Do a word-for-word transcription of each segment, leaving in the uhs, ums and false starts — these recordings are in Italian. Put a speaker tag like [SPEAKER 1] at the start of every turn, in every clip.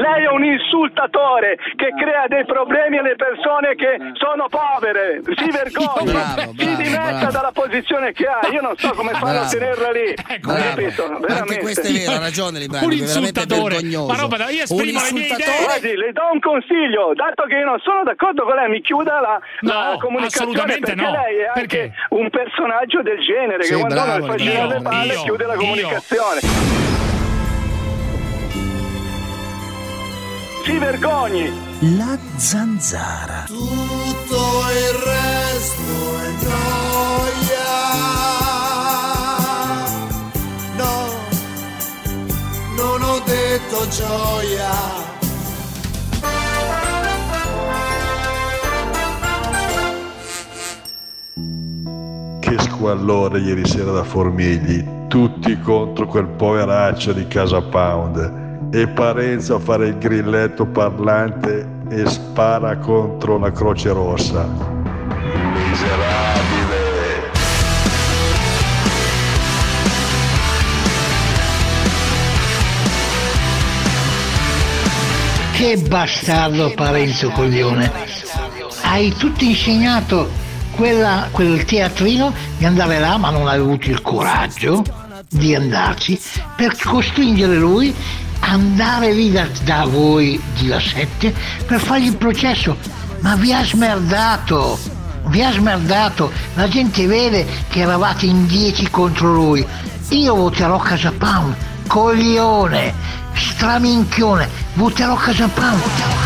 [SPEAKER 1] lei è un insultatore che crea dei problemi alle persone che sono povere. Si vergogni,
[SPEAKER 2] bravo,
[SPEAKER 1] si
[SPEAKER 2] bravo,
[SPEAKER 1] dimetta
[SPEAKER 2] bravo.
[SPEAKER 1] dalla posizione che ha. Io non so come farlo a tenerla lì.
[SPEAKER 2] Ecco,
[SPEAKER 1] capito?
[SPEAKER 2] anche
[SPEAKER 1] Veramente.
[SPEAKER 2] questo è vero, ha ragione Librani,
[SPEAKER 3] Un
[SPEAKER 2] è veramente
[SPEAKER 3] insultatore.
[SPEAKER 2] vergognoso.
[SPEAKER 3] Ma roba da- io esprimo
[SPEAKER 2] un
[SPEAKER 3] le mie
[SPEAKER 2] insultatore.
[SPEAKER 1] Guardi, le do un consiglio, dato che io non sono d'accordo con lei, mi chiuda la,
[SPEAKER 3] No,
[SPEAKER 1] la comunicazione,
[SPEAKER 3] assolutamente
[SPEAKER 1] perché
[SPEAKER 3] no.
[SPEAKER 1] lei è anche
[SPEAKER 3] Perché?
[SPEAKER 1] un personaggio del genere
[SPEAKER 2] Sì,
[SPEAKER 1] che quando
[SPEAKER 2] bravo,
[SPEAKER 1] uno fa
[SPEAKER 2] Librani.
[SPEAKER 1] girare le
[SPEAKER 3] Io,
[SPEAKER 1] palle
[SPEAKER 3] io,
[SPEAKER 1] chiude la
[SPEAKER 3] io.
[SPEAKER 1] comunicazione. Si vergogni.
[SPEAKER 4] La zanzara.
[SPEAKER 5] Tutto il resto è gioia. No, non ho detto gioia.
[SPEAKER 6] Che squallore ieri sera da Formigli, tutti contro quel poveraccio di Casa Pound. E Parenzo a fare il grilletto parlante e spara contro la Croce Rossa. Miserabile!
[SPEAKER 7] Che bastardo Parenzo coglione. Hai tutto insegnato quella, quel teatrino di andare là, ma non hai avuto il coraggio di andarci per costringere lui a andare lì da, da voi di La Sette per fargli il processo. Ma vi ha smerdato, vi ha smerdato. La gente vede che eravate in dieci contro lui. Io voterò Casa Pound, coglione, straminchione, voterò Casa Pound,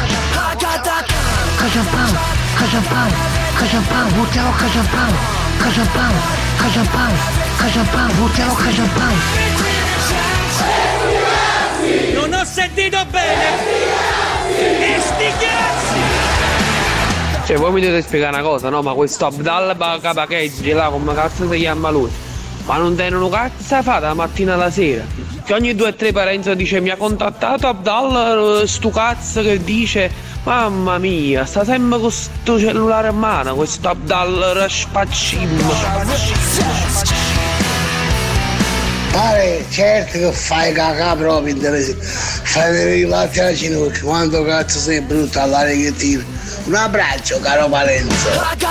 [SPEAKER 7] Casa Pound, Casa Pound, Casa Pound, voterò Casa Pound, Casa Pound, Casa Pound, Casa Pound, voterò Casa Pound.
[SPEAKER 8] Non ho sentito bene! E sti cazzi!
[SPEAKER 9] Cioè voi mi dovete spiegare una cosa, no? Ma questo Abdal Bagabaghetti là, come cazzo si chiama lui? Ma non tengono cazzo fa da mattina alla sera? Che ogni due o tre Parenzo dice mi ha contattato Abdal, stu cazzo che dice mamma mia, sta sempre con sto cellulare in mano, questo Abdal Raspaccim.
[SPEAKER 5] Pare certo che fai cacà proprio interessante. Fai vedere i lati alla ginocchia, quanto cazzo sei brutto all'aria che tira. Un abbraccio caro Parenzo.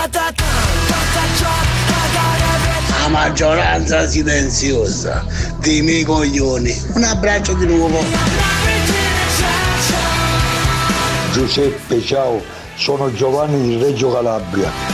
[SPEAKER 5] La maggioranza silenziosa dei miei coglioni. Un abbraccio di nuovo.
[SPEAKER 10] Giuseppe, ciao, sono Giovanni di Reggio Calabria.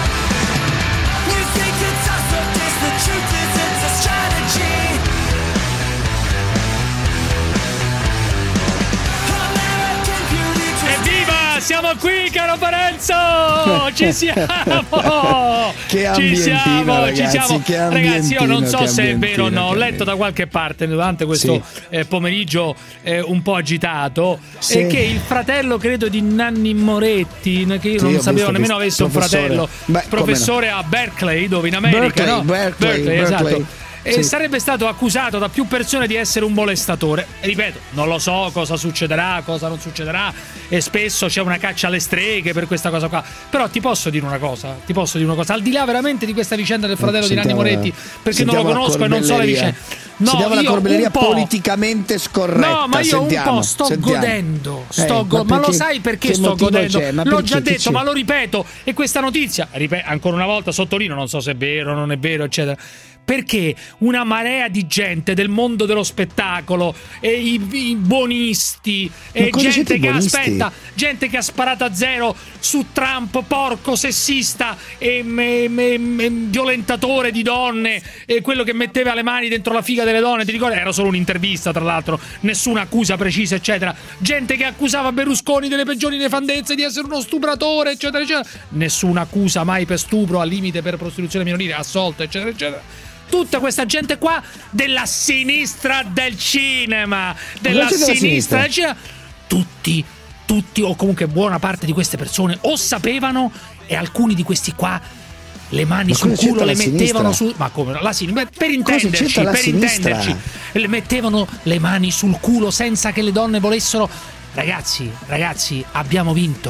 [SPEAKER 3] Siamo qui, caro Parenzo! Ci siamo!
[SPEAKER 4] Che
[SPEAKER 3] ci siamo,
[SPEAKER 4] ragazzi,
[SPEAKER 3] ci siamo.
[SPEAKER 4] che
[SPEAKER 3] Ragazzi, io non so
[SPEAKER 4] che
[SPEAKER 3] se è vero o no, ho
[SPEAKER 4] che
[SPEAKER 3] letto da qualche parte durante questo
[SPEAKER 4] Sì.
[SPEAKER 3] eh, pomeriggio eh, un po' agitato
[SPEAKER 4] Sì.
[SPEAKER 3] eh, che il fratello, credo, di Nanni Moretti, che io
[SPEAKER 4] Sì,
[SPEAKER 3] non
[SPEAKER 4] ho
[SPEAKER 3] sapevo
[SPEAKER 4] visto
[SPEAKER 3] nemmeno
[SPEAKER 4] che
[SPEAKER 3] avesse un
[SPEAKER 4] professore.
[SPEAKER 3] fratello,
[SPEAKER 4] Beh,
[SPEAKER 3] professore a Berkeley, dove in America,
[SPEAKER 4] Berkeley,
[SPEAKER 3] no?
[SPEAKER 4] Berkeley,
[SPEAKER 3] Berkeley,
[SPEAKER 4] Berkeley.
[SPEAKER 3] esatto. E
[SPEAKER 4] Sì.
[SPEAKER 3] sarebbe stato accusato da più persone di essere un molestatore. E ripeto, non lo so cosa succederà, cosa non succederà, e spesso c'è una caccia alle streghe per questa cosa qua. Però ti posso dire una cosa, ti posso dire una cosa, al di là veramente di questa vicenda del fratello
[SPEAKER 4] Sentiamo
[SPEAKER 3] di Nanni
[SPEAKER 4] la-
[SPEAKER 3] Moretti, perché non lo
[SPEAKER 4] sentiamo la
[SPEAKER 3] conosco e non so le
[SPEAKER 4] corbelleria.
[SPEAKER 3] vicende. No,
[SPEAKER 4] Sentiamo la
[SPEAKER 3] io
[SPEAKER 4] corbelleria
[SPEAKER 3] un po'.
[SPEAKER 4] politicamente scorretta.
[SPEAKER 3] No, ma io
[SPEAKER 4] sentiamo,
[SPEAKER 3] un po' sto
[SPEAKER 4] sentiamo.
[SPEAKER 3] godendo. Sto
[SPEAKER 4] Eh,
[SPEAKER 3] go-
[SPEAKER 4] ma
[SPEAKER 3] ma, lo
[SPEAKER 4] perché-
[SPEAKER 3] sai perché
[SPEAKER 4] che
[SPEAKER 3] sto
[SPEAKER 4] motivo
[SPEAKER 3] godendo?
[SPEAKER 4] c'è? Ma
[SPEAKER 3] L'ho
[SPEAKER 4] perché?
[SPEAKER 3] già
[SPEAKER 4] Che
[SPEAKER 3] detto,
[SPEAKER 4] c'è?
[SPEAKER 3] ma lo ripeto. E questa notizia, ripeto, ancora una volta sottolineo, non so se è vero, non è vero, eccetera. Perché una marea di gente del mondo dello spettacolo e i, i buonisti e
[SPEAKER 4] cosa
[SPEAKER 3] gente
[SPEAKER 4] siete
[SPEAKER 3] che
[SPEAKER 4] buonisti?
[SPEAKER 3] aspetta, gente che ha sparato a zero su Trump, porco sessista e me, me, me, violentatore di donne, e quello che metteva le mani dentro la figa delle donne, ti ricordi? Era solo un'intervista, tra l'altro, nessuna accusa precisa, eccetera. Gente che accusava Berlusconi delle peggiori nefandezze, di essere uno stupratore, eccetera, eccetera. Nessuna accusa mai per stupro, al limite per prostituzione minorile, assolto, eccetera, eccetera. Tutta questa gente qua della sinistra del cinema, della
[SPEAKER 4] c'è della
[SPEAKER 3] sinistra,
[SPEAKER 4] sinistra?
[SPEAKER 3] del cinema, tutti, tutti o comunque buona parte di queste persone o sapevano, e alcuni di questi qua le mani
[SPEAKER 4] Ma
[SPEAKER 3] sul
[SPEAKER 4] cosa
[SPEAKER 3] culo
[SPEAKER 4] c'entra
[SPEAKER 3] le
[SPEAKER 4] la
[SPEAKER 3] mettevano
[SPEAKER 4] sinistra?
[SPEAKER 3] su, ma come no? La sinistra, per
[SPEAKER 4] Cosa
[SPEAKER 3] intenderci,
[SPEAKER 4] c'entra la
[SPEAKER 3] per
[SPEAKER 4] sinistra?
[SPEAKER 3] intenderci, le mettevano le mani sul culo senza che le donne volessero. Ragazzi, ragazzi, abbiamo vinto.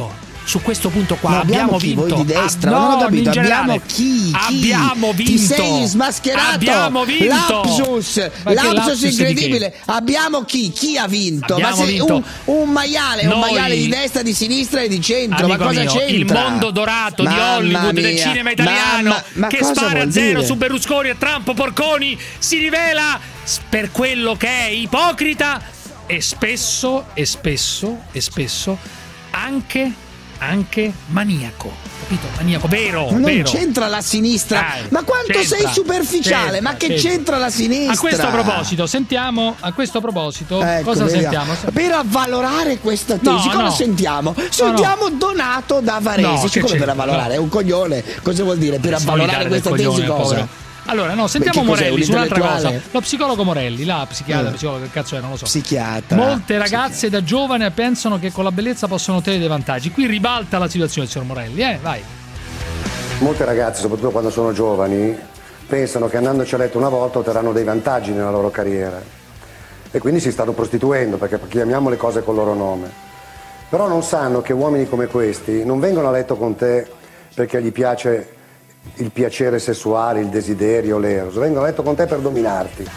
[SPEAKER 3] su questo punto qua
[SPEAKER 4] no,
[SPEAKER 3] abbiamo,
[SPEAKER 4] abbiamo chi,
[SPEAKER 3] vinto.
[SPEAKER 4] Voi di destra,
[SPEAKER 3] ah,
[SPEAKER 4] no,
[SPEAKER 3] non
[SPEAKER 4] ho capito,
[SPEAKER 3] generale.
[SPEAKER 4] abbiamo chi, chi?
[SPEAKER 3] Abbiamo vinto.
[SPEAKER 4] Ti sei smascherato.
[SPEAKER 3] Abbiamo vinto.
[SPEAKER 4] Lapsus,
[SPEAKER 3] Ma che
[SPEAKER 4] lapsus,
[SPEAKER 3] lapsus
[SPEAKER 4] incredibile. Abbiamo chi? Chi ha vinto?
[SPEAKER 3] Abbiamo
[SPEAKER 4] Ma sei
[SPEAKER 3] vinto.
[SPEAKER 4] Un, un maiale,
[SPEAKER 3] Noi,
[SPEAKER 4] un maiale di destra, di sinistra e di centro.
[SPEAKER 3] Amico
[SPEAKER 4] ma cosa
[SPEAKER 3] mio,
[SPEAKER 4] c'entra?
[SPEAKER 3] il mondo dorato
[SPEAKER 4] Mamma
[SPEAKER 3] di Hollywood,
[SPEAKER 4] mia.
[SPEAKER 3] del cinema italiano,
[SPEAKER 4] Mamma, ma
[SPEAKER 3] che
[SPEAKER 4] cosa
[SPEAKER 3] spara a
[SPEAKER 4] vuol
[SPEAKER 3] zero
[SPEAKER 4] dire?
[SPEAKER 3] su Berlusconi e Trump porconi, si rivela per quello che è, ipocrita e spesso, e spesso, e spesso anche, anche maniaco. Capito? Maniaco, vero,
[SPEAKER 4] non
[SPEAKER 3] vero.
[SPEAKER 4] c'entra la sinistra.
[SPEAKER 3] Dai,
[SPEAKER 4] ma quanto
[SPEAKER 3] c'entra,
[SPEAKER 4] sei superficiale?
[SPEAKER 3] c'entra,
[SPEAKER 4] ma che
[SPEAKER 3] c'entra.
[SPEAKER 4] c'entra la sinistra?
[SPEAKER 3] A questo proposito, sentiamo, a questo proposito,
[SPEAKER 4] Ecco,
[SPEAKER 3] cosa
[SPEAKER 4] vediamo.
[SPEAKER 3] sentiamo?
[SPEAKER 4] Per avvalorare questa tesi,
[SPEAKER 3] No,
[SPEAKER 4] cosa
[SPEAKER 3] no.
[SPEAKER 4] sentiamo? Sentiamo Donato da Varese.
[SPEAKER 3] No, che
[SPEAKER 4] Come per
[SPEAKER 3] c'entra?
[SPEAKER 4] avvalorare?
[SPEAKER 3] No.
[SPEAKER 4] È un coglione. Cosa vuol dire? Per avvalorare
[SPEAKER 3] Solidare
[SPEAKER 4] questa
[SPEAKER 3] del
[SPEAKER 4] tesi
[SPEAKER 3] coglione,
[SPEAKER 4] cosa?
[SPEAKER 3] povero. Allora, no, sentiamo
[SPEAKER 4] Perché cos'è,
[SPEAKER 3] Morelli
[SPEAKER 4] un
[SPEAKER 3] su un'altra cosa.
[SPEAKER 4] intellettuale?
[SPEAKER 3] Lo psicologo Morelli, la psichiatra,
[SPEAKER 4] Eh.
[SPEAKER 3] psicologo, che cazzo è, non lo so.
[SPEAKER 4] Psichiatra.
[SPEAKER 3] Molte ragazze da giovane pensano che con la bellezza possono ottenere dei vantaggi. Qui ribalta la situazione, signor Morelli, eh, vai.
[SPEAKER 2] Molte ragazze, soprattutto quando sono giovani, pensano che andandoci a letto una volta otterranno dei vantaggi nella loro carriera e quindi si stanno prostituendo, perché chiamiamo le cose col loro nome. Però non sanno che uomini come questi non vengono a letto con te perché gli piace il piacere sessuale, il desiderio, l'eros, vengono a letto con te per dominarti.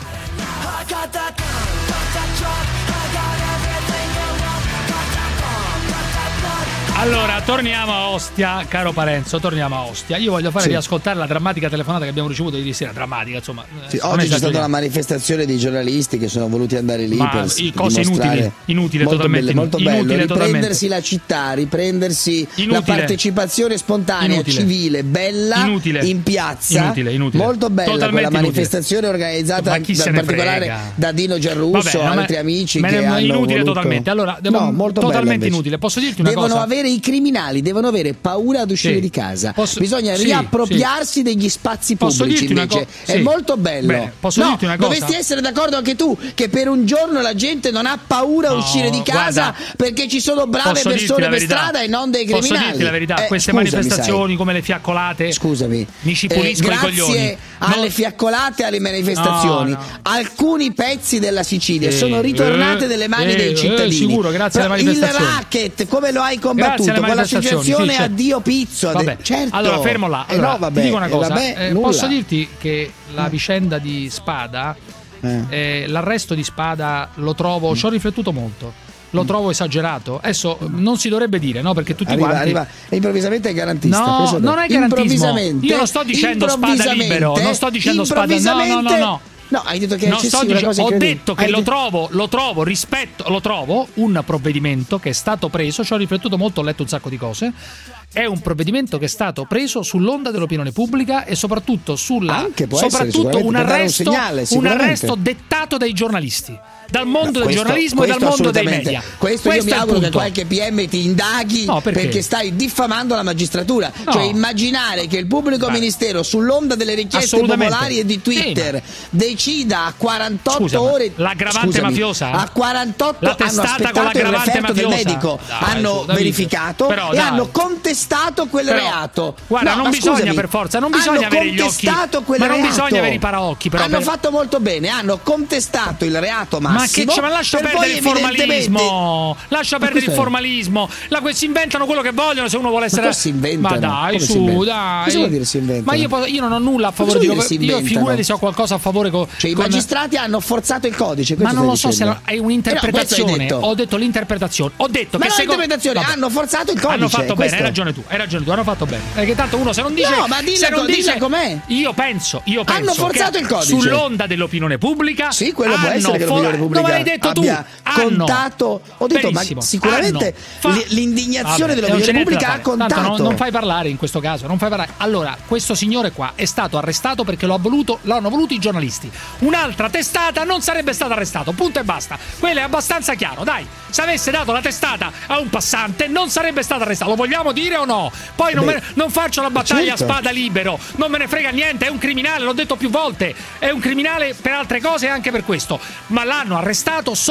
[SPEAKER 3] Allora, torniamo a Ostia, caro Parenzo, torniamo a Ostia. Io voglio fare
[SPEAKER 4] Sì.
[SPEAKER 3] riascoltare la drammatica telefonata che abbiamo ricevuto ieri sera, drammatica, insomma.
[SPEAKER 4] Sì,
[SPEAKER 3] eh, non
[SPEAKER 4] oggi c'è stata
[SPEAKER 3] esageriamo.
[SPEAKER 4] una manifestazione di giornalisti che sono voluti andare lì
[SPEAKER 3] Ma
[SPEAKER 4] per
[SPEAKER 3] i- cose
[SPEAKER 4] dimostrare-
[SPEAKER 3] inutili, inutile,
[SPEAKER 4] molto
[SPEAKER 3] totalmente
[SPEAKER 4] bello, molto
[SPEAKER 3] inutile,
[SPEAKER 4] bello,
[SPEAKER 3] totalmente.
[SPEAKER 4] riprendersi la città, riprendersi la
[SPEAKER 3] Inutile.
[SPEAKER 4] partecipazione spontanea,
[SPEAKER 3] Inutile.
[SPEAKER 4] civile, bella
[SPEAKER 3] Inutile.
[SPEAKER 4] in piazza.
[SPEAKER 3] Inutile, inutile.
[SPEAKER 4] Molto bella
[SPEAKER 3] Totalmente
[SPEAKER 4] quella
[SPEAKER 3] inutile.
[SPEAKER 4] manifestazione organizzata
[SPEAKER 3] Ma chi se
[SPEAKER 4] in
[SPEAKER 3] ne
[SPEAKER 4] particolare
[SPEAKER 3] frega?
[SPEAKER 4] da Dino Giarrusso,
[SPEAKER 3] Vabbè, no, ma-
[SPEAKER 4] altri amici
[SPEAKER 3] ma
[SPEAKER 4] che
[SPEAKER 3] è
[SPEAKER 4] hanno
[SPEAKER 3] inutile
[SPEAKER 4] voluto...
[SPEAKER 3] totalmente. Allora, devo-
[SPEAKER 4] no, molto bella
[SPEAKER 3] totalmente
[SPEAKER 4] invece.
[SPEAKER 3] inutile. Posso dirti una
[SPEAKER 4] devono
[SPEAKER 3] cosa?
[SPEAKER 4] avere i criminali, devono avere paura ad uscire
[SPEAKER 3] Sì.
[SPEAKER 4] di casa.
[SPEAKER 3] Posso-
[SPEAKER 4] Bisogna
[SPEAKER 3] sì,
[SPEAKER 4] riappropriarsi degli spazi
[SPEAKER 3] Posso
[SPEAKER 4] pubblici
[SPEAKER 3] dirti una
[SPEAKER 4] invece.
[SPEAKER 3] co-
[SPEAKER 4] È
[SPEAKER 3] sì.
[SPEAKER 4] molto bello.
[SPEAKER 3] Bene, posso
[SPEAKER 4] no,
[SPEAKER 3] dirti una cosa?
[SPEAKER 4] dovresti essere d'accordo anche tu che per un giorno la gente non ha paura a
[SPEAKER 3] No,
[SPEAKER 4] uscire di casa
[SPEAKER 3] guarda,
[SPEAKER 4] perché ci sono brave
[SPEAKER 3] Posso dirti
[SPEAKER 4] persone
[SPEAKER 3] la
[SPEAKER 4] per
[SPEAKER 3] verità?
[SPEAKER 4] strada e non dei criminali.
[SPEAKER 3] Posso dirti la verità,
[SPEAKER 4] Eh,
[SPEAKER 3] queste
[SPEAKER 4] scusami,
[SPEAKER 3] manifestazioni
[SPEAKER 4] sai.
[SPEAKER 3] come le fiaccolate
[SPEAKER 4] Scusami,
[SPEAKER 3] mi ci puliscono
[SPEAKER 4] Eh,
[SPEAKER 3] i coglioni.
[SPEAKER 4] grazie alle
[SPEAKER 3] No.
[SPEAKER 4] fiaccolate e alle manifestazioni,
[SPEAKER 3] No, no.
[SPEAKER 4] alcuni pezzi della Sicilia
[SPEAKER 3] Eh,
[SPEAKER 4] sono ritornate
[SPEAKER 3] eh,
[SPEAKER 4] nelle mani
[SPEAKER 3] eh,
[SPEAKER 4] dei
[SPEAKER 3] eh,
[SPEAKER 4] cittadini.
[SPEAKER 3] sicuro, grazie alle
[SPEAKER 4] Però
[SPEAKER 3] manifestazioni.
[SPEAKER 4] Il racket, come lo hai
[SPEAKER 3] Grazie
[SPEAKER 4] combattuto?
[SPEAKER 3] alle
[SPEAKER 4] Con
[SPEAKER 3] manifestazioni,
[SPEAKER 4] l'associazione
[SPEAKER 3] sì, certo.
[SPEAKER 4] Addio Pizzo.
[SPEAKER 3] Vabbè,
[SPEAKER 4] certo.
[SPEAKER 3] allora fermo là.
[SPEAKER 4] Eh,
[SPEAKER 3] Allora,
[SPEAKER 4] no, vabbè,
[SPEAKER 3] ti dico una
[SPEAKER 4] eh,
[SPEAKER 3] cosa,
[SPEAKER 4] vabbè,
[SPEAKER 3] eh,
[SPEAKER 4] nulla.
[SPEAKER 3] posso dirti che la vicenda di Spada,
[SPEAKER 4] Eh.
[SPEAKER 3] eh, l'arresto di Spada lo trovo, ci ho riflettuto molto. Lo trovo esagerato. Adesso non si dovrebbe dire, no? Perché tutti
[SPEAKER 4] Arriva,
[SPEAKER 3] quanti.
[SPEAKER 4] arriva. E improvvisamente è garantista.
[SPEAKER 3] No,
[SPEAKER 4] questo
[SPEAKER 3] non è garantismo.
[SPEAKER 4] Improvvisamente,
[SPEAKER 3] Io non sto dicendo Spada libero, non sto dicendo Spada. No, no, no, no.
[SPEAKER 4] No, hai detto che è
[SPEAKER 3] Non sto
[SPEAKER 4] eccessiva,
[SPEAKER 3] dic-
[SPEAKER 4] una cosa
[SPEAKER 3] ho
[SPEAKER 4] incredibile.
[SPEAKER 3] detto che
[SPEAKER 4] Hai
[SPEAKER 3] lo
[SPEAKER 4] detto-
[SPEAKER 3] trovo, lo trovo rispetto, lo trovo un provvedimento che è stato preso, ci ho riflettuto molto, ho letto un sacco di cose. È un provvedimento che è stato preso sull'onda dell'opinione pubblica e soprattutto sulla
[SPEAKER 4] Anche può essere,
[SPEAKER 3] soprattutto
[SPEAKER 4] sicuramente,
[SPEAKER 3] un
[SPEAKER 4] per dare un
[SPEAKER 3] arresto,
[SPEAKER 4] segnale,
[SPEAKER 3] un
[SPEAKER 4] sicuramente.
[SPEAKER 3] arresto dettato dai giornalisti, dal mondo del
[SPEAKER 4] Questo-
[SPEAKER 3] giornalismo e dal
[SPEAKER 4] questo
[SPEAKER 3] mondo dei
[SPEAKER 4] assolutamente.
[SPEAKER 3] media.
[SPEAKER 4] Questo, io mi
[SPEAKER 3] è il
[SPEAKER 4] auguro che
[SPEAKER 3] punto.
[SPEAKER 4] qualche P M ti indaghi
[SPEAKER 3] No, perché?
[SPEAKER 4] perché stai diffamando la magistratura.
[SPEAKER 3] No.
[SPEAKER 4] Cioè immaginare che il pubblico
[SPEAKER 3] Beh.
[SPEAKER 4] ministero sull'onda delle richieste
[SPEAKER 3] Assolutamente.
[SPEAKER 4] popolari e di Twitter decida a quarantotto
[SPEAKER 3] Scusa, ma
[SPEAKER 4] ore
[SPEAKER 3] l'aggravante
[SPEAKER 4] scusami,
[SPEAKER 3] mafiosa?
[SPEAKER 4] a quarantotto
[SPEAKER 3] La
[SPEAKER 4] hanno
[SPEAKER 3] testata
[SPEAKER 4] aspettato
[SPEAKER 3] con
[SPEAKER 4] il
[SPEAKER 3] l'aggravante
[SPEAKER 4] referto del
[SPEAKER 3] mafiosa?
[SPEAKER 4] medico,
[SPEAKER 3] Dai,
[SPEAKER 4] hanno
[SPEAKER 3] su, Davide.
[SPEAKER 4] verificato
[SPEAKER 3] Però,
[SPEAKER 4] e
[SPEAKER 3] dai.
[SPEAKER 4] hanno contestato quel
[SPEAKER 3] Però,
[SPEAKER 4] reato.
[SPEAKER 3] guarda,
[SPEAKER 4] No,
[SPEAKER 3] non
[SPEAKER 4] ma
[SPEAKER 3] bisogna
[SPEAKER 4] scusami,
[SPEAKER 3] per forza, non bisogna
[SPEAKER 4] hanno
[SPEAKER 3] avere gli occhi,
[SPEAKER 4] contestato quel
[SPEAKER 3] ma non
[SPEAKER 4] reato.
[SPEAKER 3] bisogna avere i paraocchi, però
[SPEAKER 4] hanno
[SPEAKER 3] per-
[SPEAKER 4] fatto molto bene, hanno contestato il reato
[SPEAKER 3] Ma che
[SPEAKER 4] massimo.
[SPEAKER 3] c'è, ma lascia
[SPEAKER 4] per
[SPEAKER 3] perdere
[SPEAKER 4] poi
[SPEAKER 3] il formalismo,
[SPEAKER 4] evidentemente-
[SPEAKER 3] lascia
[SPEAKER 4] Ma
[SPEAKER 3] perdere il
[SPEAKER 4] questo è-
[SPEAKER 3] formalismo. La, que- si inventano quello che vogliono se uno vuole essere.
[SPEAKER 4] cosa si inventano?
[SPEAKER 3] Ma dai,
[SPEAKER 4] Come si
[SPEAKER 3] su,
[SPEAKER 4] inventano?
[SPEAKER 3] dai.
[SPEAKER 4] Cosa vuol dire si inventano?
[SPEAKER 3] Ma io, po- io non ho nulla a
[SPEAKER 4] Ma
[SPEAKER 3] favore
[SPEAKER 4] cosa
[SPEAKER 3] di
[SPEAKER 4] vuol dire si
[SPEAKER 3] Io
[SPEAKER 4] inventano?
[SPEAKER 3] figurati se ho qualcosa a favore con.
[SPEAKER 4] Cioè, i
[SPEAKER 3] con-
[SPEAKER 4] magistrati hanno forzato il codice.
[SPEAKER 3] Ma
[SPEAKER 4] questo
[SPEAKER 3] non lo
[SPEAKER 4] stai
[SPEAKER 3] so se
[SPEAKER 4] dicendo.
[SPEAKER 3] è
[SPEAKER 4] Eh no,
[SPEAKER 3] un'interpretazione.
[SPEAKER 4] questo hai detto.
[SPEAKER 3] Ho detto l'interpretazione. Ho detto
[SPEAKER 4] Ma
[SPEAKER 3] che
[SPEAKER 4] non
[SPEAKER 3] secondo
[SPEAKER 4] l'interpretazione,
[SPEAKER 3] Vabbè.
[SPEAKER 4] hanno forzato il codice.
[SPEAKER 3] Hanno fatto bene,
[SPEAKER 4] questo.
[SPEAKER 3] hai ragione tu, hai ragione tu, hanno fatto bene. Perché tanto uno se non dice.
[SPEAKER 4] No, ma dilla
[SPEAKER 3] se non
[SPEAKER 4] co- dilla
[SPEAKER 3] dice,
[SPEAKER 4] com'è.
[SPEAKER 3] Io penso, io penso.
[SPEAKER 4] Hanno forzato
[SPEAKER 3] che
[SPEAKER 4] il codice.
[SPEAKER 3] Sull'onda dell'opinione pubblica.
[SPEAKER 4] Sì, quello può
[SPEAKER 3] hanno
[SPEAKER 4] essere che
[SPEAKER 3] for-
[SPEAKER 4] l'opinione pubblica
[SPEAKER 3] Non me l'hai detto
[SPEAKER 4] abbia
[SPEAKER 3] tu. Hanno.
[SPEAKER 4] contato. Ho detto,
[SPEAKER 3] Benissimo.
[SPEAKER 4] ma sicuramente
[SPEAKER 3] Hanno fa-
[SPEAKER 4] l- l'indignazione
[SPEAKER 3] Vabbè,
[SPEAKER 4] dell'opinione
[SPEAKER 3] non c'è niente
[SPEAKER 4] pubblica
[SPEAKER 3] da
[SPEAKER 4] ha
[SPEAKER 3] fare. Tanto
[SPEAKER 4] contato.
[SPEAKER 3] non, non fai parlare in questo caso, non fai parlare. Allora, questo signore qua è stato arrestato perché lo ha voluto, l'hanno voluto i giornalisti. Un'altra testata non sarebbe stato arrestato, punto e basta. Quello è abbastanza chiaro, dai. Se avesse dato la testata a un passante non sarebbe stato arrestato. Lo vogliamo dire o no? Poi non,
[SPEAKER 4] Beh,
[SPEAKER 3] me- non faccio la battaglia
[SPEAKER 4] certo.
[SPEAKER 3] a spada libero, non me ne frega niente, è un criminale, l'ho detto più volte. È un criminale per altre cose e anche per questo. Ma l'hanno arrestato solo perché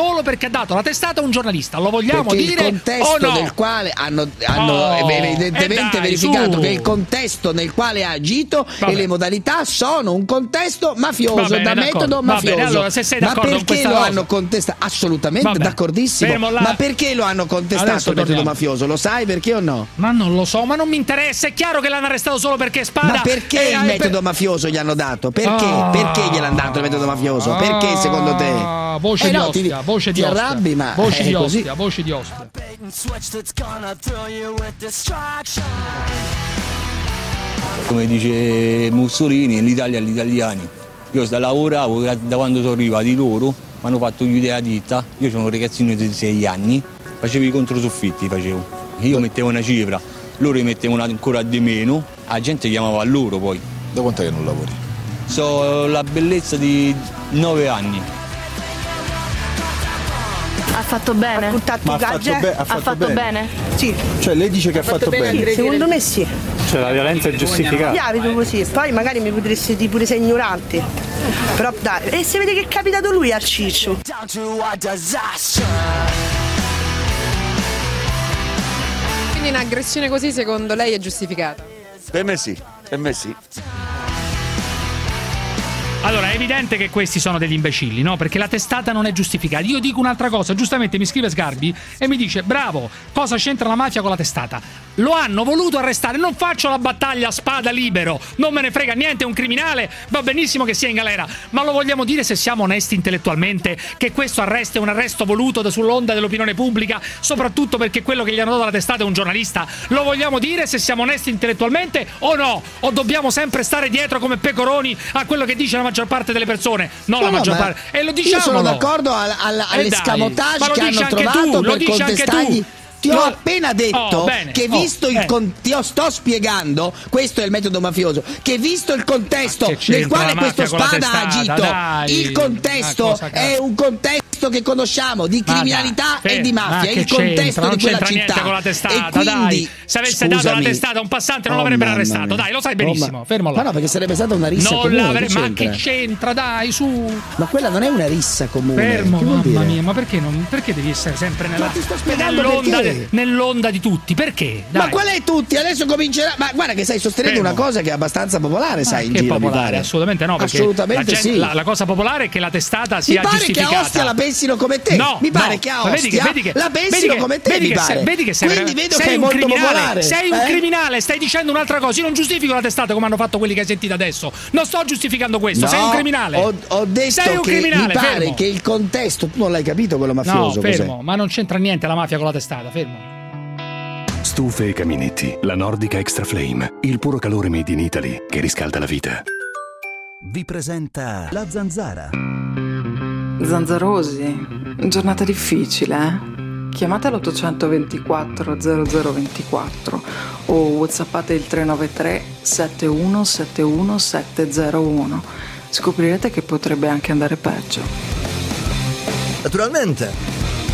[SPEAKER 3] ha dato la testata a un giornalista. Lo vogliamo
[SPEAKER 4] perché
[SPEAKER 3] dire
[SPEAKER 4] il contesto
[SPEAKER 3] o no?
[SPEAKER 4] nel quale hanno, hanno
[SPEAKER 3] Oh,
[SPEAKER 4] evidentemente
[SPEAKER 3] eh dai,
[SPEAKER 4] verificato
[SPEAKER 3] su.
[SPEAKER 4] che il contesto nel quale ha agito
[SPEAKER 3] Vabbè.
[SPEAKER 4] e le modalità sono un contesto mafioso,
[SPEAKER 3] Va bene,
[SPEAKER 4] da
[SPEAKER 3] d'accordo.
[SPEAKER 4] metodo
[SPEAKER 3] Va
[SPEAKER 4] mafioso.
[SPEAKER 3] bene, allora, se sei
[SPEAKER 4] ma
[SPEAKER 3] d'accordo con
[SPEAKER 4] perché
[SPEAKER 3] questa
[SPEAKER 4] lo
[SPEAKER 3] cosa-
[SPEAKER 4] hanno contestato? Assolutamente
[SPEAKER 3] Vabbè.
[SPEAKER 4] d'accordissimo.
[SPEAKER 3] Fermo là.
[SPEAKER 4] Ma perché lo hanno contestato
[SPEAKER 3] Adesso
[SPEAKER 4] il metodo
[SPEAKER 3] torniamo.
[SPEAKER 4] mafioso? Lo sai perché o no?
[SPEAKER 3] Ma non lo so, ma non mi interessa. È chiaro che l'hanno arrestato solo perché Spada.
[SPEAKER 4] Ma perché
[SPEAKER 3] eh,
[SPEAKER 4] il
[SPEAKER 3] eh,
[SPEAKER 4] metodo
[SPEAKER 3] per-
[SPEAKER 4] mafioso gli hanno dato? Perché?
[SPEAKER 3] Ah.
[SPEAKER 4] Perché gliel'hanno dato il metodo mafioso? Perché secondo te?
[SPEAKER 3] Ah, voce
[SPEAKER 4] Eh
[SPEAKER 3] di
[SPEAKER 4] no,
[SPEAKER 3] ostia,
[SPEAKER 4] ti,
[SPEAKER 3] voce di
[SPEAKER 4] ti
[SPEAKER 3] ostia.
[SPEAKER 4] arrabbi, ma
[SPEAKER 3] voce
[SPEAKER 4] è
[SPEAKER 3] di
[SPEAKER 4] così.
[SPEAKER 3] ostia, voce di ostia.
[SPEAKER 11] Come dice Mussolini, l'Italia agli italiani. Io da lavoravo, da quando sono arrivati loro, mi hanno fatto chiudere la ditta. Io sono un ragazzino di sei anni, facevo i controsoffitti, facevo. Io mettevo una cifra, loro mi mettevano ancora di meno, la gente chiamava a loro poi.
[SPEAKER 12] Da quant'è che non lavori?
[SPEAKER 11] So la bellezza di nove anni.
[SPEAKER 13] Ha fatto bene? Ha buttato
[SPEAKER 12] Ma ha fatto be- ha
[SPEAKER 13] ha
[SPEAKER 12] fatto
[SPEAKER 13] fatto
[SPEAKER 12] bene?
[SPEAKER 13] bene? Sì.
[SPEAKER 12] Cioè lei dice che ha fatto, bene?
[SPEAKER 14] Secondo me sì.
[SPEAKER 12] Cioè la violenza è giustificata.
[SPEAKER 14] Io la vedo così, poi magari mi potresti dire pure sei ignorante. Però dai, e si vede che è capitato lui al ciccio.
[SPEAKER 15] Quindi un'aggressione così secondo lei è giustificata?
[SPEAKER 16] Per me sì, per me sì.
[SPEAKER 3] Allora, è evidente che questi sono degli imbecilli, no? Perché la testata non è giustificata. Io dico un'altra cosa, giustamente mi scrive Sgarbi e mi dice: bravo, cosa c'entra la mafia con la testata? Lo hanno voluto arrestare, non faccio la battaglia a Spada libero, non me ne frega niente, è un criminale, va benissimo che sia in galera, ma lo vogliamo dire, se siamo onesti intellettualmente, che questo arresto è un arresto voluto da- sull'onda dell'opinione pubblica, soprattutto perché quello che gli hanno dato la testata è un giornalista? Lo vogliamo dire se siamo onesti intellettualmente o no? O dobbiamo sempre stare dietro come pecoroni a quello che dice la maggior parte delle persone? No,
[SPEAKER 4] No,
[SPEAKER 3] la
[SPEAKER 4] no,
[SPEAKER 3] maggior
[SPEAKER 4] ma
[SPEAKER 3] parte. E lo diciamo.
[SPEAKER 4] Io sono d'accordo al, al,
[SPEAKER 3] Eh
[SPEAKER 4] all'escamotage
[SPEAKER 3] dai, ma lo
[SPEAKER 4] che
[SPEAKER 3] dici
[SPEAKER 4] hanno
[SPEAKER 3] anche
[SPEAKER 4] trovato
[SPEAKER 3] tu, lo
[SPEAKER 4] per
[SPEAKER 3] dici anche
[SPEAKER 4] contestargli.
[SPEAKER 3] tu.
[SPEAKER 4] Ti ho
[SPEAKER 3] Lo-
[SPEAKER 4] appena detto
[SPEAKER 3] Oh, bene.
[SPEAKER 4] che
[SPEAKER 3] Oh,
[SPEAKER 4] visto il
[SPEAKER 3] eh.
[SPEAKER 4] con- ti ho- sto spiegando, questo è il metodo mafioso, che visto il contesto
[SPEAKER 3] Ma che c'entra
[SPEAKER 4] nel quale
[SPEAKER 3] la
[SPEAKER 4] questo
[SPEAKER 3] mafia con la
[SPEAKER 4] Spada ha
[SPEAKER 3] testata,
[SPEAKER 4] agito,
[SPEAKER 3] dai.
[SPEAKER 4] il contesto
[SPEAKER 3] Ma cosa
[SPEAKER 4] è un contesto che conosciamo di
[SPEAKER 3] Ma
[SPEAKER 4] criminalità
[SPEAKER 3] dai,
[SPEAKER 4] e di
[SPEAKER 3] ma
[SPEAKER 4] mafia,
[SPEAKER 3] che
[SPEAKER 4] il contesto
[SPEAKER 3] c'entra? Non
[SPEAKER 4] di quella
[SPEAKER 3] c'entra niente
[SPEAKER 4] città.
[SPEAKER 3] con la testata,
[SPEAKER 4] E quindi,
[SPEAKER 3] dai. Se avesse dato la
[SPEAKER 4] scusami.
[SPEAKER 3] testata a un passante non
[SPEAKER 4] Oh,
[SPEAKER 3] l'avrebbero
[SPEAKER 4] mamma
[SPEAKER 3] arrestato,
[SPEAKER 4] mia.
[SPEAKER 3] dai, lo sai
[SPEAKER 4] Oh,
[SPEAKER 3] benissimo,
[SPEAKER 4] ma-
[SPEAKER 3] fermo là.
[SPEAKER 4] Ma no, perché sarebbe stata una rissa
[SPEAKER 3] Non
[SPEAKER 4] comune,
[SPEAKER 3] l'avre-
[SPEAKER 4] che
[SPEAKER 3] ma
[SPEAKER 4] c'entra?
[SPEAKER 3] che c'entra, dai, su.
[SPEAKER 4] Ma quella non è una rissa comune.
[SPEAKER 3] Fermo,
[SPEAKER 4] che vuol
[SPEAKER 3] mamma
[SPEAKER 4] dire?
[SPEAKER 3] mia, ma perché non perché devi essere sempre nella
[SPEAKER 4] Ma ti sto spiegando
[SPEAKER 3] nell'onda,
[SPEAKER 4] perché.
[SPEAKER 3] de- nell'onda di tutti? Perché? Dai.
[SPEAKER 4] Ma qual è tutti? Adesso comincerà. Ma guarda che stai sostenendo
[SPEAKER 3] Fermo.
[SPEAKER 4] una cosa che è abbastanza popolare, sai, in
[SPEAKER 3] Che
[SPEAKER 4] giro, mi
[SPEAKER 3] popolare?
[SPEAKER 4] pare.
[SPEAKER 3] Assolutamente no, perché
[SPEAKER 4] Assolutamente
[SPEAKER 3] la, gente-
[SPEAKER 4] sì.
[SPEAKER 3] la, la cosa popolare è che la testata
[SPEAKER 4] Mi
[SPEAKER 3] sia
[SPEAKER 4] pare
[SPEAKER 3] giustificata.
[SPEAKER 4] che a Ostia la pensino come te.
[SPEAKER 3] No,
[SPEAKER 4] mi pare
[SPEAKER 3] no.
[SPEAKER 4] che a
[SPEAKER 3] Ma vedi
[SPEAKER 4] Ostia
[SPEAKER 3] vedi che-
[SPEAKER 4] la
[SPEAKER 3] vedi
[SPEAKER 4] pensino
[SPEAKER 3] che-
[SPEAKER 4] come te,
[SPEAKER 3] vedi
[SPEAKER 4] mi
[SPEAKER 3] che
[SPEAKER 4] pare.
[SPEAKER 3] sei- vedi che sei,
[SPEAKER 4] Quindi
[SPEAKER 3] vera-
[SPEAKER 4] vedo
[SPEAKER 3] sei
[SPEAKER 4] che è
[SPEAKER 3] un
[SPEAKER 4] molto
[SPEAKER 3] criminale,
[SPEAKER 4] popolare.
[SPEAKER 3] sei un
[SPEAKER 4] eh?
[SPEAKER 3] criminale, stai dicendo un'altra cosa. Io non giustifico la testata come hanno fatto quelli che hai sentito adesso. Non sto giustificando questo,
[SPEAKER 4] No,
[SPEAKER 3] sei un criminale.
[SPEAKER 4] Ho, ho detto
[SPEAKER 3] sei un
[SPEAKER 4] che
[SPEAKER 3] criminale,
[SPEAKER 4] mi pare
[SPEAKER 3] fermo.
[SPEAKER 4] che il contesto, tu non l'hai capito quello
[SPEAKER 3] No,
[SPEAKER 4] mafioso.
[SPEAKER 3] fermo,
[SPEAKER 4] cos'è?
[SPEAKER 3] ma non c'entra niente la mafia con la testata, fermo.
[SPEAKER 17] Stufe e caminetti, la Nordica Extra Flame, il puro calore made in Italy che riscalda la vita.
[SPEAKER 18] Vi presenta La Zanzara.
[SPEAKER 19] Zanzarosi, giornata difficile, eh? Chiamate l'ottocento ventiquattro zero zero ventiquattro o whatsappate il tre nove tre sette uno sette uno sette zero uno. Scoprirete che potrebbe anche andare peggio.
[SPEAKER 18] Naturalmente.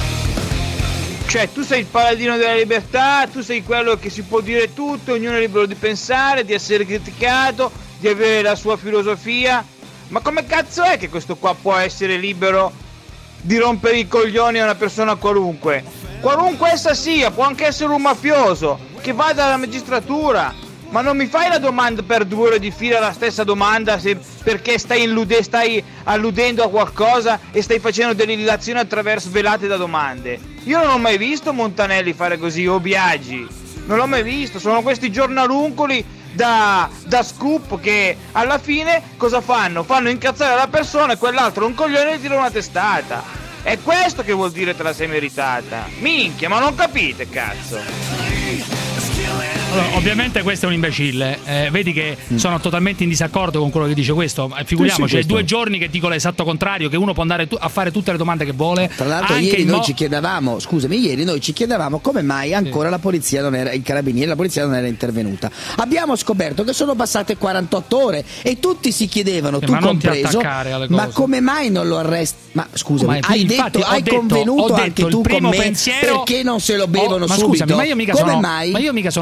[SPEAKER 20] Cioè, tu sei il paladino della libertà, tu sei quello che si può dire tutto, ognuno è libero di pensare, di essere criticato, di avere la sua filosofia. Ma come cazzo è che questo qua può essere libero di rompere i coglioni a una persona qualunque? Qualunque essa sia, può anche essere un mafioso, che vada alla magistratura. Ma non mi fai la domanda per due ore di fila, la stessa domanda, se, perché stai, illude, stai alludendo a qualcosa e stai facendo delle illazioni attraverso velate da domande. Io non ho mai visto Montanelli fare così, o Biagi. Non l'ho mai visto, sono questi giornaluncoli da, da scoop che alla fine cosa fanno? Fanno incazzare la persona e quell'altro un coglione e gli tira una testata. È questo che vuol dire te la sei meritata. Minchia, ma non capite, cazzo.
[SPEAKER 3] Allora, ovviamente questo è un imbecille. Eh, vedi che sono totalmente in disaccordo con quello che dice questo. Eh, Figuriamoci,
[SPEAKER 4] Sì, sì,
[SPEAKER 3] è due
[SPEAKER 4] questo.
[SPEAKER 3] giorni che dico l'esatto contrario, che uno può andare tu- a fare tutte le domande che vuole.
[SPEAKER 4] Tra l'altro
[SPEAKER 3] anche
[SPEAKER 4] ieri
[SPEAKER 3] in
[SPEAKER 4] noi
[SPEAKER 3] mo-
[SPEAKER 4] ci chiedevamo, scusami, ieri noi ci chiedevamo come mai ancora la polizia non era, i carabinieri, la polizia non era intervenuta. Abbiamo scoperto che sono passate quarantotto ore e tutti si chiedevano,
[SPEAKER 3] Sì,
[SPEAKER 4] tu
[SPEAKER 3] ma non ti
[SPEAKER 4] compreso,
[SPEAKER 3] attaccare alle
[SPEAKER 4] ma
[SPEAKER 3] cose.
[SPEAKER 4] come mai non lo arresti? Ma scusami,
[SPEAKER 3] Ma
[SPEAKER 4] hai
[SPEAKER 3] infatti,
[SPEAKER 4] detto,
[SPEAKER 3] ho
[SPEAKER 4] hai
[SPEAKER 3] detto-
[SPEAKER 4] convenuto
[SPEAKER 3] ho detto
[SPEAKER 4] anche
[SPEAKER 3] il
[SPEAKER 4] tu con
[SPEAKER 3] primo
[SPEAKER 4] me
[SPEAKER 3] pensiero-
[SPEAKER 4] perché non se lo bevono
[SPEAKER 3] Oh, ma
[SPEAKER 4] subito?
[SPEAKER 3] scusami, ma io mica
[SPEAKER 4] come
[SPEAKER 3] sono,
[SPEAKER 4] mai?
[SPEAKER 3] ma io mica sono un cretino.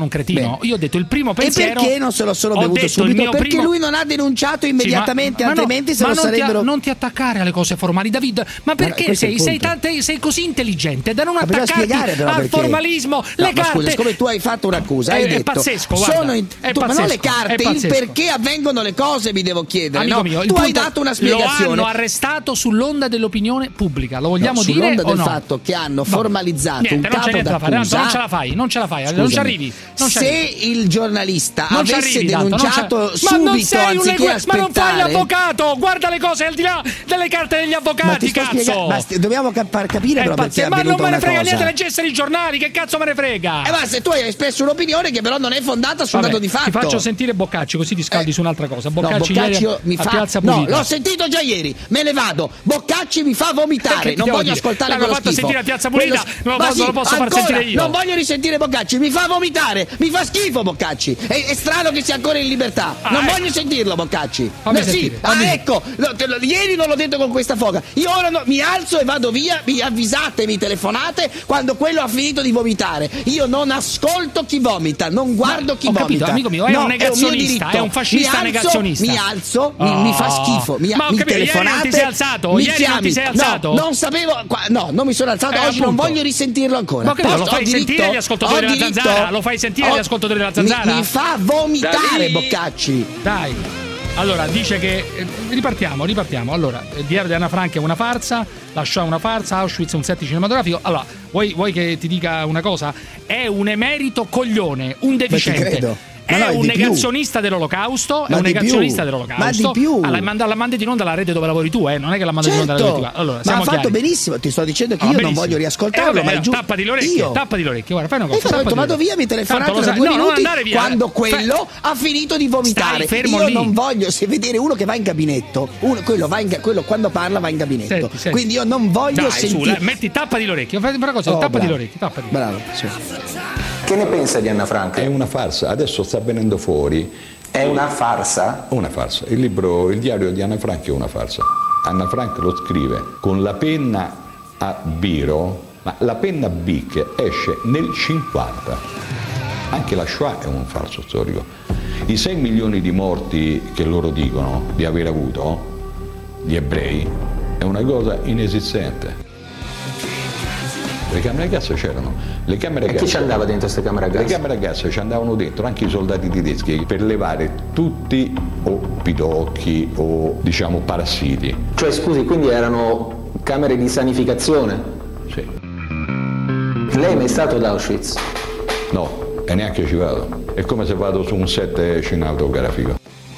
[SPEAKER 3] primo, io ho detto il primo pensiero.
[SPEAKER 4] E perché non se lo sono
[SPEAKER 3] ho
[SPEAKER 4] bevuto
[SPEAKER 3] detto il
[SPEAKER 4] subito?
[SPEAKER 3] mio
[SPEAKER 4] Perché
[SPEAKER 3] primo-
[SPEAKER 4] lui non ha denunciato immediatamente,
[SPEAKER 3] Sì, ma- ma no,
[SPEAKER 4] altrimenti se
[SPEAKER 3] ma
[SPEAKER 4] lo
[SPEAKER 3] non ti,
[SPEAKER 4] sarebbero...
[SPEAKER 3] a- non ti attaccare alle cose formali, David. Ma perché
[SPEAKER 4] questo è
[SPEAKER 3] sei,
[SPEAKER 4] il
[SPEAKER 3] sei,
[SPEAKER 4] punto.
[SPEAKER 3] tante, sei così intelligente da non
[SPEAKER 4] Ma bisogna
[SPEAKER 3] attaccarti
[SPEAKER 4] spiegare però
[SPEAKER 3] al
[SPEAKER 4] perché.
[SPEAKER 3] formalismo?
[SPEAKER 4] No,
[SPEAKER 3] le
[SPEAKER 4] ma
[SPEAKER 3] carte.
[SPEAKER 4] scusa, siccome tu hai fatto un'accusa,
[SPEAKER 3] È-
[SPEAKER 4] hai
[SPEAKER 3] è
[SPEAKER 4] detto
[SPEAKER 3] pazzesco, guarda,
[SPEAKER 4] sono in-
[SPEAKER 3] è
[SPEAKER 4] tu- ma non le
[SPEAKER 3] pazzesco,
[SPEAKER 4] carte,
[SPEAKER 3] è
[SPEAKER 4] il
[SPEAKER 3] pazzesco.
[SPEAKER 4] perché avvengono le cose mi devo chiedere,
[SPEAKER 3] Amico
[SPEAKER 4] no?
[SPEAKER 3] mio, il
[SPEAKER 4] Tu hai
[SPEAKER 3] punto-
[SPEAKER 4] dato una
[SPEAKER 3] lo
[SPEAKER 4] spiegazione.
[SPEAKER 3] hanno arrestato sull'onda dell'opinione pubblica, lo vogliamo
[SPEAKER 4] No,
[SPEAKER 3] dire
[SPEAKER 4] sull'onda
[SPEAKER 3] o
[SPEAKER 4] del
[SPEAKER 3] no?
[SPEAKER 4] fatto che hanno
[SPEAKER 3] No.
[SPEAKER 4] formalizzato
[SPEAKER 3] Niente,
[SPEAKER 4] un
[SPEAKER 3] non
[SPEAKER 4] capo
[SPEAKER 3] c'è niente da fare,
[SPEAKER 4] d'accusa.
[SPEAKER 3] non ce la fai, non ce la fai, non ci
[SPEAKER 4] Scusami.
[SPEAKER 3] arrivi. Non ci
[SPEAKER 4] Se
[SPEAKER 3] arrivi.
[SPEAKER 4] il giornalista
[SPEAKER 3] Non ci
[SPEAKER 4] avesse
[SPEAKER 3] arrivi, tanto, non
[SPEAKER 4] denunciato
[SPEAKER 3] c'è- ma
[SPEAKER 4] subito
[SPEAKER 3] non sei un
[SPEAKER 4] anziché
[SPEAKER 3] legue-
[SPEAKER 4] aspettare,
[SPEAKER 3] ma non fai l'avvocato, guarda le cose al di là delle carte degli
[SPEAKER 4] Ma ti
[SPEAKER 3] avvocati,
[SPEAKER 4] sto
[SPEAKER 3] cazzo.
[SPEAKER 4] spiegando- ma sti- dobbiamo cap- far capire
[SPEAKER 3] È
[SPEAKER 4] però perché
[SPEAKER 3] pazzesco,
[SPEAKER 4] è
[SPEAKER 3] ma non
[SPEAKER 4] avvenuta
[SPEAKER 3] me ne
[SPEAKER 4] una
[SPEAKER 3] frega
[SPEAKER 4] cosa.
[SPEAKER 3] niente, leggessero i giornali, che cazzo me ne frega?
[SPEAKER 4] Eh, ma se tu hai espresso un'opinione che però non è fondata sul
[SPEAKER 3] Vabbè,
[SPEAKER 4] dato di fatto.
[SPEAKER 3] ti faccio sentire Boccacci, così ti scaldi su un'altra cosa.
[SPEAKER 4] No,
[SPEAKER 3] Boccacci,
[SPEAKER 4] Boccacci
[SPEAKER 3] ieri
[SPEAKER 4] mi
[SPEAKER 3] a
[SPEAKER 4] fa
[SPEAKER 3] Piazza
[SPEAKER 4] No,
[SPEAKER 3] Pulita.
[SPEAKER 4] l'ho sentito già ieri, me ne vado. Boccacci mi fa
[SPEAKER 3] Che
[SPEAKER 4] vomitare,
[SPEAKER 3] ti
[SPEAKER 4] non
[SPEAKER 3] devo
[SPEAKER 4] voglio
[SPEAKER 3] dire?
[SPEAKER 4] ascoltare
[SPEAKER 3] L'hanno
[SPEAKER 4] quello
[SPEAKER 3] fatto
[SPEAKER 4] schifo.
[SPEAKER 3] sentire a Piazza Pulita,
[SPEAKER 4] Quello-
[SPEAKER 3] non lo
[SPEAKER 4] Ma
[SPEAKER 3] posso-
[SPEAKER 4] sì,
[SPEAKER 3] non lo posso far
[SPEAKER 4] ancora,
[SPEAKER 3] sentire io.
[SPEAKER 4] Non voglio risentire Boccacci, mi fa vomitare, mi fa schifo Boccacci. È, è strano che sia ancora in libertà.
[SPEAKER 3] Ah,
[SPEAKER 4] non
[SPEAKER 3] eh.
[SPEAKER 4] voglio sentirlo Boccacci.
[SPEAKER 3] Fammi
[SPEAKER 4] No, sì,
[SPEAKER 3] sentire,
[SPEAKER 4] ah,
[SPEAKER 3] fammi-
[SPEAKER 4] ecco, lo- te lo- ieri non l'ho detto con questa foga. Io ora no- mi alzo e vado via, mi avvisate, mi telefonate quando quello ha finito di vomitare. Io non ascolto chi vomita, non guardo chi
[SPEAKER 3] ho capito,
[SPEAKER 4] vomita.
[SPEAKER 3] amico mio, è
[SPEAKER 4] No,
[SPEAKER 3] un
[SPEAKER 4] mio
[SPEAKER 3] negazionista,
[SPEAKER 4] diritto.
[SPEAKER 3] è un fascista
[SPEAKER 4] Mi alzo,
[SPEAKER 3] negazionista.
[SPEAKER 4] Mi alzo, mi, mi fa
[SPEAKER 3] Oh.
[SPEAKER 4] schifo. Mi,
[SPEAKER 3] Ma ho
[SPEAKER 4] mi
[SPEAKER 3] capito, ieri non ti
[SPEAKER 4] telefonate,
[SPEAKER 3] sei alzato?
[SPEAKER 4] mi
[SPEAKER 3] Ieri non
[SPEAKER 4] chiami.
[SPEAKER 3] ti sei alzato?
[SPEAKER 4] No, non sapevo. qua- no, non mi sono alzato.
[SPEAKER 3] Eh,
[SPEAKER 4] Oggi non
[SPEAKER 3] appunto.
[SPEAKER 4] voglio risentirlo ancora.
[SPEAKER 3] Ma che lo
[SPEAKER 4] Posso-
[SPEAKER 3] fai
[SPEAKER 4] ho
[SPEAKER 3] sentire
[SPEAKER 4] diritto?
[SPEAKER 3] agli ascoltatori
[SPEAKER 4] Ho
[SPEAKER 3] della
[SPEAKER 4] diritto?
[SPEAKER 3] Zanzara? Lo fai sentire
[SPEAKER 4] Ho-
[SPEAKER 3] agli ascoltatori della Zanzara?
[SPEAKER 4] Mi, mi fa vomitare, Boccacci.
[SPEAKER 3] Dai. Allora, dice che eh, ripartiamo, ripartiamo. Allora, il diario di Anna Frank è una farsa, la Shoah è una farsa, Auschwitz è un set cinematografico. Allora, vuoi, vuoi che ti dica una cosa? È un emerito coglione, un deficiente.
[SPEAKER 4] credo.
[SPEAKER 3] È
[SPEAKER 4] Ma no, è
[SPEAKER 3] un
[SPEAKER 4] di più.
[SPEAKER 3] negazionista dell'olocausto, è
[SPEAKER 4] Ma
[SPEAKER 3] un
[SPEAKER 4] di
[SPEAKER 3] negazionista
[SPEAKER 4] più.
[SPEAKER 3] dell'olocausto.
[SPEAKER 4] Ma di più.
[SPEAKER 3] Ah, l'hai manda- la mandi in onda alla rete dove lavori tu, eh? Non è che la mandi in onda alla
[SPEAKER 4] Certo,
[SPEAKER 3] rete tua. Allora,
[SPEAKER 4] ma
[SPEAKER 3] siamo
[SPEAKER 4] ha fatto
[SPEAKER 3] chiari.
[SPEAKER 4] benissimo. Ti sto dicendo che
[SPEAKER 3] Ah,
[SPEAKER 4] io non
[SPEAKER 3] benissimo.
[SPEAKER 4] voglio riascoltarlo,
[SPEAKER 3] Eh, vabbè,
[SPEAKER 4] ma è
[SPEAKER 3] no,
[SPEAKER 4] giusto.
[SPEAKER 3] tappati le orecchie,
[SPEAKER 4] Io.
[SPEAKER 3] tappati le orecchie, guarda, fai una cosa.
[SPEAKER 4] E ho detto,
[SPEAKER 3] tappati
[SPEAKER 4] vado
[SPEAKER 3] le orecchie.
[SPEAKER 4] via, mi telefonate
[SPEAKER 3] Tanto lo
[SPEAKER 4] tra
[SPEAKER 3] sai-
[SPEAKER 4] due
[SPEAKER 3] no, non
[SPEAKER 4] minuti
[SPEAKER 3] andare via.
[SPEAKER 4] quando
[SPEAKER 3] Fai-
[SPEAKER 4] quello ha finito di vomitare.
[SPEAKER 3] Stai fermo
[SPEAKER 4] Io
[SPEAKER 3] lì.
[SPEAKER 4] non voglio, se vedere uno che va in gabinetto, uno, quello, va in, ga- quello quando parla va in gabinetto.
[SPEAKER 3] Senti, senti.
[SPEAKER 4] Quindi io non voglio
[SPEAKER 3] Dai, su,
[SPEAKER 4] sentire.
[SPEAKER 3] dai, metti tappati le orecchie. Fai una cosa,
[SPEAKER 4] Oh,
[SPEAKER 3] tappati
[SPEAKER 4] bravo.
[SPEAKER 3] le orecchie, tappati.
[SPEAKER 4] Bravo, sì.
[SPEAKER 21] Che ne pensa di Anna Frank?
[SPEAKER 22] È una farsa, adesso sta venendo fuori.
[SPEAKER 21] È una farsa?
[SPEAKER 22] Una farsa. Il libro, il diario di Anna Frank è una farsa. Anna Frank lo scrive con la penna a biro, ma la penna Bic esce nel cinquanta. Anche la Shoah è un falso storico. I sei milioni di morti che loro dicono di aver avuto, gli ebrei, è una cosa inesistente. Le camere a gas c'erano. Le camere a
[SPEAKER 21] E
[SPEAKER 22] gas,
[SPEAKER 21] chi ci andava dentro queste camere a gas?
[SPEAKER 22] Le camere a gas ci andavano dentro anche i soldati tedeschi per levare tutti o pidocchi o diciamo parassiti.
[SPEAKER 21] Cioè, scusi, quindi erano camere di sanificazione?
[SPEAKER 22] Sì.
[SPEAKER 21] Lei è mai stato ad Auschwitz?
[SPEAKER 22] No, e neanche ci vado. È come se vado su un set cinematografico.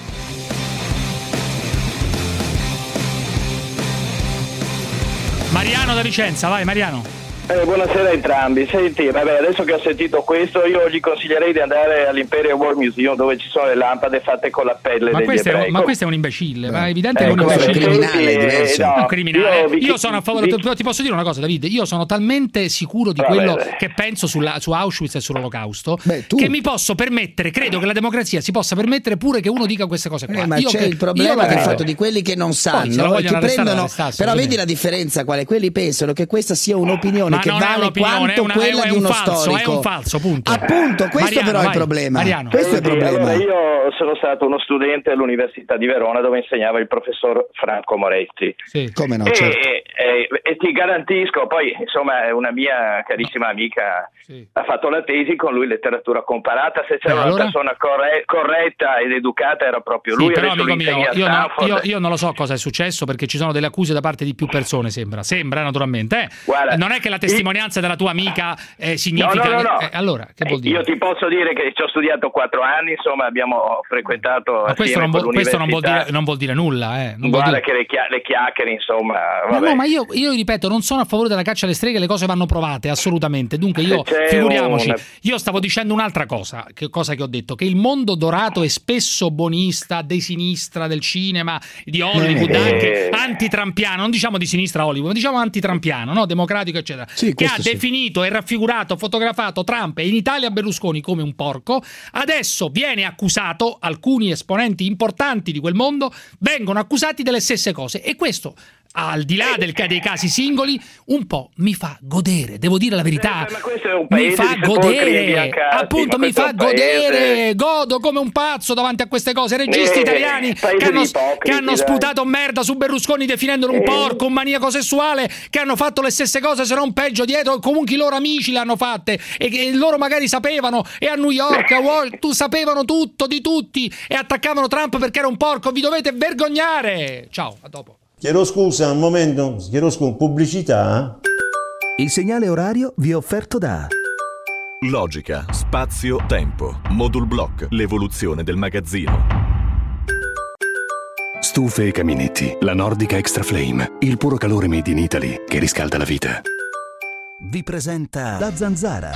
[SPEAKER 3] Mariano da Vicenza, vai Mariano.
[SPEAKER 1] Eh, buonasera a entrambi. Senti, vabbè, adesso che ho sentito questo, io gli consiglierei di andare all'Imperial War Museum dove ci sono le lampade fatte con la pelle
[SPEAKER 3] Ma
[SPEAKER 1] degli
[SPEAKER 3] questo, è,
[SPEAKER 1] ebrei.
[SPEAKER 3] ma questo è un imbecille, ma è evidente che è un
[SPEAKER 1] Ecco, vabbè,
[SPEAKER 3] imbecille.
[SPEAKER 1] senti, eh, no,
[SPEAKER 3] Un criminale.
[SPEAKER 1] io vi-
[SPEAKER 3] Io sono a favore,
[SPEAKER 1] vi-
[SPEAKER 3] ti posso dire una cosa, Davide, io sono talmente sicuro di
[SPEAKER 1] Vabbè,
[SPEAKER 3] quello
[SPEAKER 1] beh.
[SPEAKER 3] che penso sulla- su Auschwitz e sull'Olocausto
[SPEAKER 4] tu-
[SPEAKER 3] che mi posso permettere, credo che la democrazia si possa permettere pure che uno dica queste cose qua.
[SPEAKER 4] Eh, ma
[SPEAKER 3] Io
[SPEAKER 4] c'è
[SPEAKER 3] che-
[SPEAKER 4] il problema
[SPEAKER 3] io-
[SPEAKER 4] che il fatto di quelli che non
[SPEAKER 3] se la
[SPEAKER 4] sanno
[SPEAKER 3] vogliono
[SPEAKER 4] e che
[SPEAKER 3] arrestare,
[SPEAKER 4] prendono,
[SPEAKER 3] arrestare,
[SPEAKER 4] però
[SPEAKER 3] assolutamente.
[SPEAKER 4] vedi la differenza quale? Quelli pensano che questa sia un'opinione
[SPEAKER 3] Ma
[SPEAKER 4] che
[SPEAKER 3] non è
[SPEAKER 4] vale
[SPEAKER 3] un'opinione,
[SPEAKER 4] quanto
[SPEAKER 3] è una-
[SPEAKER 4] quella
[SPEAKER 3] è
[SPEAKER 4] di
[SPEAKER 3] un
[SPEAKER 4] uno
[SPEAKER 3] falso,
[SPEAKER 4] storico.
[SPEAKER 3] è un falso, punto.
[SPEAKER 4] Appunto, questo
[SPEAKER 3] Mariano,
[SPEAKER 4] però è il
[SPEAKER 3] vai.
[SPEAKER 4] problema.
[SPEAKER 3] Mariano.
[SPEAKER 4] Questo è il
[SPEAKER 1] Senti,
[SPEAKER 4] problema.
[SPEAKER 1] allora, io sono stato uno studente all'Università di Verona dove insegnava il professor Franco Moretti.
[SPEAKER 4] Come no,
[SPEAKER 1] e,
[SPEAKER 4] certo.
[SPEAKER 1] e- e- e ti garantisco, poi insomma una mia carissima amica ha fatto la tesi con lui, letteratura comparata, se c'era
[SPEAKER 3] Eh,
[SPEAKER 1] una
[SPEAKER 3] allora?
[SPEAKER 1] persona corre- corretta ed educata era proprio
[SPEAKER 3] Sì,
[SPEAKER 1] lui.
[SPEAKER 3] però
[SPEAKER 1] adesso
[SPEAKER 3] amico
[SPEAKER 1] lo
[SPEAKER 3] mio,
[SPEAKER 1] insegna a
[SPEAKER 3] io, no-
[SPEAKER 1] Stanford.
[SPEAKER 3] io- io non lo so cosa è successo perché ci sono delle accuse da parte di più persone, sembra. Sembra naturalmente. eh.
[SPEAKER 1] Guarda,
[SPEAKER 3] non è che la testimonianza della tua amica eh, significa...
[SPEAKER 1] No, no, no, no.
[SPEAKER 3] eh, allora, che vuol dire?
[SPEAKER 1] Io ti posso dire che ci ho studiato quattro anni, insomma abbiamo frequentato
[SPEAKER 3] Ma questo,
[SPEAKER 1] assieme
[SPEAKER 3] non vuol,
[SPEAKER 1] con
[SPEAKER 3] questo non, vuol dire,
[SPEAKER 1] l'università.
[SPEAKER 3] non vuol dire nulla, eh. Non vuol
[SPEAKER 1] Guarda
[SPEAKER 3] dire...
[SPEAKER 1] che le, chia- le chiacchiere, insomma,
[SPEAKER 3] Ma
[SPEAKER 1] vabbè.
[SPEAKER 3] no, ma io, io ripeto, non sono a favore della caccia alle streghe, le cose vanno provate, assolutamente. Dunque io,
[SPEAKER 1] c'è
[SPEAKER 3] figuriamoci,
[SPEAKER 1] una-
[SPEAKER 3] io stavo dicendo un'altra cosa, che cosa che ho detto, che il mondo dorato è spesso bonista, di sinistra, del cinema, di Hollywood,
[SPEAKER 1] Eh.
[SPEAKER 3] anche antitrampiano, non diciamo di sinistra Hollywood, ma diciamo antitrampiano, no? Democratico, eccetera,
[SPEAKER 4] Sì,
[SPEAKER 3] che ha
[SPEAKER 4] questo sì.
[SPEAKER 3] definito e raffigurato, fotografato Trump e in Italia Berlusconi come un porco, adesso viene accusato, alcuni esponenti importanti di quel mondo vengono accusati delle stesse cose e questo al di là del, dei casi singoli, un po' mi fa godere, devo dire la verità.
[SPEAKER 1] Eh, ma questo è un
[SPEAKER 3] mi
[SPEAKER 1] paese
[SPEAKER 3] fa
[SPEAKER 1] di sepolcri
[SPEAKER 3] godere,
[SPEAKER 1] biancati,
[SPEAKER 3] appunto,
[SPEAKER 1] ma
[SPEAKER 3] mi
[SPEAKER 1] questo è
[SPEAKER 3] fa
[SPEAKER 1] un paese-
[SPEAKER 3] godere, godo come un pazzo davanti a queste cose. Registi
[SPEAKER 1] Eh,
[SPEAKER 3] italiani
[SPEAKER 1] paese
[SPEAKER 3] che hanno,
[SPEAKER 1] di ipocriti,
[SPEAKER 3] che hanno
[SPEAKER 1] dai.
[SPEAKER 3] sputato merda su Berlusconi definendolo un
[SPEAKER 1] Eh.
[SPEAKER 3] porco, un maniaco sessuale, che hanno fatto le stesse cose, se non peggio dietro, comunque i loro amici le hanno fatte e che loro magari sapevano, e a New York, a Wall, tu sapevano tutto di tutti e attaccavano Trump perché era un porco. Vi dovete vergognare. Ciao, a dopo.
[SPEAKER 6] Chiedo scusa un momento, chiedo scusa, pubblicità?
[SPEAKER 18] Il segnale orario vi è offerto da
[SPEAKER 7] Logica, spazio, tempo. Modul Block, l'evoluzione del magazzino.
[SPEAKER 17] Stufe e caminetti, la Nordica Extra Flame, il puro calore made in Italy che riscalda la vita.
[SPEAKER 18] vi presenta La Zanzara.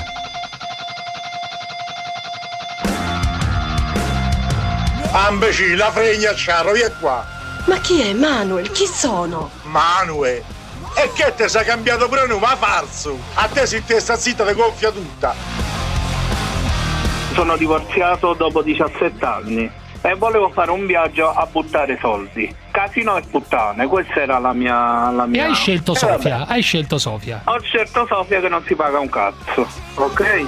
[SPEAKER 23] Ambeci, la fregna ciaro, via qua.
[SPEAKER 13] Ma chi è Manuel? Chi sono?
[SPEAKER 23] Manuel. E che te sei cambiato pure nome, ma falso. A te si te sta zitta, te gonfia tutta.
[SPEAKER 1] Sono divorziato dopo diciassette anni e volevo fare un viaggio a buttare soldi. Casino e puttane, questa era la mia... La
[SPEAKER 3] E
[SPEAKER 1] mia...
[SPEAKER 3] hai scelto
[SPEAKER 1] Eh,
[SPEAKER 3] Sofia,
[SPEAKER 1] vabbè.
[SPEAKER 3] hai scelto Sofia.
[SPEAKER 1] Ho scelto Sofia che non si paga un cazzo, ok?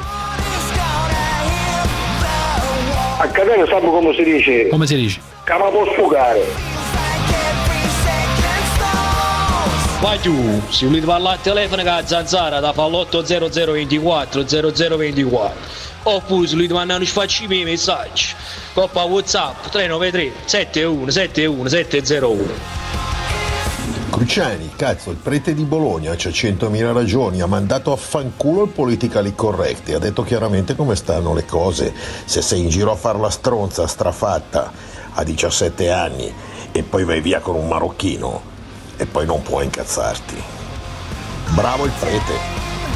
[SPEAKER 2] A Catania sappiamo come si dice?
[SPEAKER 3] Come si dice?
[SPEAKER 2] Che ma può sfugare.
[SPEAKER 24] Vai tu, se volete parlare al telefono con la Zanzara da fallotto zero zero ventiquattro zero zero ventiquattro, oppure se volete mandare un sfaccino i messaggi coppa WhatsApp tre nove tre sette uno sette uno sette zero uno.
[SPEAKER 25] Cruciani, cazzo, il prete di Bologna c'ha centomila ragioni, ha mandato a fanculo il politically correct e ha detto chiaramente come stanno le cose. Se sei in giro a far la stronza strafatta a diciassette anni e poi vai via con un marocchino e poi non puoi incazzarti. Bravo il prete.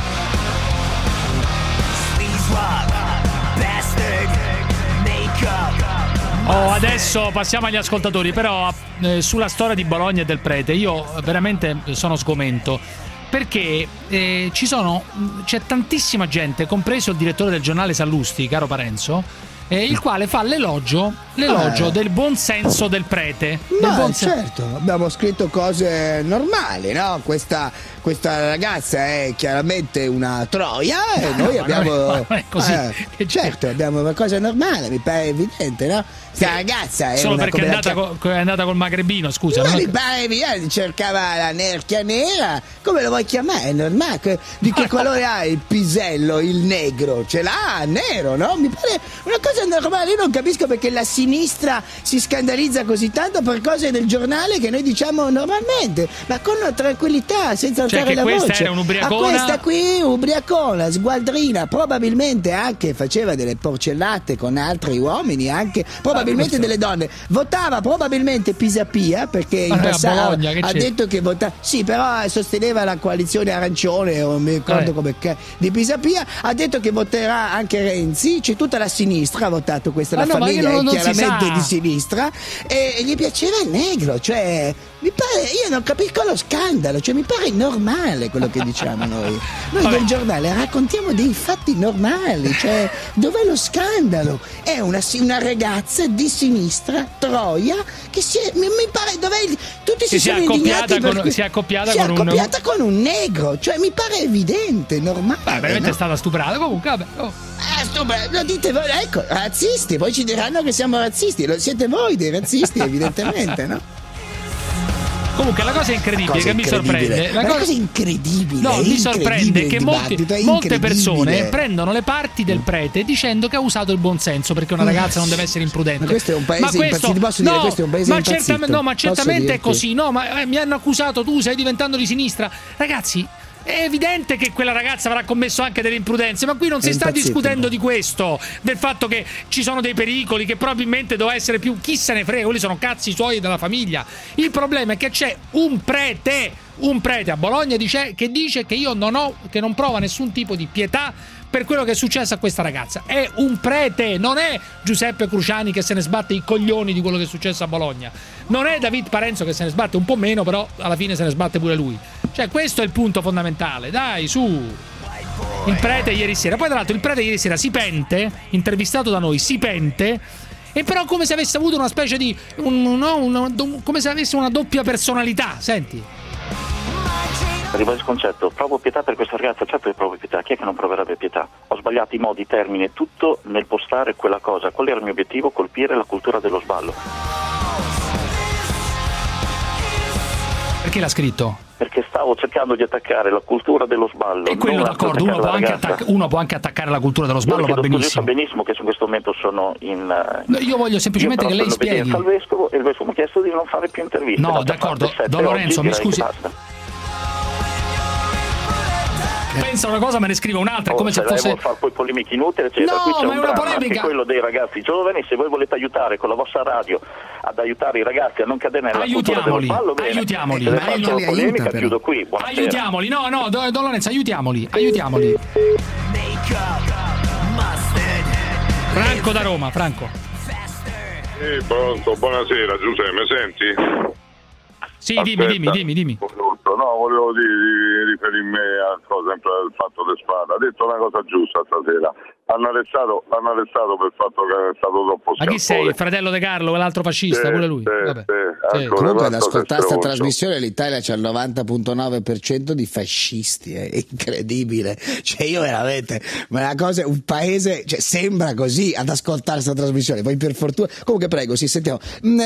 [SPEAKER 3] Oh, adesso passiamo agli ascoltatori, però eh, sulla storia di Bologna e del prete io veramente sono sgomento, perché eh, ci sono c'è tantissima gente, compreso il direttore del giornale Sallusti, caro Parenzo, eh, il quale fa l'elogio l'elogio
[SPEAKER 4] Eh.
[SPEAKER 3] del buon senso del prete. Del
[SPEAKER 4] Ma
[SPEAKER 3] buon sen-
[SPEAKER 4] certo, abbiamo scritto cose normali, no? Questa, questa ragazza è chiaramente una troia e noi
[SPEAKER 3] ma
[SPEAKER 4] abbiamo...
[SPEAKER 3] non è- ma non è così.
[SPEAKER 4] Eh, certo, abbiamo una cosa normale, mi pare evidente, no? Questa ragazza è
[SPEAKER 3] Solo
[SPEAKER 4] una
[SPEAKER 3] perché è
[SPEAKER 4] come la
[SPEAKER 3] andata,
[SPEAKER 4] chia-
[SPEAKER 3] co- è andata col magrebino, scusa.
[SPEAKER 4] Ma
[SPEAKER 3] non-
[SPEAKER 4] mi pare evidente, cercava la nerchia nera, come lo vuoi chiamare? È normale, che- di che colore ha il pisello, il negro? Ce l'ha, nero, no? Mi pare una cosa normale, io non capisco perché la sinistra si scandalizza così tanto per cose del giornale che noi diciamo normalmente, ma con tranquillità, senza
[SPEAKER 3] Cioè
[SPEAKER 4] alzare
[SPEAKER 3] che
[SPEAKER 4] la
[SPEAKER 3] questa
[SPEAKER 4] voce.
[SPEAKER 3] era un'ubriacona?
[SPEAKER 4] A questa qui, ubriacona, sgualdrina, probabilmente anche faceva delle porcellate con altri uomini, anche probabilmente delle donne. Votava probabilmente Pisapia, perché in
[SPEAKER 3] Ma noi a
[SPEAKER 4] passato
[SPEAKER 3] Bologna, che
[SPEAKER 4] ha
[SPEAKER 3] c'è?
[SPEAKER 4] detto che votava, sì, però sosteneva la coalizione arancione, o mi ricordo
[SPEAKER 3] Eh.
[SPEAKER 4] come che, di Pisapia, ha detto che voterà anche Renzi, c'è tutta la sinistra ha votato questa,
[SPEAKER 3] Ma
[SPEAKER 4] la
[SPEAKER 3] no, ma
[SPEAKER 4] famiglia
[SPEAKER 3] non-
[SPEAKER 4] è
[SPEAKER 3] non si
[SPEAKER 4] chiaramente
[SPEAKER 3] sa.
[SPEAKER 4] di sinistra e, e gli piaceva il negro, cioè mi pare, io non capisco lo scandalo, cioè mi pare normale quello che diciamo noi. Noi
[SPEAKER 3] Vabbè.
[SPEAKER 4] del giornale raccontiamo dei fatti normali, cioè dov'è lo scandalo? È una, si- una ragazza di sinistra, troia, che si è, mi, mi pare, dov'è il, tutti
[SPEAKER 3] Che
[SPEAKER 4] si
[SPEAKER 3] si è
[SPEAKER 4] sono
[SPEAKER 3] accoppiata
[SPEAKER 4] indignati per
[SPEAKER 3] con-
[SPEAKER 4] que-
[SPEAKER 3] si è accoppiata
[SPEAKER 4] si è
[SPEAKER 3] con un-
[SPEAKER 4] accoppiata con un negro, cioè mi pare evidente, normale.
[SPEAKER 3] Beh, veramente
[SPEAKER 4] no?
[SPEAKER 3] è stata stuprata. Comunque, vabbè. oh.
[SPEAKER 4] Ah, stupendo, lo dite voi, ecco, razzisti, poi ci diranno che siamo razzisti, lo siete voi dei razzisti, evidentemente, no?
[SPEAKER 3] Comunque la cosa incredibile
[SPEAKER 4] Cosa
[SPEAKER 3] che mi
[SPEAKER 4] incredibile.
[SPEAKER 3] sorprende,
[SPEAKER 4] La cosa incredibile,
[SPEAKER 3] No,
[SPEAKER 4] è
[SPEAKER 3] mi
[SPEAKER 4] incredibile
[SPEAKER 3] sorprende
[SPEAKER 4] il
[SPEAKER 3] che molti-
[SPEAKER 4] dibattito, è
[SPEAKER 3] molte
[SPEAKER 4] incredibile.
[SPEAKER 3] persone prendono le parti del prete dicendo che ha usato il buonsenso perché una ragazza non deve essere imprudente.
[SPEAKER 4] Ma questo è un paese
[SPEAKER 3] Ma questo-
[SPEAKER 4] impazzito, ti posso dire,
[SPEAKER 3] no,
[SPEAKER 4] questo è un paese
[SPEAKER 3] ma
[SPEAKER 4] impazzito.
[SPEAKER 3] certamente- no, ma
[SPEAKER 4] Posso
[SPEAKER 3] certamente è
[SPEAKER 4] dirti?
[SPEAKER 3] così. No, ma eh, mi hanno accusato, tu stai diventando di sinistra. Ragazzi, è evidente che quella ragazza avrà commesso anche delle imprudenze, ma qui non si
[SPEAKER 4] È
[SPEAKER 3] sta
[SPEAKER 4] impazzito.
[SPEAKER 3] discutendo di questo, del fatto che ci sono dei pericoli, che probabilmente doveva essere più, chi se ne frega, quelli sono cazzi suoi della famiglia. Il problema è che c'è un prete, un prete a Bologna dice, che dice che io non ho, che non prova nessun tipo di pietà per quello che è successo a questa ragazza. È un prete, non è Giuseppe Cruciani che se ne sbatte i coglioni di quello che è successo a Bologna, non è David Parenzo che se ne sbatte un po' meno, però alla fine se ne sbatte pure lui. Cioè questo è il punto fondamentale, dai, su. Il prete ieri sera, poi tra l'altro il prete ieri sera si pente, intervistato da noi, si pente, e però come se avesse avuto una specie di un, no, una- come se avesse una doppia personalità, senti.
[SPEAKER 1] Ribadisco il concetto, provo pietà per questa ragazza, certo che provo pietà, chi è che non proverebbe pietà? Ho sbagliato i modi, i termini e tutto nel postare quella cosa. Qual era il mio obiettivo? Colpire la cultura dello sballo.
[SPEAKER 3] Perché l'ha scritto?
[SPEAKER 1] Perché stavo cercando di attaccare la cultura dello sballo.
[SPEAKER 3] E quello d'accordo, uno può, anche attac- uno può anche attaccare la cultura dello sballo, va benissimo.
[SPEAKER 1] Io so benissimo che in questo momento sono in...
[SPEAKER 3] No, io voglio semplicemente io che lei spieghi.
[SPEAKER 1] Al vescovo e il vescovo mi ha chiesto di non fare più interviste.
[SPEAKER 3] No, d'accordo, Don Lorenzo, mi scusi. Pensa una cosa, me ne scrive un'altra,
[SPEAKER 1] oh,
[SPEAKER 3] come se, se fosse.
[SPEAKER 1] Lei vuol fare poi polemiche inutili, eccetera.
[SPEAKER 3] No,
[SPEAKER 1] qui c'è
[SPEAKER 3] ma
[SPEAKER 1] un
[SPEAKER 3] è una
[SPEAKER 1] dramma,
[SPEAKER 3] polemica.
[SPEAKER 1] Che quello dei ragazzi giovani, se voi volete aiutare con la vostra radio ad aiutare i ragazzi a non cadere nella cultura dello sballo, bene.
[SPEAKER 3] Aiutiamoli,
[SPEAKER 1] se
[SPEAKER 3] ma
[SPEAKER 1] faccio
[SPEAKER 3] non li
[SPEAKER 1] polemica,
[SPEAKER 3] aiuta,
[SPEAKER 1] chiudo qui. Buonasera.
[SPEAKER 3] Aiutiamoli, no, no, Don Lorenzo, aiutiamoli, aiutiamoli. Franco da Roma, Franco.
[SPEAKER 5] Sì, pronto, buonasera Giuseppe, mi senti?
[SPEAKER 3] Sì, dimmi, dimmi, dimmi, dimmi.
[SPEAKER 5] No, volevo di, di riferirmi a cosa, sempre al fatto di Spada. Ha detto una cosa giusta stasera. Hanno arrestato, l'hanno arrestato per il fatto che è stato troppo
[SPEAKER 3] Ma chi sei? Il fratello De Carlo, l'altro fascista,
[SPEAKER 5] sì,
[SPEAKER 3] pure lui?
[SPEAKER 5] Sì,
[SPEAKER 3] Vabbè.
[SPEAKER 5] Sì.
[SPEAKER 3] Sì.
[SPEAKER 4] Comunque ad ascoltare questa trasmissione l'Italia c'ha il novanta virgola nove per cento di fascisti, è incredibile. Cioè io veramente, ma la cosa, un paese, cioè, sembra così ad ascoltare questa trasmissione, poi per fortuna. Comunque prego, sì, sentiamo.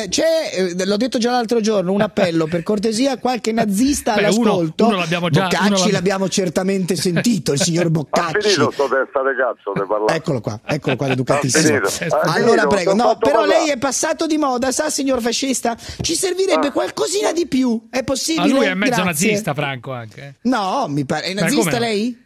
[SPEAKER 4] C'è, l'ho detto già l'altro giorno, un appello per cortesia, qualche nazista
[SPEAKER 3] Beh,
[SPEAKER 4] all'ascolto.
[SPEAKER 3] Uno, uno l'abbiamo già,
[SPEAKER 4] Boccacci
[SPEAKER 3] uno
[SPEAKER 4] l'abbiamo certamente sentito, il signor Boccacci.
[SPEAKER 5] Ha finito sto testa di cazzo di parlare.
[SPEAKER 4] Eccolo qua, eccolo qua, educatissimo. Allora
[SPEAKER 5] finito,
[SPEAKER 4] prego, no, però
[SPEAKER 5] parlare.
[SPEAKER 4] lei è passato di moda, sa signor fascista? Ci servirebbe
[SPEAKER 5] Ah.
[SPEAKER 4] qualcosina di più, è possibile?
[SPEAKER 3] Ma lui è mezzo
[SPEAKER 4] Grazie.
[SPEAKER 3] nazista, Franco, anche.
[SPEAKER 4] No, mi pare. È nazista
[SPEAKER 3] no?
[SPEAKER 4] lei?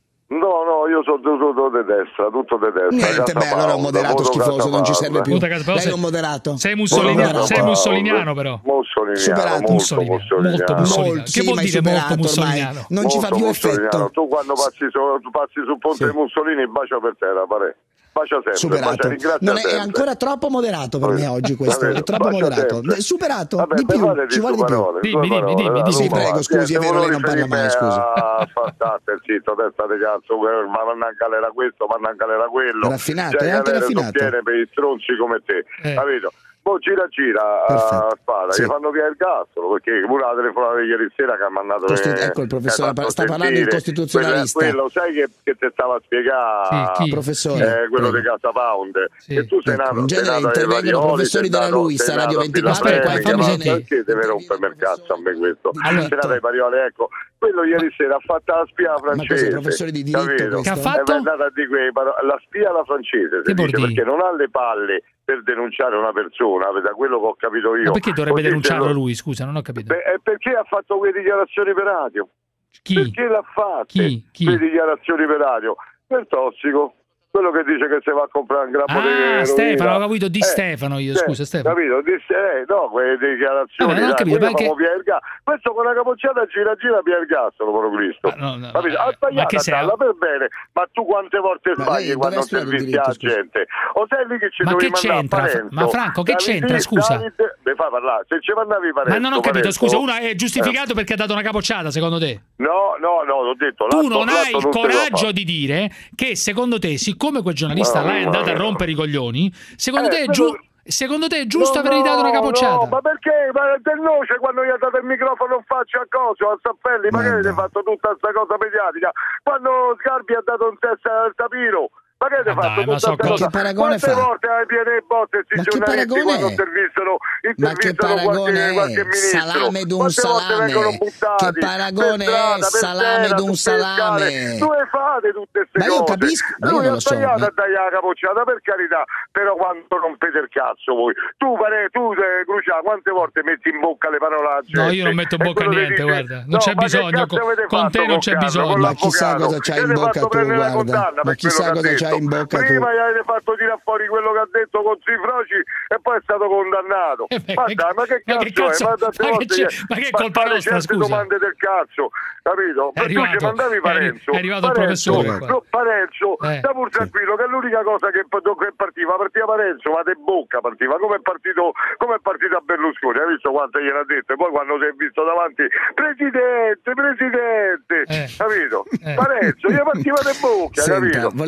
[SPEAKER 5] No, no, io sono tutto di destra, tutto di destra.
[SPEAKER 4] Niente, beh, allora è un moderato schifoso, non ci serve più.
[SPEAKER 3] Puta, però
[SPEAKER 4] Lei
[SPEAKER 3] sei-
[SPEAKER 4] è un moderato.
[SPEAKER 3] Sei mussoliniano, sei mussoliniano però.
[SPEAKER 5] Mussoliniano,
[SPEAKER 4] Superato.
[SPEAKER 5] molto
[SPEAKER 3] Mussoliniano,
[SPEAKER 5] mussoliniano.
[SPEAKER 3] molto mussoliniano.
[SPEAKER 4] Molto,
[SPEAKER 3] Che
[SPEAKER 4] sì,
[SPEAKER 3] vuol
[SPEAKER 4] ma è
[SPEAKER 3] dire
[SPEAKER 4] superato
[SPEAKER 3] molto
[SPEAKER 4] ormai.
[SPEAKER 3] mussoliniano?
[SPEAKER 4] Non ci fa
[SPEAKER 5] Molto
[SPEAKER 4] più
[SPEAKER 5] mussoliniano.
[SPEAKER 4] effetto.
[SPEAKER 5] Tu quando passi, su, tu passi sul ponte
[SPEAKER 4] Sì.
[SPEAKER 5] di Mussolini, bacia per terra, pare. Bacia sempre,
[SPEAKER 4] Superato.
[SPEAKER 5] bacia, ringrazia
[SPEAKER 4] Non è, è
[SPEAKER 5] sempre.
[SPEAKER 4] ancora troppo moderato per me oggi questo,
[SPEAKER 5] Vabbè,
[SPEAKER 4] è troppo
[SPEAKER 5] bacia
[SPEAKER 4] moderato.
[SPEAKER 5] sempre.
[SPEAKER 4] Superato,
[SPEAKER 5] Vabbè,
[SPEAKER 4] di più,
[SPEAKER 5] parlate
[SPEAKER 4] ci vuole di più.
[SPEAKER 5] parole,
[SPEAKER 3] Dimmi,
[SPEAKER 5] due
[SPEAKER 3] dimmi,
[SPEAKER 5] parole,
[SPEAKER 3] dimmi,
[SPEAKER 5] dai,
[SPEAKER 3] dimmi.
[SPEAKER 4] Sì,
[SPEAKER 5] Roma.
[SPEAKER 4] prego, scusi, è
[SPEAKER 5] Niente,
[SPEAKER 4] vero, lei non parla
[SPEAKER 5] volevo
[SPEAKER 4] mai, scusi.
[SPEAKER 5] riferirmi a State, zitto, testa di cazzo, ma vanno a galera questo, vanno a galera quello.
[SPEAKER 4] Raffinato,
[SPEAKER 5] Cioè,
[SPEAKER 4] è anche
[SPEAKER 5] galera
[SPEAKER 4] raffinato.
[SPEAKER 5] doppiere per i stronzi come te,
[SPEAKER 3] Eh.
[SPEAKER 5] capito? Poi gira gira a Spada,
[SPEAKER 4] Sì.
[SPEAKER 5] gli fanno via il cazzo, perché pure la telefonata di ieri sera che ha mandato
[SPEAKER 4] Costi-
[SPEAKER 5] me-
[SPEAKER 4] ecco, il
[SPEAKER 5] mi
[SPEAKER 4] professore
[SPEAKER 5] ha fatto
[SPEAKER 4] sta parlando il
[SPEAKER 5] sentire.
[SPEAKER 4] costituzionalista.
[SPEAKER 5] Quello, quello sai che, che ti stava a spiegare
[SPEAKER 3] Sì, chi?
[SPEAKER 4] Professore,
[SPEAKER 5] eh, quello
[SPEAKER 4] prego.
[SPEAKER 5] di Casa Pound,
[SPEAKER 3] Sì.
[SPEAKER 5] che tu sei
[SPEAKER 4] Ecco,
[SPEAKER 5] nato,
[SPEAKER 4] in
[SPEAKER 5] sei
[SPEAKER 4] genere
[SPEAKER 5] nato ai
[SPEAKER 4] intervengono
[SPEAKER 5] Varioli,
[SPEAKER 4] professori
[SPEAKER 5] sei
[SPEAKER 4] della
[SPEAKER 5] nato-
[SPEAKER 4] Luisa,
[SPEAKER 5] sei
[SPEAKER 4] Radio
[SPEAKER 5] nato a
[SPEAKER 4] ventiquattro,
[SPEAKER 5] Villa
[SPEAKER 3] Aspetta,
[SPEAKER 5] Premi,
[SPEAKER 3] fammi
[SPEAKER 5] ma
[SPEAKER 3] sentire.
[SPEAKER 5] perché deve rompere il cazzo a me questo?
[SPEAKER 3] Allora-
[SPEAKER 5] Sei nato ai Varioli, ecco. Quello ieri sera ha fatto la spia
[SPEAKER 4] Ma cos'è,
[SPEAKER 5] francese.
[SPEAKER 4] professore di diritto
[SPEAKER 5] capito?
[SPEAKER 4] questo?
[SPEAKER 3] Che ha fatto?
[SPEAKER 5] E è andata di quei paro- la spia alla francese, si
[SPEAKER 3] Che vuol
[SPEAKER 5] dice,
[SPEAKER 3] dire?
[SPEAKER 5] perché non ha le palle per denunciare una persona, da quello che ho capito io.
[SPEAKER 3] Ma perché dovrebbe
[SPEAKER 5] Così
[SPEAKER 3] denunciarlo
[SPEAKER 5] se lo-
[SPEAKER 3] lui? Scusa, non ho capito.
[SPEAKER 5] Beh, è perché ha fatto quelle dichiarazioni per radio?
[SPEAKER 3] Chi?
[SPEAKER 5] Perché l'ha fatte?
[SPEAKER 3] Chi? Chi?
[SPEAKER 5] Quelle dichiarazioni per radio? Per Tossico. Quello che dice che si va a comprare un grammo di
[SPEAKER 3] Ah,
[SPEAKER 5] eroina.
[SPEAKER 3] Stefano, ho capito di
[SPEAKER 5] Eh,
[SPEAKER 3] Stefano io,
[SPEAKER 5] eh,
[SPEAKER 3] scusa, Stefano.
[SPEAKER 5] Capito? Di, eh, no, quelle dichiarazioni.
[SPEAKER 3] Vabbè, non ho
[SPEAKER 5] dai,
[SPEAKER 3] capito,
[SPEAKER 5] quello
[SPEAKER 3] perché-
[SPEAKER 5] famo via il gas. Questo con la capocciata gira gira via il gas, lo povero Cristo.
[SPEAKER 3] no, no,
[SPEAKER 5] Capito?
[SPEAKER 3] ma-
[SPEAKER 5] Ha
[SPEAKER 3] ma
[SPEAKER 5] sbagliato
[SPEAKER 3] che
[SPEAKER 5] a
[SPEAKER 3] sei-
[SPEAKER 5] darla per bene, ma tu quante volte
[SPEAKER 4] Ma
[SPEAKER 5] sbagli
[SPEAKER 4] lei
[SPEAKER 5] quando
[SPEAKER 4] dove ha studiato
[SPEAKER 5] servizi
[SPEAKER 4] diritto,
[SPEAKER 5] la
[SPEAKER 4] scusa?
[SPEAKER 5] gente? O sei lì che ci
[SPEAKER 3] Ma
[SPEAKER 5] devi
[SPEAKER 3] che
[SPEAKER 5] mandare a
[SPEAKER 3] c'entra?
[SPEAKER 5] Parenzo?
[SPEAKER 3] Ma Franco, che
[SPEAKER 5] Davide-
[SPEAKER 3] c'entra, scusa?
[SPEAKER 5] Davide- mi fa parlare, se ci mandavi Parenzo.
[SPEAKER 3] Ma non ho capito,
[SPEAKER 5] Parenzo-
[SPEAKER 3] scusa, uno è giustificato perché ha dato una capocciata, secondo te?
[SPEAKER 5] No, no, no, l'ho detto.
[SPEAKER 3] Tu
[SPEAKER 5] l'atto-
[SPEAKER 3] non hai
[SPEAKER 5] l'atto
[SPEAKER 3] il
[SPEAKER 5] non se lo
[SPEAKER 3] coraggio
[SPEAKER 5] fa.
[SPEAKER 3] di dire che secondo te, siccome quel giornalista là è andato a rompere i coglioni, secondo
[SPEAKER 5] Eh,
[SPEAKER 3] te è
[SPEAKER 5] però-
[SPEAKER 3] giu- secondo te è giusto
[SPEAKER 5] No,
[SPEAKER 3] avergli dato una
[SPEAKER 5] no,
[SPEAKER 3] capocciata?
[SPEAKER 5] No, ma perché? Ma del noce quando gli ha dato il microfono in faccia a coso, a Zaffelli, ma che avete fatto tutta questa cosa mediatica? Quando Sgarbi ha dato un test al Tapiro, ma che avete
[SPEAKER 3] Ma
[SPEAKER 5] fatto
[SPEAKER 3] dai, ma
[SPEAKER 5] tutta
[SPEAKER 3] so
[SPEAKER 5] questa
[SPEAKER 3] cosa-
[SPEAKER 5] cosa?
[SPEAKER 4] Che paragone
[SPEAKER 5] Quante
[SPEAKER 4] fa?
[SPEAKER 5] volte hai piede e botte questi
[SPEAKER 4] Ma che
[SPEAKER 5] giornalisti
[SPEAKER 4] paragone
[SPEAKER 5] quando
[SPEAKER 4] è?
[SPEAKER 5] intervistano,
[SPEAKER 4] Ma che
[SPEAKER 5] intervistano
[SPEAKER 4] paragone
[SPEAKER 5] qualche,
[SPEAKER 4] è?
[SPEAKER 5] qualche ministro?
[SPEAKER 4] Salame d'un
[SPEAKER 5] Quante volte
[SPEAKER 4] salame.
[SPEAKER 5] vengono buttati
[SPEAKER 4] Che paragone
[SPEAKER 5] per strada,
[SPEAKER 4] è?
[SPEAKER 5] per
[SPEAKER 4] Salame
[SPEAKER 5] terra,
[SPEAKER 4] d'un
[SPEAKER 5] su per
[SPEAKER 4] salame.
[SPEAKER 5] scale? Dove fate tutte queste
[SPEAKER 4] Ma io
[SPEAKER 5] cose?
[SPEAKER 4] capisco, ma io
[SPEAKER 5] Lui
[SPEAKER 4] non
[SPEAKER 5] ha
[SPEAKER 4] lo so,
[SPEAKER 5] sbagliato
[SPEAKER 4] ma-
[SPEAKER 5] a dare la capocciata, per carità, però quando rompete il cazzo voi? Tu, pare, tu eh, Crucià, quante volte metti in bocca le parole alla gente?
[SPEAKER 3] No, io non metto in
[SPEAKER 5] E
[SPEAKER 3] bocca
[SPEAKER 5] quello ti
[SPEAKER 3] niente,
[SPEAKER 5] dice,
[SPEAKER 3] guarda, non
[SPEAKER 5] no,
[SPEAKER 3] c'è
[SPEAKER 5] ma che
[SPEAKER 3] bisogno,
[SPEAKER 5] cazzo
[SPEAKER 3] con-
[SPEAKER 5] avete
[SPEAKER 3] con
[SPEAKER 5] fatto
[SPEAKER 3] te non c'è
[SPEAKER 5] Carlo,
[SPEAKER 3] bisogno.
[SPEAKER 5] con
[SPEAKER 4] Ma chissà
[SPEAKER 5] l'avvocato?
[SPEAKER 4] cosa c'hai
[SPEAKER 5] Gli
[SPEAKER 4] in
[SPEAKER 5] avete
[SPEAKER 4] bocca
[SPEAKER 5] fatto
[SPEAKER 4] tu,
[SPEAKER 5] prendere la
[SPEAKER 4] guarda.
[SPEAKER 5] condanna
[SPEAKER 4] Ma
[SPEAKER 5] per
[SPEAKER 4] chissà
[SPEAKER 5] quello che
[SPEAKER 4] cosa
[SPEAKER 5] ha
[SPEAKER 4] c'hai
[SPEAKER 5] detto.
[SPEAKER 4] in bocca tu.
[SPEAKER 5] Prima gli avete fatto tirare fuori quello che ha detto con Cifroci e poi è stato condannato.
[SPEAKER 3] Eh beh,
[SPEAKER 5] ma
[SPEAKER 3] che-
[SPEAKER 5] dai, ma che
[SPEAKER 3] ma
[SPEAKER 5] cazzo,
[SPEAKER 3] che cazzo-
[SPEAKER 5] è? Ma, tante
[SPEAKER 3] ma che
[SPEAKER 5] volte
[SPEAKER 3] c'è-
[SPEAKER 5] gli-
[SPEAKER 3] ma che
[SPEAKER 5] fa-
[SPEAKER 3] colpa
[SPEAKER 5] fate
[SPEAKER 3] nostra,
[SPEAKER 5] certe
[SPEAKER 3] scusa?
[SPEAKER 5] domande del cazzo, capito?
[SPEAKER 3] È
[SPEAKER 5] Ma tu ci
[SPEAKER 3] arrivato-
[SPEAKER 5] mandavi
[SPEAKER 3] è arri-
[SPEAKER 5] Parenzo.
[SPEAKER 3] è arrivato il
[SPEAKER 5] Parenzo,
[SPEAKER 3] professore qua.
[SPEAKER 5] no, Parenzo,
[SPEAKER 3] Eh,
[SPEAKER 5] sta pur tranquillo che è l'unica cosa che, che partiva, partiva Parenzo, ma de bocca partiva, come è partito, come è partito a Berlusconi, hai visto quanto gliene ha detto? E poi quando si è visto davanti, presidente, presidente,
[SPEAKER 3] Eh.
[SPEAKER 5] capito?
[SPEAKER 3] Eh.
[SPEAKER 5] Parenzo, gli partiva de bocca,
[SPEAKER 4] Senta,
[SPEAKER 5] capito?
[SPEAKER 4] volevo
[SPEAKER 5] Eh,
[SPEAKER 4] capire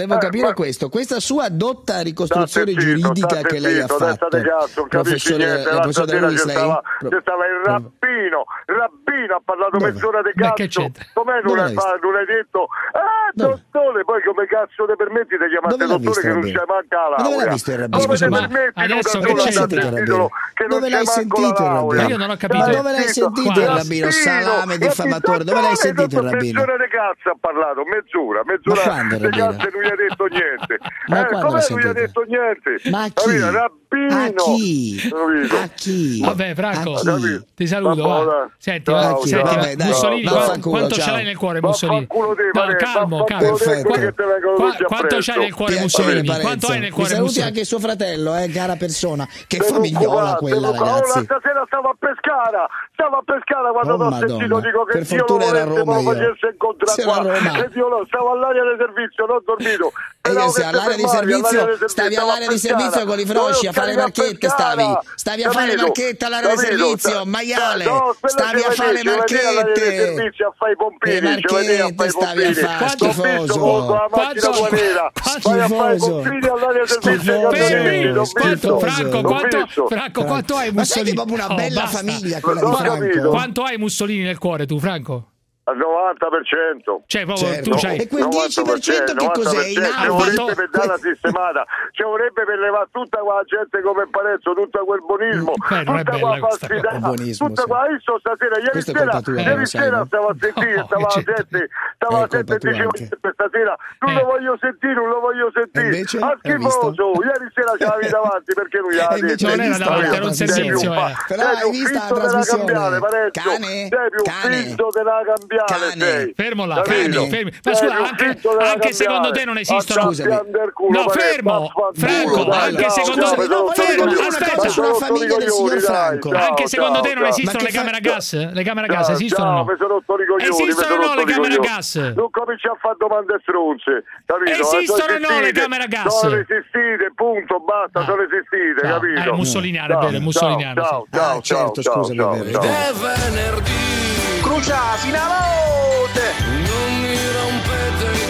[SPEAKER 4] sempre questo, questa sua dotta ricostruzione
[SPEAKER 5] State
[SPEAKER 4] giuridica
[SPEAKER 5] zitto,
[SPEAKER 4] che lei ha
[SPEAKER 5] zitto,
[SPEAKER 4] fatto.
[SPEAKER 5] Testa di cazzo, non capisci
[SPEAKER 4] Professore,
[SPEAKER 5] niente. L'altra
[SPEAKER 4] professore
[SPEAKER 5] sera
[SPEAKER 4] Luis,
[SPEAKER 5] c'è
[SPEAKER 4] lei?
[SPEAKER 5] stava,
[SPEAKER 4] Pro-
[SPEAKER 5] c'è stava il rabbino, il rabbino ha parlato
[SPEAKER 4] Dove?
[SPEAKER 5] mezz'ora di
[SPEAKER 3] Beh, che
[SPEAKER 5] cazzo.
[SPEAKER 3] c'entra?
[SPEAKER 5] Com'è non
[SPEAKER 4] Dove
[SPEAKER 5] hai,
[SPEAKER 4] l'hai visto?
[SPEAKER 5] fa- non hai detto, ah,
[SPEAKER 4] Dove?
[SPEAKER 5] dottore, poi come cazzo ti permetti di chiamare
[SPEAKER 4] Dove l'ha
[SPEAKER 5] dottore
[SPEAKER 4] visto
[SPEAKER 5] che
[SPEAKER 4] il
[SPEAKER 5] non
[SPEAKER 4] rabbino?
[SPEAKER 5] c'è manca la
[SPEAKER 4] Ma dove l'ha
[SPEAKER 5] laurea?
[SPEAKER 4] visto il rabbino?
[SPEAKER 5] Come
[SPEAKER 3] Scusa,
[SPEAKER 5] ti
[SPEAKER 3] ma
[SPEAKER 5] permetti tu
[SPEAKER 3] adesso
[SPEAKER 5] da
[SPEAKER 3] che
[SPEAKER 5] solo
[SPEAKER 3] c'è?
[SPEAKER 5] andare a titolo che non
[SPEAKER 4] Dove
[SPEAKER 5] c'è
[SPEAKER 4] l'hai
[SPEAKER 5] manco la
[SPEAKER 4] sentito il
[SPEAKER 5] laurea?
[SPEAKER 3] rabbino? Io non ho capito.
[SPEAKER 4] Ma dove l'hai sentito il rabbino? Salame diffamatore, dove l'hai sentito il rabbino?
[SPEAKER 5] Mezz'ora di cazzo ha parlato, mezz'ora, mezz'ora
[SPEAKER 4] Ma quando il
[SPEAKER 5] di
[SPEAKER 4] rabbino?
[SPEAKER 5] cazzo e non gli ha detto niente.
[SPEAKER 4] Ma
[SPEAKER 5] eh,
[SPEAKER 4] quando
[SPEAKER 5] come
[SPEAKER 4] l'ha
[SPEAKER 5] non gli ha
[SPEAKER 4] sentito?
[SPEAKER 5] detto niente?
[SPEAKER 4] Ma a chi?
[SPEAKER 5] Capito? Rabbino.
[SPEAKER 4] A chi?
[SPEAKER 5] Capito?
[SPEAKER 4] A chi?
[SPEAKER 3] Vabbè, Franco,
[SPEAKER 4] A chi?
[SPEAKER 3] ti saluto.
[SPEAKER 5] Vabbè,
[SPEAKER 3] Va.
[SPEAKER 5] dai.
[SPEAKER 3] Senti,
[SPEAKER 5] Ciao,
[SPEAKER 3] va, senti,
[SPEAKER 4] vabbè, dai,
[SPEAKER 3] Mussolini,
[SPEAKER 4] ciao,
[SPEAKER 3] qua-
[SPEAKER 4] vaffanculo,
[SPEAKER 3] quanto ce
[SPEAKER 4] ciao.
[SPEAKER 3] l'hai nel cuore, Mussolini?
[SPEAKER 5] Vaffanculo te,
[SPEAKER 3] No,
[SPEAKER 5] Parenzo,
[SPEAKER 3] calmo, calmo.
[SPEAKER 5] vaffanculo te,
[SPEAKER 4] Perfetto.
[SPEAKER 5] quelli che te vengono
[SPEAKER 3] Qua-
[SPEAKER 5] tutti
[SPEAKER 3] quanto
[SPEAKER 5] appresso.
[SPEAKER 3] c'hai nel cuore,
[SPEAKER 4] Piacere,
[SPEAKER 3] Mussolini?
[SPEAKER 4] Parenzo.
[SPEAKER 3] Quanto hai nel
[SPEAKER 4] Mi
[SPEAKER 3] cuore,
[SPEAKER 4] saluti
[SPEAKER 3] Mussolini?
[SPEAKER 4] anche suo fratello, eh, cara persona. Che
[SPEAKER 5] Sei
[SPEAKER 4] famigliola
[SPEAKER 5] preoccupato,
[SPEAKER 4] quella,
[SPEAKER 5] sei preoccupato.
[SPEAKER 4] ragazzi.
[SPEAKER 5] Oh, stasera stavo a Pescara, stavo a Pescara quando
[SPEAKER 4] Oh,
[SPEAKER 5] t'ho
[SPEAKER 4] Madonna.
[SPEAKER 5] sentito, dico che
[SPEAKER 4] Per
[SPEAKER 5] Dio lo
[SPEAKER 4] fortuna era a
[SPEAKER 5] volesse,
[SPEAKER 4] Roma
[SPEAKER 5] me lo
[SPEAKER 4] io.
[SPEAKER 5] facesse incontrare
[SPEAKER 4] Se era
[SPEAKER 5] qua.
[SPEAKER 4] a Roma.
[SPEAKER 5] E Dio lo, stavo all'area di servizio, non ho dormito.
[SPEAKER 4] E
[SPEAKER 5] Speravo
[SPEAKER 4] io se
[SPEAKER 5] che
[SPEAKER 4] all'area
[SPEAKER 5] te
[SPEAKER 4] di
[SPEAKER 5] fermavi, all'area
[SPEAKER 4] servizio,
[SPEAKER 5] di
[SPEAKER 4] stavi
[SPEAKER 5] stavo a
[SPEAKER 4] all'area di
[SPEAKER 5] Pescara.
[SPEAKER 4] servizio con i frosci
[SPEAKER 5] Dovevo
[SPEAKER 4] a fare le
[SPEAKER 5] stare
[SPEAKER 4] marchette,
[SPEAKER 5] Pescara.
[SPEAKER 4] stavi. Stavi a fare le
[SPEAKER 5] Capito?
[SPEAKER 4] marchette all'area di
[SPEAKER 5] Capito?
[SPEAKER 4] servizio,
[SPEAKER 5] Sta-
[SPEAKER 4] maiale.
[SPEAKER 5] no, quello
[SPEAKER 4] Stavi
[SPEAKER 5] ci
[SPEAKER 4] a fare le
[SPEAKER 5] vedi, ci vedi all'area di
[SPEAKER 4] marchette.
[SPEAKER 5] servizio a fare i
[SPEAKER 4] Le
[SPEAKER 5] pompini, ci vedi a fare i
[SPEAKER 4] marchette stavi a
[SPEAKER 5] pompini.
[SPEAKER 4] fare,
[SPEAKER 5] T'ho visto
[SPEAKER 4] schifoso.
[SPEAKER 5] con la macchina
[SPEAKER 3] Quanto-
[SPEAKER 5] guanera.
[SPEAKER 3] quanto-
[SPEAKER 5] Vai a fare i
[SPEAKER 4] Schifoso.
[SPEAKER 5] pompini all'area di servizio.
[SPEAKER 4] Schifoso.
[SPEAKER 3] Fermi!
[SPEAKER 5] T'ho
[SPEAKER 3] Quanto,
[SPEAKER 5] visto.
[SPEAKER 3] Franco,
[SPEAKER 5] T'ho
[SPEAKER 3] quanto,
[SPEAKER 5] visto.
[SPEAKER 3] Franco, quanto hai
[SPEAKER 4] Ma sai che
[SPEAKER 3] Mussolini?
[SPEAKER 4] è proprio una
[SPEAKER 3] Oh,
[SPEAKER 4] bella
[SPEAKER 3] basta.
[SPEAKER 4] famiglia quella
[SPEAKER 5] Non
[SPEAKER 4] di
[SPEAKER 5] ho capito.
[SPEAKER 4] Franco?
[SPEAKER 3] Quanto hai Mussolini nel cuore tu, Franco?
[SPEAKER 5] Al novanta per cento.
[SPEAKER 3] Cioè, proprio
[SPEAKER 4] Certo.
[SPEAKER 3] tu c'hai...
[SPEAKER 4] E quel dieci per cento che cos'è? In
[SPEAKER 5] Ci
[SPEAKER 3] Ah,
[SPEAKER 5] vorrebbe
[SPEAKER 3] fatto-
[SPEAKER 5] per darla sistemata, ci vorrebbe per levare tutta quella gente come Parenzo, tutto quel buonismo,
[SPEAKER 3] Beh, non è
[SPEAKER 5] tutta
[SPEAKER 3] bella
[SPEAKER 5] quella
[SPEAKER 3] questa
[SPEAKER 5] falsità,
[SPEAKER 4] cosa. Buonismo,
[SPEAKER 5] tutta
[SPEAKER 4] sì.
[SPEAKER 5] quella. Io sto stasera, ieri
[SPEAKER 4] Questa è
[SPEAKER 5] sera,
[SPEAKER 4] colpa tua,
[SPEAKER 5] ieri
[SPEAKER 4] lo sai,
[SPEAKER 5] sera
[SPEAKER 4] no?
[SPEAKER 5] stavo a sentire,
[SPEAKER 3] No,
[SPEAKER 5] stavo a
[SPEAKER 3] che c'entra?
[SPEAKER 5] sette, stavo
[SPEAKER 4] È
[SPEAKER 5] a
[SPEAKER 4] colpa
[SPEAKER 5] sette e
[SPEAKER 4] tua
[SPEAKER 5] dicevo
[SPEAKER 4] anche.
[SPEAKER 5] questa sera, non
[SPEAKER 3] Eh.
[SPEAKER 5] lo voglio sentire, non lo voglio sentire.
[SPEAKER 4] invece?
[SPEAKER 5] Ah,
[SPEAKER 4] Hai visto?
[SPEAKER 5] schifoso, ieri sera ce l'avevi davanti perché non gli ha
[SPEAKER 4] E invece
[SPEAKER 5] detto.
[SPEAKER 3] Non
[SPEAKER 4] hai
[SPEAKER 3] era
[SPEAKER 4] visto
[SPEAKER 3] davanti,
[SPEAKER 4] la
[SPEAKER 3] era un
[SPEAKER 4] trasmissione?
[SPEAKER 3] servizio,
[SPEAKER 5] Sei più
[SPEAKER 3] eh.
[SPEAKER 5] fa-
[SPEAKER 4] Però
[SPEAKER 5] sei
[SPEAKER 4] hai
[SPEAKER 5] più
[SPEAKER 4] visto la
[SPEAKER 5] fisso della
[SPEAKER 4] trasmissione?
[SPEAKER 5] cambiale, Parenzo.
[SPEAKER 4] Cane?
[SPEAKER 5] Sei più
[SPEAKER 4] Cane?
[SPEAKER 5] fisso della cambiale,
[SPEAKER 4] Cane?
[SPEAKER 5] sei.
[SPEAKER 3] Fermo là,
[SPEAKER 5] Capito?
[SPEAKER 3] fermi, fermi. Ma
[SPEAKER 5] Sei
[SPEAKER 3] scusa,
[SPEAKER 5] più
[SPEAKER 3] anche,
[SPEAKER 5] fisso della
[SPEAKER 3] anche secondo
[SPEAKER 5] cambiale.
[SPEAKER 3] te non esistono...
[SPEAKER 4] Scusami.
[SPEAKER 3] No, fermo, Franco, anche secondo...
[SPEAKER 4] Scusami, no, voglio
[SPEAKER 3] Fermo,
[SPEAKER 4] dire una
[SPEAKER 3] aspetta.
[SPEAKER 4] cosa sulla famiglia del signor Franco.
[SPEAKER 3] Anche secondo te non
[SPEAKER 4] Ma
[SPEAKER 3] esistono
[SPEAKER 4] che
[SPEAKER 3] le camere a
[SPEAKER 4] fa-
[SPEAKER 3] gas? Le camere a gas esistono o
[SPEAKER 5] no?
[SPEAKER 3] no?
[SPEAKER 5] Mi sono rotto i coglioni, mi
[SPEAKER 3] Esistono o
[SPEAKER 5] sono
[SPEAKER 3] no le
[SPEAKER 5] rotto i
[SPEAKER 3] camere a
[SPEAKER 5] coglioni.
[SPEAKER 3] gas?
[SPEAKER 5] Non cominci a fare domande stronze, capito?
[SPEAKER 3] Esistono
[SPEAKER 5] Eh,
[SPEAKER 3] o no le
[SPEAKER 5] esistite.
[SPEAKER 3] camere a gas?
[SPEAKER 5] Sono esistite, punto, basta,
[SPEAKER 3] Ah.
[SPEAKER 5] sono esistite,
[SPEAKER 3] No,
[SPEAKER 5] capito?
[SPEAKER 3] è mussoliniano, è
[SPEAKER 5] Ciao,
[SPEAKER 3] vero, è mussoliniano,
[SPEAKER 5] Ciao,
[SPEAKER 3] sì.
[SPEAKER 5] ciao,
[SPEAKER 4] Ah, certo,
[SPEAKER 5] ciao,
[SPEAKER 4] scusami,
[SPEAKER 5] ciao,
[SPEAKER 4] è vero,
[SPEAKER 5] ciao.
[SPEAKER 4] è
[SPEAKER 8] È venerdì,
[SPEAKER 23] Cruciasi una notte.
[SPEAKER 8] non mi rompete i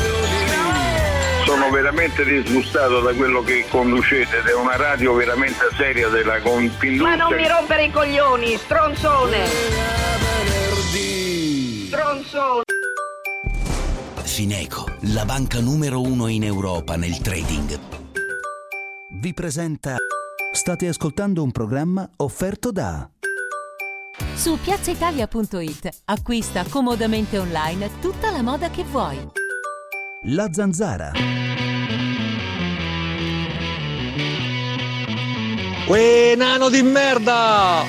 [SPEAKER 8] coglioni.
[SPEAKER 23] Sono veramente disgustato da quello che conducete ed è una radio veramente seria della Confindustria.
[SPEAKER 9] Ma non mi rompere i coglioni, stronzone!
[SPEAKER 8] Venerdì.
[SPEAKER 9] Stronzone!
[SPEAKER 18] Fineco, la banca numero uno in Europa nel trading, vi presenta. State ascoltando un programma offerto da.
[SPEAKER 10] Su piazzaitalia punto it acquista comodamente online tutta la moda che vuoi.
[SPEAKER 18] La Zanzara.
[SPEAKER 23] Uè, nano di merda!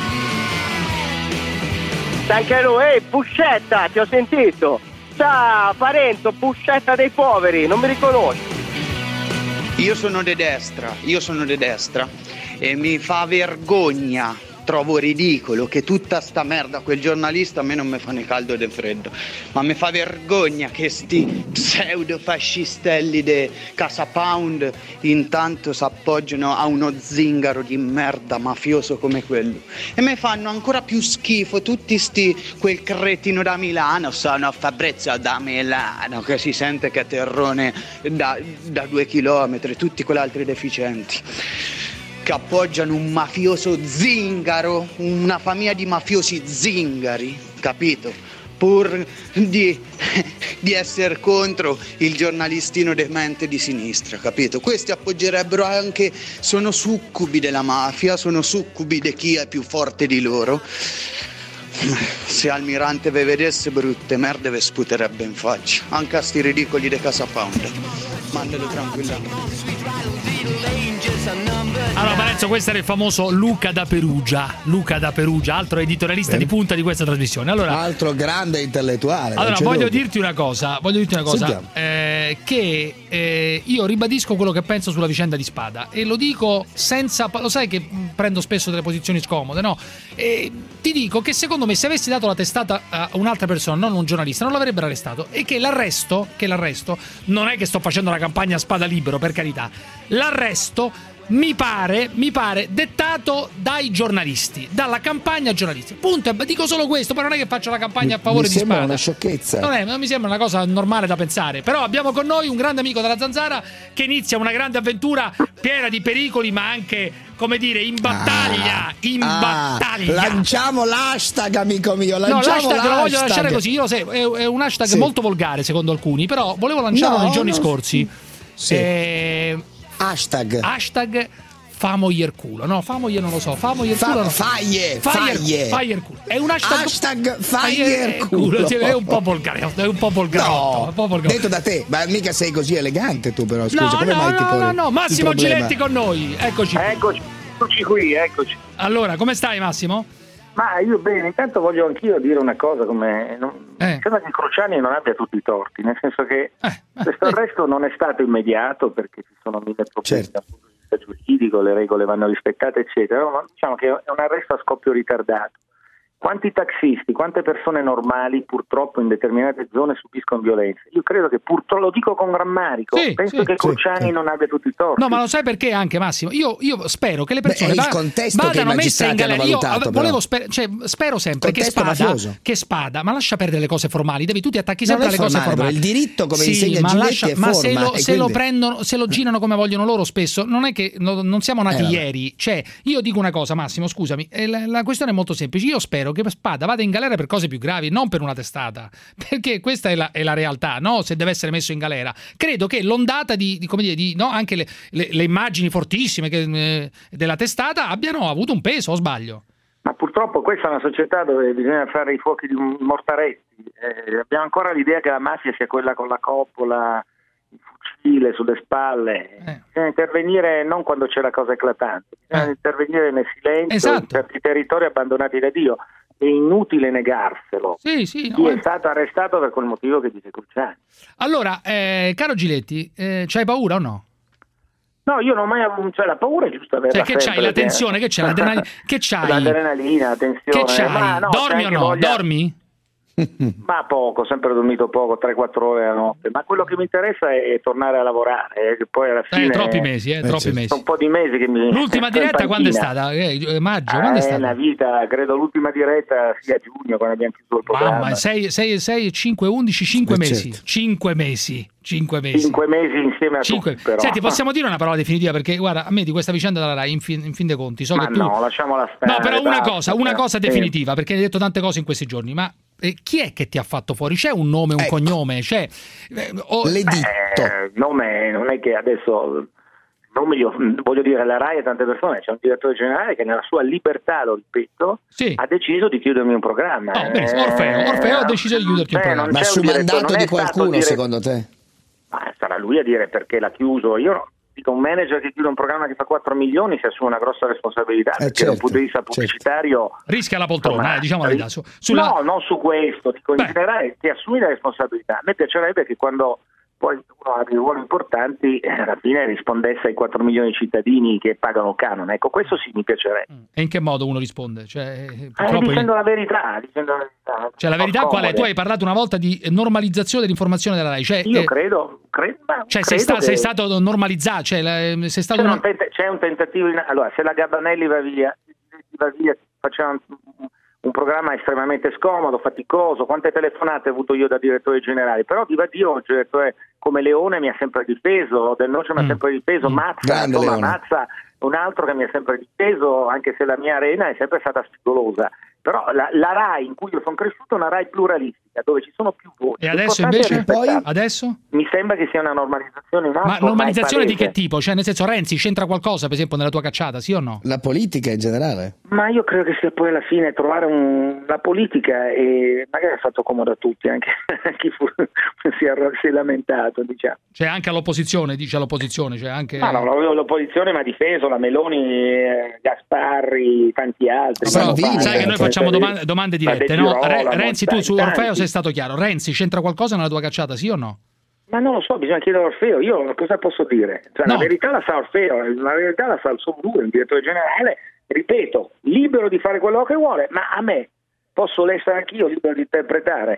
[SPEAKER 11] Tancaro, ehi, Puscetta, ti ho sentito. Ciao, Parenzo, Puscetta dei poveri, non mi riconosci.
[SPEAKER 20] Io sono di destra, io sono di destra e mi fa vergogna, trovo ridicolo che tutta sta merda, quel giornalista a me non mi fa né caldo né freddo, ma mi fa vergogna che sti pseudo fascistelli de Casa Pound intanto si appoggiano a uno zingaro di merda mafioso come quello e mi fanno ancora più schifo tutti sti quel cretino da Milano, sono Fabrizio da Milano che si sente che è terrone da, da due chilometri, tutti quell'altri deficienti che appoggiano un mafioso zingaro, una famiglia di mafiosi zingari, capito? Pur di, di essere contro il giornalistino demente di sinistra, capito? Questi appoggerebbero anche, sono succubi della mafia, sono succubi di chi è più forte di loro. Se Almirante ve vedesse brutte merde ve sputerebbe in faccia, anche a sti ridicoli di Casa Pound. Mandalo tranquillamente.
[SPEAKER 3] Allora Parenzo, questo era il famoso Luca da Perugia. Luca da Perugia, altro editorialista
[SPEAKER 4] Bene.
[SPEAKER 3] di punta di questa trasmissione. Allora,
[SPEAKER 4] altro grande intellettuale.
[SPEAKER 3] allora
[SPEAKER 4] non c'è
[SPEAKER 3] voglio
[SPEAKER 4] dubbio.
[SPEAKER 3] dirti una cosa, voglio dirti una cosa,
[SPEAKER 4] Sentiamo.
[SPEAKER 3] eh, che eh, io ribadisco quello che penso sulla vicenda di Spada e lo dico senza, lo sai che mh, prendo spesso delle posizioni scomode, no? E ti dico che secondo me se avessi dato la testata a un'altra persona, non un giornalista, non l'avrebbero arrestato e che l'arresto, che l'arresto non è che sto facendo la campagna Spada libero, per carità. L'arresto mi pare, mi pare dettato dai giornalisti, dalla campagna giornalistica. Punto, dico solo questo, poi non è che faccio la campagna a favore
[SPEAKER 4] mi
[SPEAKER 3] di
[SPEAKER 4] sembra
[SPEAKER 3] Spada.
[SPEAKER 4] una sciocchezza.
[SPEAKER 3] Non, è, non mi sembra una cosa normale da pensare. Però abbiamo con noi un grande amico della Zanzara che inizia una grande avventura piena di pericoli, ma anche, come dire, in battaglia. Ah, in ah, battaglia.
[SPEAKER 4] Lanciamo l'hashtag, amico mio. Lanciamo
[SPEAKER 3] no, l'hashtag,
[SPEAKER 4] l'hashtag
[SPEAKER 3] lo voglio lasciare così. Io lo so, è, è un hashtag sì. molto volgare secondo alcuni, però volevo lanciarlo no, nei giorni no, scorsi.
[SPEAKER 4] Sì.
[SPEAKER 3] Eh,
[SPEAKER 4] hashtag.
[SPEAKER 3] Hashtag famogli culo. No, famogli non lo so. Famogli
[SPEAKER 4] Fa,
[SPEAKER 3] culo. No.
[SPEAKER 4] Faglie. Faglie.
[SPEAKER 3] Faglie culo. È un hashtag.
[SPEAKER 4] Hashtag faglie culo.
[SPEAKER 3] È un po' volgare. È un po' volgare.
[SPEAKER 4] No,
[SPEAKER 3] po' volgare.
[SPEAKER 4] detto da te, ma mica sei così elegante tu, però. Scusa,
[SPEAKER 3] no,
[SPEAKER 4] come
[SPEAKER 3] no,
[SPEAKER 4] mai
[SPEAKER 3] no,
[SPEAKER 4] ti poni
[SPEAKER 3] no, no. Massimo Giletti con noi. Eccoci.
[SPEAKER 5] Eccoci. Eccoci qui, eccoci.
[SPEAKER 3] Allora, come stai, Massimo?
[SPEAKER 5] Ma io bene, intanto voglio anch'io dire una cosa, come non,
[SPEAKER 3] eh.
[SPEAKER 5] sembra che Cruciani non abbia tutti i torti, nel senso che
[SPEAKER 3] eh.
[SPEAKER 5] questo arresto non è stato immediato perché ci sono mille problemi
[SPEAKER 4] certo.
[SPEAKER 5] dal punto di vista giuridico, le regole vanno rispettate eccetera, ma diciamo che è un arresto a scoppio ritardato. Quanti taxisti, quante persone normali purtroppo in determinate zone subiscono violenza? Io credo che purtroppo, lo dico con rammarico,
[SPEAKER 3] sì,
[SPEAKER 5] penso
[SPEAKER 3] sì,
[SPEAKER 5] che Cruciani
[SPEAKER 4] sì.
[SPEAKER 5] non abbia tutti i torti.
[SPEAKER 3] No, ma lo sai perché anche, Massimo? Io, io spero che le persone
[SPEAKER 4] Beh, è il contesto
[SPEAKER 3] vadano
[SPEAKER 4] che
[SPEAKER 3] messe in galera.
[SPEAKER 4] Valutato,
[SPEAKER 3] io volevo sper- cioè, spero sempre che Spada, che Spada, ma lascia perdere le cose formali, devi tu ti attacchi sempre alle cose formali.
[SPEAKER 4] Il diritto, come
[SPEAKER 3] sì,
[SPEAKER 4] insegna
[SPEAKER 3] ma
[SPEAKER 4] Giletti,
[SPEAKER 3] lascia,
[SPEAKER 4] è
[SPEAKER 3] ma
[SPEAKER 4] forma,
[SPEAKER 3] se lo, se
[SPEAKER 4] quindi...
[SPEAKER 3] lo prendono, se lo girano come vogliono loro spesso, non è che no, non siamo nati
[SPEAKER 4] eh,
[SPEAKER 3] ieri. Cioè, io dico una cosa, Massimo, scusami, la, la questione è molto semplice. Io spero che Spada vada in galera per cose più gravi, non per una testata, perché questa è la, è la realtà, no? Se deve essere messo in galera, credo che l'ondata di, di come dire, di, no? anche le, le, le immagini fortissime che, eh, della testata abbiano avuto un peso, o sbaglio?
[SPEAKER 5] Ma purtroppo questa è una società dove bisogna fare i fuochi di mortaretti, eh, abbiamo ancora l'idea che la mafia sia quella con la coppola, il fucile sulle spalle, eh. bisogna intervenire non quando c'è la cosa eclatante, bisogna eh. intervenire nel silenzio,
[SPEAKER 3] esatto.
[SPEAKER 5] in certi territori abbandonati da Dio. È inutile negarselo.
[SPEAKER 3] Sì, sì,
[SPEAKER 5] Chi
[SPEAKER 3] no,
[SPEAKER 5] è stato arrestato per quel motivo che dice Cruciani.
[SPEAKER 3] Allora, eh, caro Giletti, eh, c'hai paura o no?
[SPEAKER 5] No, io non ho mai avuto, cioè la paura è giusta averla.
[SPEAKER 3] Cioè, che c'hai la tensione, che c'è l'adrenalina, che c'hai?
[SPEAKER 5] L'adrenalina, la tensione.
[SPEAKER 3] Che c'hai?
[SPEAKER 5] Ma no,
[SPEAKER 3] dormi o no?
[SPEAKER 5] voglia...
[SPEAKER 3] Dormi?
[SPEAKER 5] Ma poco, ho sempre dormito poco, tre quattro ore la notte, ma quello che mi interessa è tornare a lavorare, eh, poi alla fine
[SPEAKER 3] eh, troppi mesi, eh, eh troppi mesi.
[SPEAKER 5] Un po' di mesi che mi
[SPEAKER 3] L'ultima diretta quando è stata? Eh, maggio,
[SPEAKER 5] eh,
[SPEAKER 3] quando è stata?
[SPEAKER 5] Una vita, credo l'ultima diretta sia giugno quando abbiamo chiuso il programma.
[SPEAKER 3] Mamma, sei, sei, sei, cinque, undici, cinque mesi.
[SPEAKER 4] Certo.
[SPEAKER 3] cinque mesi. Cinque mesi.
[SPEAKER 5] Cinque mesi insieme a
[SPEAKER 3] Cinque.
[SPEAKER 5] tutti, però.
[SPEAKER 3] Senti, possiamo dire una parola definitiva? Perché guarda, a me di questa vicenda della Rai, in fin, in fin dei conti, so
[SPEAKER 5] ma
[SPEAKER 3] che tu...
[SPEAKER 5] no, lasciamola stare.
[SPEAKER 3] No, però una
[SPEAKER 5] basta,
[SPEAKER 3] cosa, una cosa
[SPEAKER 5] sì.
[SPEAKER 3] definitiva, perché hai detto tante cose in questi giorni, ma eh, chi è che ti ha fatto fuori? C'è un nome, un
[SPEAKER 4] ecco.
[SPEAKER 3] cognome? C'è... Eh, oh,
[SPEAKER 4] L'editto.
[SPEAKER 5] Eh, nome, non è che adesso... Non mi voglio dire alla Rai e tante persone, c'è un direttore generale che nella sua libertà, lo ripeto,
[SPEAKER 3] sì.
[SPEAKER 5] ha deciso di chiudermi un programma.
[SPEAKER 3] Oh, beh, Orfeo, Orfeo ha deciso di chiuderti un
[SPEAKER 5] eh,
[SPEAKER 3] programma.
[SPEAKER 4] Ma su mandato di qualcuno,
[SPEAKER 5] dire...
[SPEAKER 4] secondo te?
[SPEAKER 5] Ma sarà lui a dire perché l'ha chiuso. Io dico, un manager che chiude un programma che fa quattro milioni si assume una grossa responsabilità,
[SPEAKER 4] eh,
[SPEAKER 5] perché
[SPEAKER 4] certo,
[SPEAKER 5] da un punto di vista pubblicitario...
[SPEAKER 3] Certo. Rischia la poltrona,
[SPEAKER 5] insomma,
[SPEAKER 3] eh, diciamo la verità. Su, sulla...
[SPEAKER 5] No, non su questo, dico,
[SPEAKER 3] Beh.
[SPEAKER 5] in generale ti assumi la responsabilità. A me piacerebbe che quando... poi uno ha dei ruoli importanti eh, alla fine rispondesse ai quattro milioni di cittadini che pagano il canone. Ecco, questo sì mi piacerebbe.
[SPEAKER 3] E in che modo uno risponde? Cioè,
[SPEAKER 5] eh,
[SPEAKER 3] purtroppo
[SPEAKER 5] dicendo
[SPEAKER 3] io...
[SPEAKER 5] la verità, dicendo la verità.
[SPEAKER 3] Cioè la verità qual è? Tu hai parlato una volta di normalizzazione dell'informazione della Rai. Cioè,
[SPEAKER 5] io
[SPEAKER 3] eh...
[SPEAKER 5] credo, credo,
[SPEAKER 3] cioè
[SPEAKER 5] credo
[SPEAKER 3] sei, sta,
[SPEAKER 5] che...
[SPEAKER 3] sei stato normalizzato, cioè, la, sei stato
[SPEAKER 5] c'è,
[SPEAKER 3] una...
[SPEAKER 5] un tent- c'è un tentativo in... allora se la Gabanelli va via, va via facciamo un, un programma estremamente scomodo, faticoso, quante telefonate ho avuto io da direttore generale, però viva Dio, il direttore come Leone mi ha sempre difeso, Del Noce mi ha
[SPEAKER 3] Mm.
[SPEAKER 5] sempre difeso,
[SPEAKER 3] Mm.
[SPEAKER 5] Mazza, insomma, Mazza un altro che mi ha sempre difeso, anche se la mia arena è sempre stata spigolosa. Però la, la Rai in cui io sono cresciuto è una Rai pluralistica, dove ci sono più voci.
[SPEAKER 3] E adesso invece? Poi? Adesso?
[SPEAKER 5] Mi sembra che sia una normalizzazione in atto.
[SPEAKER 3] Ma normalizzazione di
[SPEAKER 5] palese.
[SPEAKER 3] che tipo? Cioè nel senso Renzi c'entra qualcosa per esempio nella tua cacciata, sì o no?
[SPEAKER 4] La politica in generale?
[SPEAKER 5] Ma io credo che sia poi alla fine trovare un, la politica, e magari ha fatto comodo a tutti, anche a chi fu, si, è, si è lamentato, diciamo.
[SPEAKER 3] Cioè anche all'opposizione, dice all'opposizione, cioè anche...
[SPEAKER 5] Ma no, no, l'opposizione mi ha difeso, la Meloni, eh, Gasparri, tanti altri.
[SPEAKER 3] Salvini, sai che noi facciamo domande, domande dirette, no?
[SPEAKER 5] Girola,
[SPEAKER 3] Re, Renzi, tu su Orfeo
[SPEAKER 5] tanti.
[SPEAKER 3] sei stato chiaro. Renzi c'entra qualcosa nella tua cacciata, sì o no?
[SPEAKER 5] Ma non lo so, bisogna chiedere a Orfeo. Io cosa posso dire? Cioè,
[SPEAKER 3] No.
[SPEAKER 5] La verità la sa Orfeo, la verità la sa il suo lui, il direttore generale. Ripeto, libero di fare quello che vuole, ma a me posso essere anch'io libero di interpretare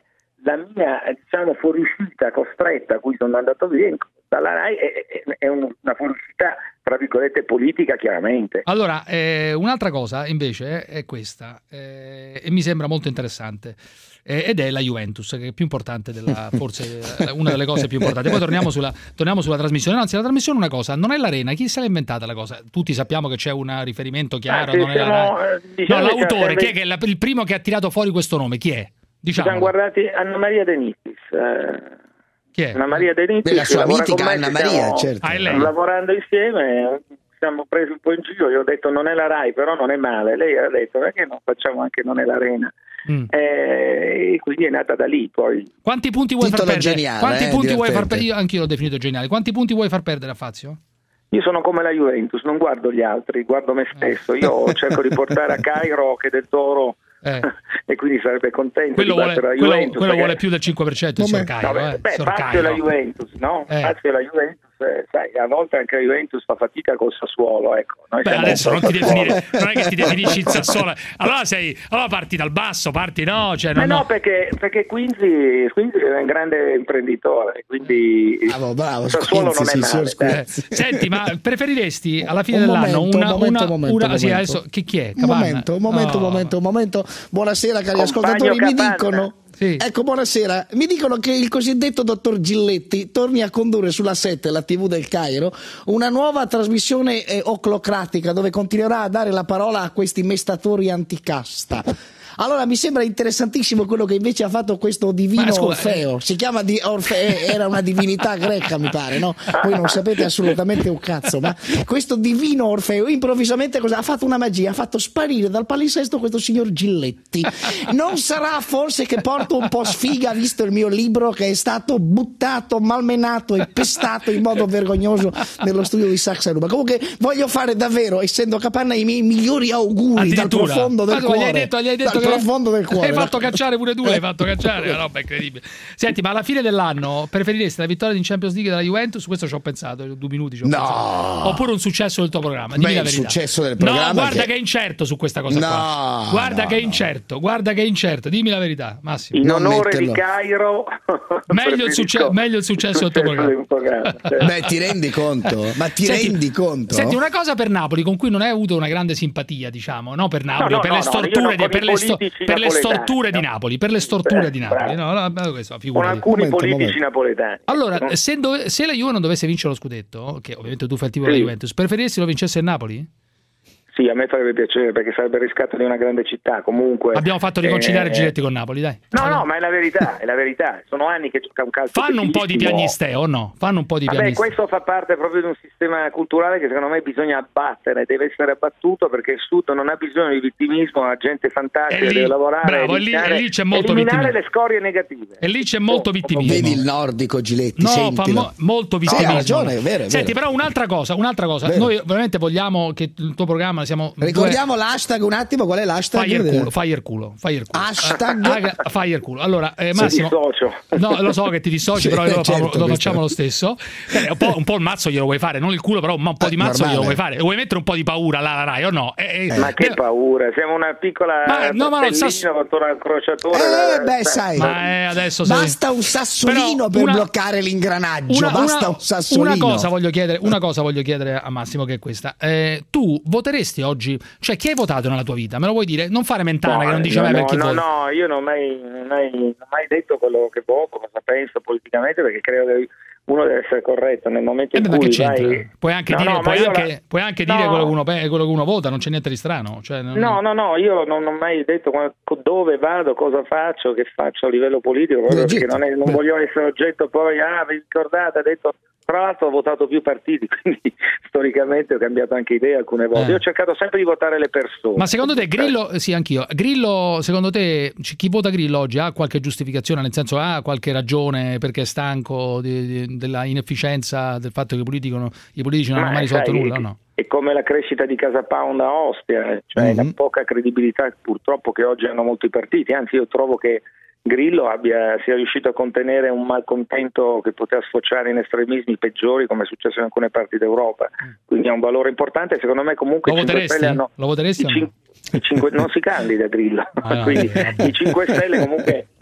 [SPEAKER 5] la mia, diciamo, fuoriuscita costretta a cui sono andato via dalla RAI è, è, è una fuoriuscita, tra virgolette, politica, chiaramente.
[SPEAKER 3] Allora, eh, un'altra cosa invece è questa, eh, e mi sembra molto interessante, eh, ed è la Juventus, che è più importante della, forse una delle cose più importanti. Poi torniamo sulla, torniamo sulla trasmissione. Anzi, la trasmissione è una cosa, non è l'Arena, chi se l'ha inventata la cosa? Tutti sappiamo che c'è un riferimento chiaro, ah, sì, non è siamo, la... diciamo no, l'autore, chi è, che è la, il primo che ha tirato fuori questo nome, chi è? Diciamo.
[SPEAKER 5] Ci siamo guardati Anna Maria De Nittis. Eh,
[SPEAKER 3] Chi è?
[SPEAKER 5] Anna Maria De Nittis.
[SPEAKER 4] La sua mitica Anna Maria, stiamo, certo.
[SPEAKER 3] Ah, lei.
[SPEAKER 5] Lavorando insieme, siamo presi un po' in giro. Io ho detto non è la RAI, però non è male. Lei ha detto perché non facciamo anche non è l'Arena. Mm. Eh, e quindi è nata da lì. Poi
[SPEAKER 3] quanti punti vuoi
[SPEAKER 4] Titolo
[SPEAKER 3] far perdere?
[SPEAKER 4] Geniale,
[SPEAKER 3] Quanti
[SPEAKER 4] eh,
[SPEAKER 3] punti vuoi far
[SPEAKER 4] divertente.
[SPEAKER 3] perdere? Io anch'io l'ho definito geniale. Quanti punti vuoi far perdere a Fazio?
[SPEAKER 5] Io sono come la Juventus, non guardo gli altri, guardo me stesso. Io cerco di portare a Cairo che Del Toro.
[SPEAKER 3] Eh.
[SPEAKER 5] E quindi sarebbe contento
[SPEAKER 3] quello
[SPEAKER 5] di
[SPEAKER 3] vuole,
[SPEAKER 5] battere la
[SPEAKER 3] quello,
[SPEAKER 5] Juventus.
[SPEAKER 3] quello
[SPEAKER 5] perché...
[SPEAKER 3] vuole più del cinque per cento il signor Cairo.
[SPEAKER 5] No, beh,
[SPEAKER 3] eh,
[SPEAKER 5] beh
[SPEAKER 3] signor
[SPEAKER 5] Fazio è la
[SPEAKER 3] Cairo.
[SPEAKER 5] Juventus, no?
[SPEAKER 3] Eh.
[SPEAKER 5] Fazio è la Juventus, eh, sai, a volte anche la Juventus fa fatica col Sassuolo, ecco. Noi
[SPEAKER 3] Beh, adesso non, ti definire, non è che ti definisci il Sassuolo, allora sei, allora parti dal basso, parti no, cioè non
[SPEAKER 5] eh no,
[SPEAKER 3] no.
[SPEAKER 5] perché, perché Quinzi, Quinzi è un grande imprenditore, quindi
[SPEAKER 4] bravo, bravo,
[SPEAKER 5] il Sassuolo
[SPEAKER 4] Quinzi,
[SPEAKER 5] non è
[SPEAKER 4] sì,
[SPEAKER 5] male.
[SPEAKER 3] Eh, senti, ma preferiresti alla fine
[SPEAKER 4] Un
[SPEAKER 3] dell'anno
[SPEAKER 4] momento,
[SPEAKER 3] una,
[SPEAKER 4] un momento,
[SPEAKER 3] una,
[SPEAKER 4] un momento,
[SPEAKER 3] una
[SPEAKER 4] un
[SPEAKER 3] sì,
[SPEAKER 4] momento.
[SPEAKER 3] adesso chi, chi è?
[SPEAKER 4] Un
[SPEAKER 3] Capanna?
[SPEAKER 4] momento, un momento, un
[SPEAKER 3] Oh.
[SPEAKER 4] momento, un momento. Buonasera cari
[SPEAKER 5] Compagno
[SPEAKER 4] ascoltatori,
[SPEAKER 5] Capanna.
[SPEAKER 4] mi dicono
[SPEAKER 3] Sì.
[SPEAKER 4] ecco, buonasera, mi dicono che il cosiddetto dottor Gilletti torni a condurre sulla sette, la tivù del Cairo, una nuova trasmissione eh, oclocratica dove continuerà a dare la parola a questi mestatori anticasta. Allora mi sembra interessantissimo quello che invece ha fatto questo divino
[SPEAKER 3] scusa,
[SPEAKER 4] Orfeo. Si chiama di Orfeo, era una divinità greca mi pare, no? Voi non sapete assolutamente un cazzo, ma questo divino Orfeo improvvisamente cosa ha fatto? Una magia, ha fatto sparire dal palinsesto questo signor Gilletti. Non sarà forse che porto un po' sfiga visto il mio libro che è stato buttato, malmenato e pestato in modo vergognoso nello studio di Saxaruba. Comunque voglio fare davvero, essendo Capanna, i miei migliori auguri dal profondo del
[SPEAKER 3] ma
[SPEAKER 4] cuore.
[SPEAKER 3] gli hai detto, gli hai detto
[SPEAKER 4] dal profondo del cuore.
[SPEAKER 3] Hai fatto cacciare pure tu, l'hai fatto cacciare, una roba incredibile. Senti, ma alla fine dell'anno preferiresti la vittoria in Champions League della Juventus? Questo ci ho pensato, due minuti ci ho
[SPEAKER 4] no.
[SPEAKER 3] pensato. Oppure un successo del tuo programma? Dimmi
[SPEAKER 4] Beh,
[SPEAKER 3] la
[SPEAKER 4] il
[SPEAKER 3] verità.
[SPEAKER 4] successo del programma.
[SPEAKER 3] No, guarda
[SPEAKER 4] che...
[SPEAKER 3] che è incerto su questa cosa
[SPEAKER 4] no,
[SPEAKER 3] qua. Guarda
[SPEAKER 4] no,
[SPEAKER 3] che è
[SPEAKER 4] no.
[SPEAKER 3] incerto, guarda che è incerto. Dimmi la verità, Massimo.
[SPEAKER 5] In
[SPEAKER 4] Non
[SPEAKER 5] onore
[SPEAKER 4] metterlo.
[SPEAKER 5] di Cairo
[SPEAKER 3] Meglio il, succe- meglio il successo del tuo programma.
[SPEAKER 5] programma.
[SPEAKER 4] Beh, ti rendi conto? Ma ti
[SPEAKER 3] Senti,
[SPEAKER 4] rendi conto?
[SPEAKER 3] Senti, una cosa per Napoli con cui non hai avuto una grande simpatia, diciamo, no per Napoli,
[SPEAKER 5] No, no,
[SPEAKER 3] per,
[SPEAKER 5] no,
[SPEAKER 3] le
[SPEAKER 5] no,
[SPEAKER 3] storture,
[SPEAKER 5] io non
[SPEAKER 3] di,
[SPEAKER 5] con
[SPEAKER 3] per,
[SPEAKER 5] i
[SPEAKER 3] le sto-
[SPEAKER 5] politici
[SPEAKER 3] per le
[SPEAKER 5] napoletani,
[SPEAKER 3] storture di
[SPEAKER 5] no.
[SPEAKER 3] Napoli, per le storture
[SPEAKER 5] Beh,
[SPEAKER 3] di Napoli,
[SPEAKER 5] bravo.
[SPEAKER 3] no, no, questo,
[SPEAKER 5] Con
[SPEAKER 3] figurati.
[SPEAKER 5] alcuni
[SPEAKER 4] Momento,
[SPEAKER 5] politici
[SPEAKER 4] momento.
[SPEAKER 5] napoletani.
[SPEAKER 3] Allora,
[SPEAKER 5] No?
[SPEAKER 3] se, dove- se la Juve non dovesse vincere lo scudetto, che ovviamente tu fai il tifo
[SPEAKER 5] Sì.
[SPEAKER 3] della Juventus, preferiresti lo vincesse il Napoli?
[SPEAKER 5] Sì, a me farebbe piacere perché sarebbe il riscatto di una grande città. Comunque
[SPEAKER 3] Abbiamo fatto riconciliare
[SPEAKER 5] eh,
[SPEAKER 3] Giletti con Napoli, dai.
[SPEAKER 5] No, no, ma è la verità, è la verità. Sono anni che gioca un calcio.
[SPEAKER 3] Fanno un po' di
[SPEAKER 5] bellissimo.
[SPEAKER 3] piagnisteo o no? Fanno un po' di
[SPEAKER 5] Vabbè,
[SPEAKER 3] piagnisteo.
[SPEAKER 5] questo fa parte proprio di un sistema culturale che secondo me bisogna abbattere, deve essere abbattuto perché il Sud non ha bisogno di vittimismo, la gente fantastica,
[SPEAKER 3] E lì-
[SPEAKER 5] deve lavorare,
[SPEAKER 3] bravo, e lì-
[SPEAKER 5] eliminare,
[SPEAKER 3] e lì c'è molto
[SPEAKER 5] eliminare
[SPEAKER 3] vittimismo.
[SPEAKER 5] le scorie negative.
[SPEAKER 3] E lì c'è molto vittimismo.
[SPEAKER 4] Vedi il nordico Giletti,
[SPEAKER 3] No, fa
[SPEAKER 4] sentilo.
[SPEAKER 3] mo- molto
[SPEAKER 4] Sì,
[SPEAKER 3] vittimismo.
[SPEAKER 4] ha ragione, è vero, è
[SPEAKER 3] Senti,
[SPEAKER 4] vero.
[SPEAKER 3] però un'altra cosa, un'altra cosa.
[SPEAKER 4] Vero.
[SPEAKER 3] Noi veramente vogliamo che il tuo programma siamo due-
[SPEAKER 4] Ricordiamo l'hashtag un attimo, qual è l'hashtag?
[SPEAKER 3] Fire culo, fire culo, fire culo.
[SPEAKER 4] Hashtag?
[SPEAKER 3] Ah, ah, fire culo. Allora, eh, Massimo,
[SPEAKER 5] Mi dissocio.
[SPEAKER 3] no, lo so che ti dissoci,
[SPEAKER 4] Sì,
[SPEAKER 3] però lo,
[SPEAKER 4] certo,
[SPEAKER 3] lo
[SPEAKER 4] questo.
[SPEAKER 3] facciamo lo stesso. Eh, un, po', un po' il mazzo glielo vuoi fare, non il culo, però un po' di
[SPEAKER 4] Eh,
[SPEAKER 3] mazzo
[SPEAKER 4] normale.
[SPEAKER 3] glielo vuoi fare. Vuoi mettere un po' di paura alla Rai o no? Eh, eh,
[SPEAKER 5] Ma che
[SPEAKER 3] eh,
[SPEAKER 5] paura, siamo una piccola
[SPEAKER 3] Ma- no, ma non
[SPEAKER 5] Castellino
[SPEAKER 3] sa-
[SPEAKER 5] contro una crociatore.
[SPEAKER 4] Eh,
[SPEAKER 5] la-
[SPEAKER 4] beh, sai.
[SPEAKER 3] Ma eh, adesso sei-
[SPEAKER 4] Basta un sassolino
[SPEAKER 3] Però
[SPEAKER 4] per
[SPEAKER 3] una-
[SPEAKER 4] bloccare l'ingranaggio.
[SPEAKER 3] Una,
[SPEAKER 4] Basta
[SPEAKER 3] una-
[SPEAKER 4] un sassolino.
[SPEAKER 3] una cosa voglio chiedere, una cosa voglio chiedere a Massimo, che è questa. Eh, tu voteresti oggi? Cioè, chi hai votato nella tua vita? Me lo vuoi dire? Non fare mentana,
[SPEAKER 5] No,
[SPEAKER 3] che non dice
[SPEAKER 5] no,
[SPEAKER 3] mai per
[SPEAKER 5] no,
[SPEAKER 3] chi
[SPEAKER 5] no,
[SPEAKER 3] voti.
[SPEAKER 5] no, io non ho mai, non mai, non ho mai detto quello che voto, cosa penso politicamente, perché credo che uno deve essere corretto nel momento
[SPEAKER 3] Eh
[SPEAKER 5] in
[SPEAKER 3] beh, ma
[SPEAKER 5] cui
[SPEAKER 3] che c'entra?
[SPEAKER 5] vai...
[SPEAKER 3] Puoi anche
[SPEAKER 5] No,
[SPEAKER 3] dire,
[SPEAKER 5] no,
[SPEAKER 3] puoi
[SPEAKER 5] ma io
[SPEAKER 3] anche,
[SPEAKER 5] la-
[SPEAKER 3] puoi anche
[SPEAKER 5] No.
[SPEAKER 3] dire quello che, uno, pe- quello che uno vota, non c'è niente di strano. Cioè, non-
[SPEAKER 5] No, no, no, io non ho mai detto quando- dove vado, cosa faccio, che faccio a livello politico, proprio perché non, è- non
[SPEAKER 3] Beh.
[SPEAKER 5] voglio essere oggetto poi, ah, vi ricordate, ha detto... Tra l'altro ho votato più partiti, quindi storicamente ho cambiato anche idea alcune volte.
[SPEAKER 3] Eh.
[SPEAKER 5] Io ho cercato sempre di votare le persone.
[SPEAKER 3] Ma secondo te Grillo, sì anch'io, Grillo, secondo te c- chi vota Grillo oggi ha qualche giustificazione, nel senso ha qualche ragione perché è stanco di- di- della inefficienza, del fatto che i politici non, i politici non
[SPEAKER 5] Ma,
[SPEAKER 3] hanno mai risolto
[SPEAKER 5] sai,
[SPEAKER 3] nulla o no?
[SPEAKER 5] È come la crescita di Casa Pound a Ostia, cioè
[SPEAKER 4] Mhm.
[SPEAKER 5] la poca credibilità purtroppo che oggi hanno molti partiti, anzi io trovo che Grillo abbia, sia riuscito a contenere un malcontento che poteva sfociare in estremismi peggiori come è successo in alcune parti d'Europa, quindi ha un valore importante. Secondo me comunque
[SPEAKER 3] Lo
[SPEAKER 5] i cinque
[SPEAKER 3] voteresti?
[SPEAKER 5] Stelle hanno
[SPEAKER 3] Lo voteresti
[SPEAKER 5] i
[SPEAKER 3] o no?
[SPEAKER 5] cin- i cinque non si candida Grillo,
[SPEAKER 3] Ah, no,
[SPEAKER 5] quindi
[SPEAKER 3] eh, vabbè.
[SPEAKER 5] i cinque Stelle comunque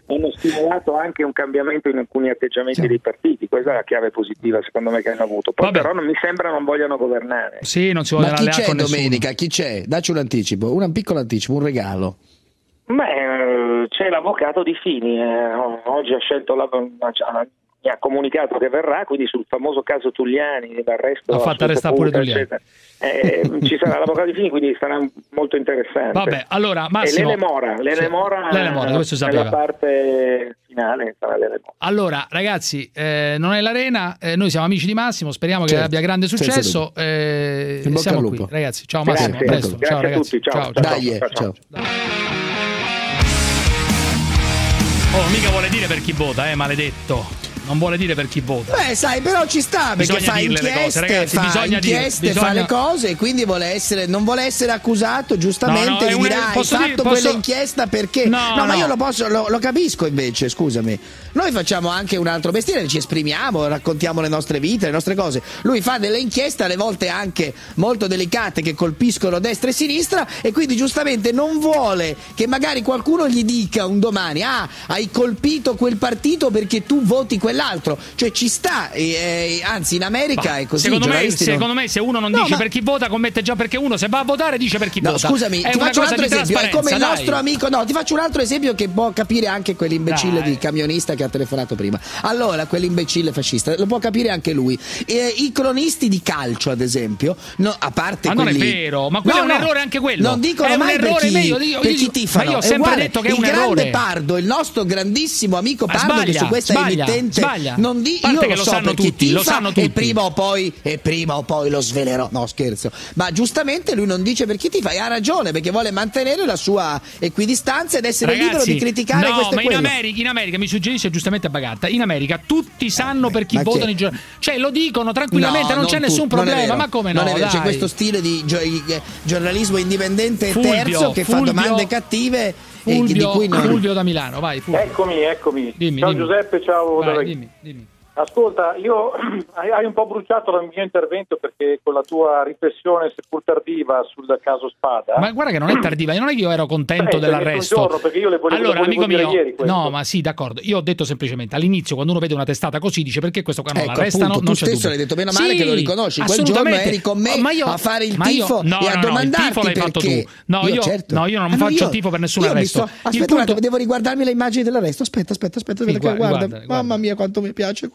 [SPEAKER 5] hanno stimolato anche un cambiamento in alcuni atteggiamenti sì. dei partiti. Questa è la chiave positiva secondo me che hanno avuto. Poi Vabbè. però non mi sembra non vogliano governare.
[SPEAKER 3] Sì, non si vogliono
[SPEAKER 4] Ma chi c'è
[SPEAKER 3] con
[SPEAKER 4] domenica?
[SPEAKER 3] nessuno.
[SPEAKER 4] Chi c'è? Dacci un anticipo, un piccolo anticipo, un regalo.
[SPEAKER 5] Beh, c'è l'avvocato di Fini, eh, oggi ha scelto la, mi ha comunicato che verrà, quindi sul famoso caso Tugliani, l'arresto
[SPEAKER 3] ha fatto arrestare pure Tugliani.
[SPEAKER 5] Eh, ci sarà l'avvocato di Fini, quindi sarà molto interessante.
[SPEAKER 3] Vabbè, allora Massimo,
[SPEAKER 5] e Lele Mora, Lele
[SPEAKER 3] sì.
[SPEAKER 5] Mora,
[SPEAKER 3] Lele Mora, questo sapeva.
[SPEAKER 5] nella parte finale sarà Lele Mora.
[SPEAKER 3] Allora ragazzi, eh, non è l'Arena, eh, noi siamo amici di Massimo, speriamo certo. che abbia grande successo. Eh, siamo qui, ragazzi. Ciao Massimo,
[SPEAKER 5] grazie,
[SPEAKER 3] a presto.
[SPEAKER 5] Grazie
[SPEAKER 3] ciao
[SPEAKER 5] a
[SPEAKER 3] ragazzi.
[SPEAKER 5] tutti, ciao.
[SPEAKER 3] ciao, ciao,
[SPEAKER 4] Dai,
[SPEAKER 3] ciao,
[SPEAKER 4] ciao.
[SPEAKER 3] ciao. Oh, mica vuole dire per chi vota, eh, maledetto. Non vuole dire per chi vota.
[SPEAKER 4] Beh, sai, però ci sta perché
[SPEAKER 3] bisogna
[SPEAKER 4] fa inchieste,
[SPEAKER 3] cose, ragazzi,
[SPEAKER 4] fa,
[SPEAKER 3] bisogna
[SPEAKER 4] inchieste
[SPEAKER 3] dire, bisogna...
[SPEAKER 4] fa le cose e quindi vuole essere, non vuole essere accusato, giustamente no, no, gli dirà hai fatto dire, posso... quell'inchiesta perché
[SPEAKER 3] no,
[SPEAKER 4] no, no, ma
[SPEAKER 3] no.
[SPEAKER 4] io lo posso, lo, lo capisco invece, scusami. Noi facciamo anche un altro mestiere, ci esprimiamo, raccontiamo le nostre vite, le nostre cose. Lui fa delle inchieste alle volte anche molto delicate che colpiscono destra e sinistra e quindi giustamente non vuole che magari qualcuno gli dica un domani ah, hai colpito quel partito perché tu voti quell'altro. Cioè ci sta, eh, anzi in America bah, è così.
[SPEAKER 3] Secondo me,
[SPEAKER 4] non...
[SPEAKER 3] secondo me se uno non no, dice ma... per chi vota commette già perché uno se va a votare dice per chi
[SPEAKER 4] no,
[SPEAKER 3] vota.
[SPEAKER 4] Scusami,
[SPEAKER 3] è
[SPEAKER 4] ti
[SPEAKER 3] una
[SPEAKER 4] faccio un
[SPEAKER 3] cosa
[SPEAKER 4] altro esempio, è come il
[SPEAKER 3] dai.
[SPEAKER 4] nostro amico, no, ti faccio un altro esempio che può capire anche quell'imbecille dai. di camionista che ha telefonato prima. Allora, quell'imbecille fascista, lo può capire anche lui. E, I cronisti di calcio, ad esempio, no, a parte
[SPEAKER 3] ma
[SPEAKER 4] quelli...
[SPEAKER 3] non è vero, ma quello
[SPEAKER 4] no,
[SPEAKER 3] è un
[SPEAKER 4] no,
[SPEAKER 3] errore anche quello.
[SPEAKER 4] Non dicono
[SPEAKER 3] è
[SPEAKER 4] mai
[SPEAKER 3] un errore
[SPEAKER 4] per chi,
[SPEAKER 3] io, io,
[SPEAKER 4] per chi tifano.
[SPEAKER 3] Ma io ho sempre
[SPEAKER 4] uguale.
[SPEAKER 3] detto che è
[SPEAKER 4] il
[SPEAKER 3] un errore.
[SPEAKER 4] Il grande Pardo, il nostro grandissimo amico
[SPEAKER 3] ma
[SPEAKER 4] Pardo
[SPEAKER 3] sbaglia,
[SPEAKER 4] che su questa
[SPEAKER 3] sbaglia,
[SPEAKER 4] emittente
[SPEAKER 3] sbaglia.
[SPEAKER 4] non di
[SPEAKER 3] Parte
[SPEAKER 4] io
[SPEAKER 3] che
[SPEAKER 4] lo,
[SPEAKER 3] lo
[SPEAKER 4] so
[SPEAKER 3] sanno
[SPEAKER 4] per chi
[SPEAKER 3] tutti,
[SPEAKER 4] tifa,
[SPEAKER 3] lo sanno tutti.
[SPEAKER 4] E prima o poi e prima o poi lo svelerò. No, scherzo. Ma giustamente lui non dice per chi tifa e ha ragione perché vuole mantenere la sua equidistanza ed essere
[SPEAKER 3] Ragazzi,
[SPEAKER 4] libero di criticare
[SPEAKER 3] no,
[SPEAKER 4] questo e
[SPEAKER 3] ma
[SPEAKER 4] quello.
[SPEAKER 3] in America, in America mi suggerisce giustamente Bagatta. In America tutti sanno eh, per chi votano i giornalisti. Cioè lo dicono tranquillamente, no, non c'è
[SPEAKER 4] tu,
[SPEAKER 3] nessun problema. Ma come no?
[SPEAKER 4] Non è vero,
[SPEAKER 3] dai.
[SPEAKER 4] c'è questo stile di gio- giornalismo indipendente e
[SPEAKER 3] Fulvio,
[SPEAKER 4] terzo che
[SPEAKER 3] Fulvio,
[SPEAKER 4] fa domande cattive
[SPEAKER 3] Fulvio,
[SPEAKER 4] e di cui non...
[SPEAKER 3] Fulvio da Milano, vai. Fulvio.
[SPEAKER 5] Eccomi, eccomi.
[SPEAKER 3] Dimmi,
[SPEAKER 5] ciao
[SPEAKER 3] dimmi.
[SPEAKER 5] Giuseppe, ciao.
[SPEAKER 3] Vai,
[SPEAKER 5] da...
[SPEAKER 3] dimmi, dimmi.
[SPEAKER 5] Ascolta, io hai un po' bruciato il mio intervento perché con la tua riflessione seppur tardiva sul caso Spada.
[SPEAKER 3] Ma guarda che non è tardiva, non è che io ero contento
[SPEAKER 5] Beh,
[SPEAKER 3] dell'arresto.
[SPEAKER 5] Giorno, perché io le volevo,
[SPEAKER 3] allora,
[SPEAKER 5] le volevo
[SPEAKER 3] amico
[SPEAKER 5] dire
[SPEAKER 3] mio,
[SPEAKER 5] ieri questo.
[SPEAKER 3] no, ma sì, d'accordo. Io ho detto semplicemente all'inizio, quando uno vede una testata così, dice perché questo qua non
[SPEAKER 4] ecco,
[SPEAKER 3] l'arrestano.
[SPEAKER 4] Appunto,
[SPEAKER 3] non
[SPEAKER 4] tu
[SPEAKER 3] c'è
[SPEAKER 4] stesso
[SPEAKER 3] dubbio.
[SPEAKER 4] l'hai detto, meno male
[SPEAKER 3] sì,
[SPEAKER 4] che lo riconosci. Quel giorno eri con me
[SPEAKER 3] io,
[SPEAKER 4] a fare il
[SPEAKER 3] io,
[SPEAKER 4] tifo
[SPEAKER 3] no,
[SPEAKER 4] e a
[SPEAKER 3] no,
[SPEAKER 4] domandarti
[SPEAKER 3] no, il tifo l'hai fatto
[SPEAKER 4] perché.
[SPEAKER 3] tu. No, io,
[SPEAKER 4] certo.
[SPEAKER 3] no, io non
[SPEAKER 4] ah,
[SPEAKER 3] faccio
[SPEAKER 4] io,
[SPEAKER 3] il tifo per nessun
[SPEAKER 4] io
[SPEAKER 3] arresto.
[SPEAKER 4] Sto, aspetta un attimo, devo riguardarmi le immagini dell'arresto. Aspetta, aspetta, aspetta,
[SPEAKER 3] sì,
[SPEAKER 4] guarda,
[SPEAKER 3] guarda,
[SPEAKER 4] guarda.
[SPEAKER 3] guarda,
[SPEAKER 4] Mamma
[SPEAKER 3] guarda.
[SPEAKER 4] mia, quanto mi piace.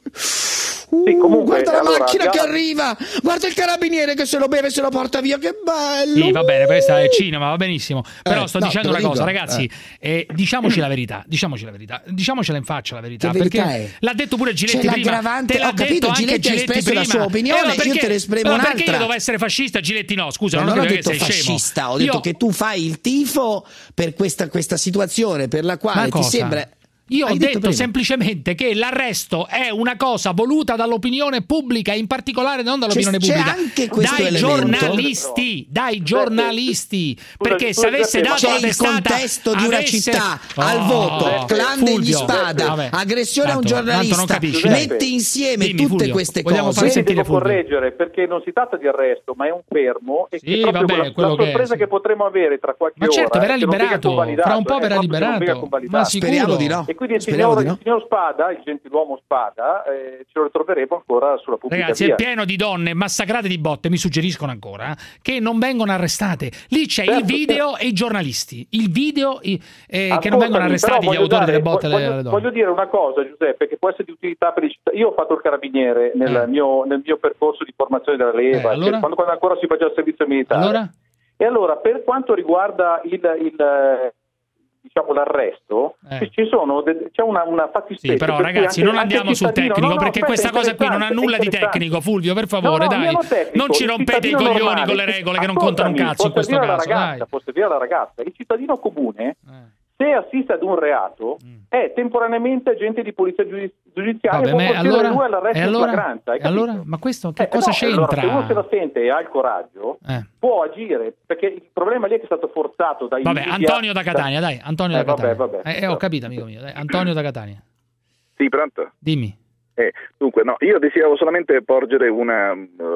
[SPEAKER 5] Uh, sì, comunque,
[SPEAKER 4] guarda la
[SPEAKER 5] allora,
[SPEAKER 4] macchina
[SPEAKER 5] già...
[SPEAKER 4] che arriva, guarda il carabiniere che se lo beve e se lo porta via, che bello.
[SPEAKER 3] Sì, va bene, questa è cinema, va benissimo. Però
[SPEAKER 4] eh,
[SPEAKER 3] sto
[SPEAKER 4] no,
[SPEAKER 3] dicendo una
[SPEAKER 4] dico.
[SPEAKER 3] cosa, ragazzi, eh. Eh, diciamoci la verità, diciamoci la verità, diciamocela in faccia la verità,
[SPEAKER 4] che
[SPEAKER 3] perché
[SPEAKER 4] verità è?
[SPEAKER 3] l'ha detto pure Giletti
[SPEAKER 4] C'è
[SPEAKER 3] prima.
[SPEAKER 4] l'aggravante,
[SPEAKER 3] Te l'ha
[SPEAKER 4] ho capito,
[SPEAKER 3] detto anche
[SPEAKER 4] Giletti ha
[SPEAKER 3] Giletti
[SPEAKER 4] espresso
[SPEAKER 3] prima.
[SPEAKER 4] la sua opinione,
[SPEAKER 3] eh, no, perché,
[SPEAKER 4] io te ne esprimo
[SPEAKER 3] no,
[SPEAKER 4] un'altra.
[SPEAKER 3] perché io devo essere fascista, Giletti no, scusa,
[SPEAKER 4] no,
[SPEAKER 3] non,
[SPEAKER 4] non
[SPEAKER 3] ho
[SPEAKER 4] ho
[SPEAKER 3] detto
[SPEAKER 4] detto
[SPEAKER 3] che sei
[SPEAKER 4] fascista,
[SPEAKER 3] scemo.
[SPEAKER 4] ho detto
[SPEAKER 3] io...
[SPEAKER 4] che tu fai il tifo per questa, questa situazione per la quale ti sembra.
[SPEAKER 3] Io
[SPEAKER 4] Hai
[SPEAKER 3] ho
[SPEAKER 4] detto
[SPEAKER 3] detto
[SPEAKER 4] prima.
[SPEAKER 3] semplicemente che l'arresto è una cosa voluta dall'opinione pubblica, in particolare non dall'opinione
[SPEAKER 4] c'è,
[SPEAKER 3] pubblica,
[SPEAKER 4] c'è anche questo
[SPEAKER 3] dai
[SPEAKER 4] elemento.
[SPEAKER 3] giornalisti, dai giornalisti,
[SPEAKER 5] scusa,
[SPEAKER 3] perché
[SPEAKER 5] scusa,
[SPEAKER 3] se avesse dato
[SPEAKER 4] c'è
[SPEAKER 3] la
[SPEAKER 4] il
[SPEAKER 3] testata
[SPEAKER 4] contesto di una
[SPEAKER 3] avesse...
[SPEAKER 4] città
[SPEAKER 3] oh,
[SPEAKER 4] al voto, clan
[SPEAKER 3] Fulvio,
[SPEAKER 4] degli Spada,
[SPEAKER 3] vabbè.
[SPEAKER 4] aggressione
[SPEAKER 3] tanto,
[SPEAKER 4] a un giornalista, metti insieme
[SPEAKER 3] Dimmi,
[SPEAKER 4] tutte
[SPEAKER 3] Fulvio,
[SPEAKER 4] queste
[SPEAKER 3] vogliamo
[SPEAKER 4] cose.
[SPEAKER 3] far sentire
[SPEAKER 5] devo
[SPEAKER 3] Fulvio.
[SPEAKER 5] correggere perché non si tratta di arresto ma è un fermo e
[SPEAKER 3] sì,
[SPEAKER 5] che proprio
[SPEAKER 3] vabbè,
[SPEAKER 5] quella,
[SPEAKER 3] quello
[SPEAKER 5] la sorpresa
[SPEAKER 3] che,
[SPEAKER 5] che potremo avere tra qualche
[SPEAKER 3] ma
[SPEAKER 5] ora
[SPEAKER 3] certo verrà
[SPEAKER 5] che non venga
[SPEAKER 3] liberato,
[SPEAKER 5] convalidato,
[SPEAKER 3] fra un po'
[SPEAKER 5] eh,
[SPEAKER 3] verrà
[SPEAKER 5] proprio che non venga
[SPEAKER 3] liberato,
[SPEAKER 5] convalidato.
[SPEAKER 3] ma sicuro.
[SPEAKER 4] Speriamo di no.
[SPEAKER 5] E quindi il
[SPEAKER 4] Speriamo
[SPEAKER 5] signor,
[SPEAKER 4] di no.
[SPEAKER 5] il signor Spada, il gentiluomo Spada, eh, ce lo ritroveremo ancora sulla pubblica
[SPEAKER 3] Ragazzi,
[SPEAKER 5] via.
[SPEAKER 3] è pieno di donne massacrate di botte, mi suggeriscono ancora, che non vengono arrestate. Lì c'è
[SPEAKER 5] certo,
[SPEAKER 3] il video
[SPEAKER 5] certo.
[SPEAKER 3] e i giornalisti. Il video eh,
[SPEAKER 5] Ascoltami,
[SPEAKER 3] che non vengono arrestati gli autori
[SPEAKER 5] dare,
[SPEAKER 3] delle botte
[SPEAKER 5] voglio,
[SPEAKER 3] alle donne.
[SPEAKER 5] Voglio dire una cosa, Giuseppe, che può essere di utilità per i cittadini. Io ho fatto il carabiniere nel,
[SPEAKER 3] eh.
[SPEAKER 5] mio, nel mio percorso di formazione della leva,
[SPEAKER 3] eh, allora?
[SPEAKER 5] cioè, quando, quando ancora si faceva il servizio militare.
[SPEAKER 3] Allora?
[SPEAKER 5] E allora, per quanto riguarda il, il diciamo l'arresto,
[SPEAKER 3] eh.
[SPEAKER 5] ci sono de- c'è una, una fattispecie.
[SPEAKER 3] Sì, però
[SPEAKER 5] per
[SPEAKER 3] ragazzi,
[SPEAKER 5] anche,
[SPEAKER 3] non andiamo sul tecnico,
[SPEAKER 5] no, no,
[SPEAKER 3] perché
[SPEAKER 5] aspetta,
[SPEAKER 3] questa cosa qui non ha nulla di tecnico, Fulvio, per favore,
[SPEAKER 5] no, no,
[SPEAKER 3] dai.
[SPEAKER 5] Tecnico,
[SPEAKER 3] non ci rompete i coglioni
[SPEAKER 5] normale,
[SPEAKER 3] con le regole che non contano un cazzo in questo caso,
[SPEAKER 5] ragazza,
[SPEAKER 3] dai.
[SPEAKER 5] Può servire alla ragazza. Il cittadino comune,
[SPEAKER 3] Eh.
[SPEAKER 5] se assiste ad un reato, mm. è temporaneamente agente di polizia giudiz- giudiziaria.
[SPEAKER 3] Vabbè,
[SPEAKER 5] e può
[SPEAKER 3] allora,
[SPEAKER 5] lui all'arresto
[SPEAKER 3] e allora,
[SPEAKER 5] in flagranza.
[SPEAKER 3] e allora, ma questo che
[SPEAKER 5] eh,
[SPEAKER 3] cosa
[SPEAKER 5] no,
[SPEAKER 3] c'entra?
[SPEAKER 5] Allora, se uno se la sente e ha il coraggio,
[SPEAKER 3] eh.
[SPEAKER 5] può agire, perché il problema lì è che è stato forzato dai
[SPEAKER 3] Vabbè,
[SPEAKER 5] media,
[SPEAKER 3] Antonio da Catania, dai, Antonio
[SPEAKER 5] eh,
[SPEAKER 3] da Catania.
[SPEAKER 5] Vabbè, vabbè.
[SPEAKER 3] Eh, eh, ho capito, amico mio, dai. Antonio da Catania.
[SPEAKER 12] Sì, pronto?
[SPEAKER 3] Dimmi.
[SPEAKER 12] Eh, dunque, no, io desideravo solamente porgere una,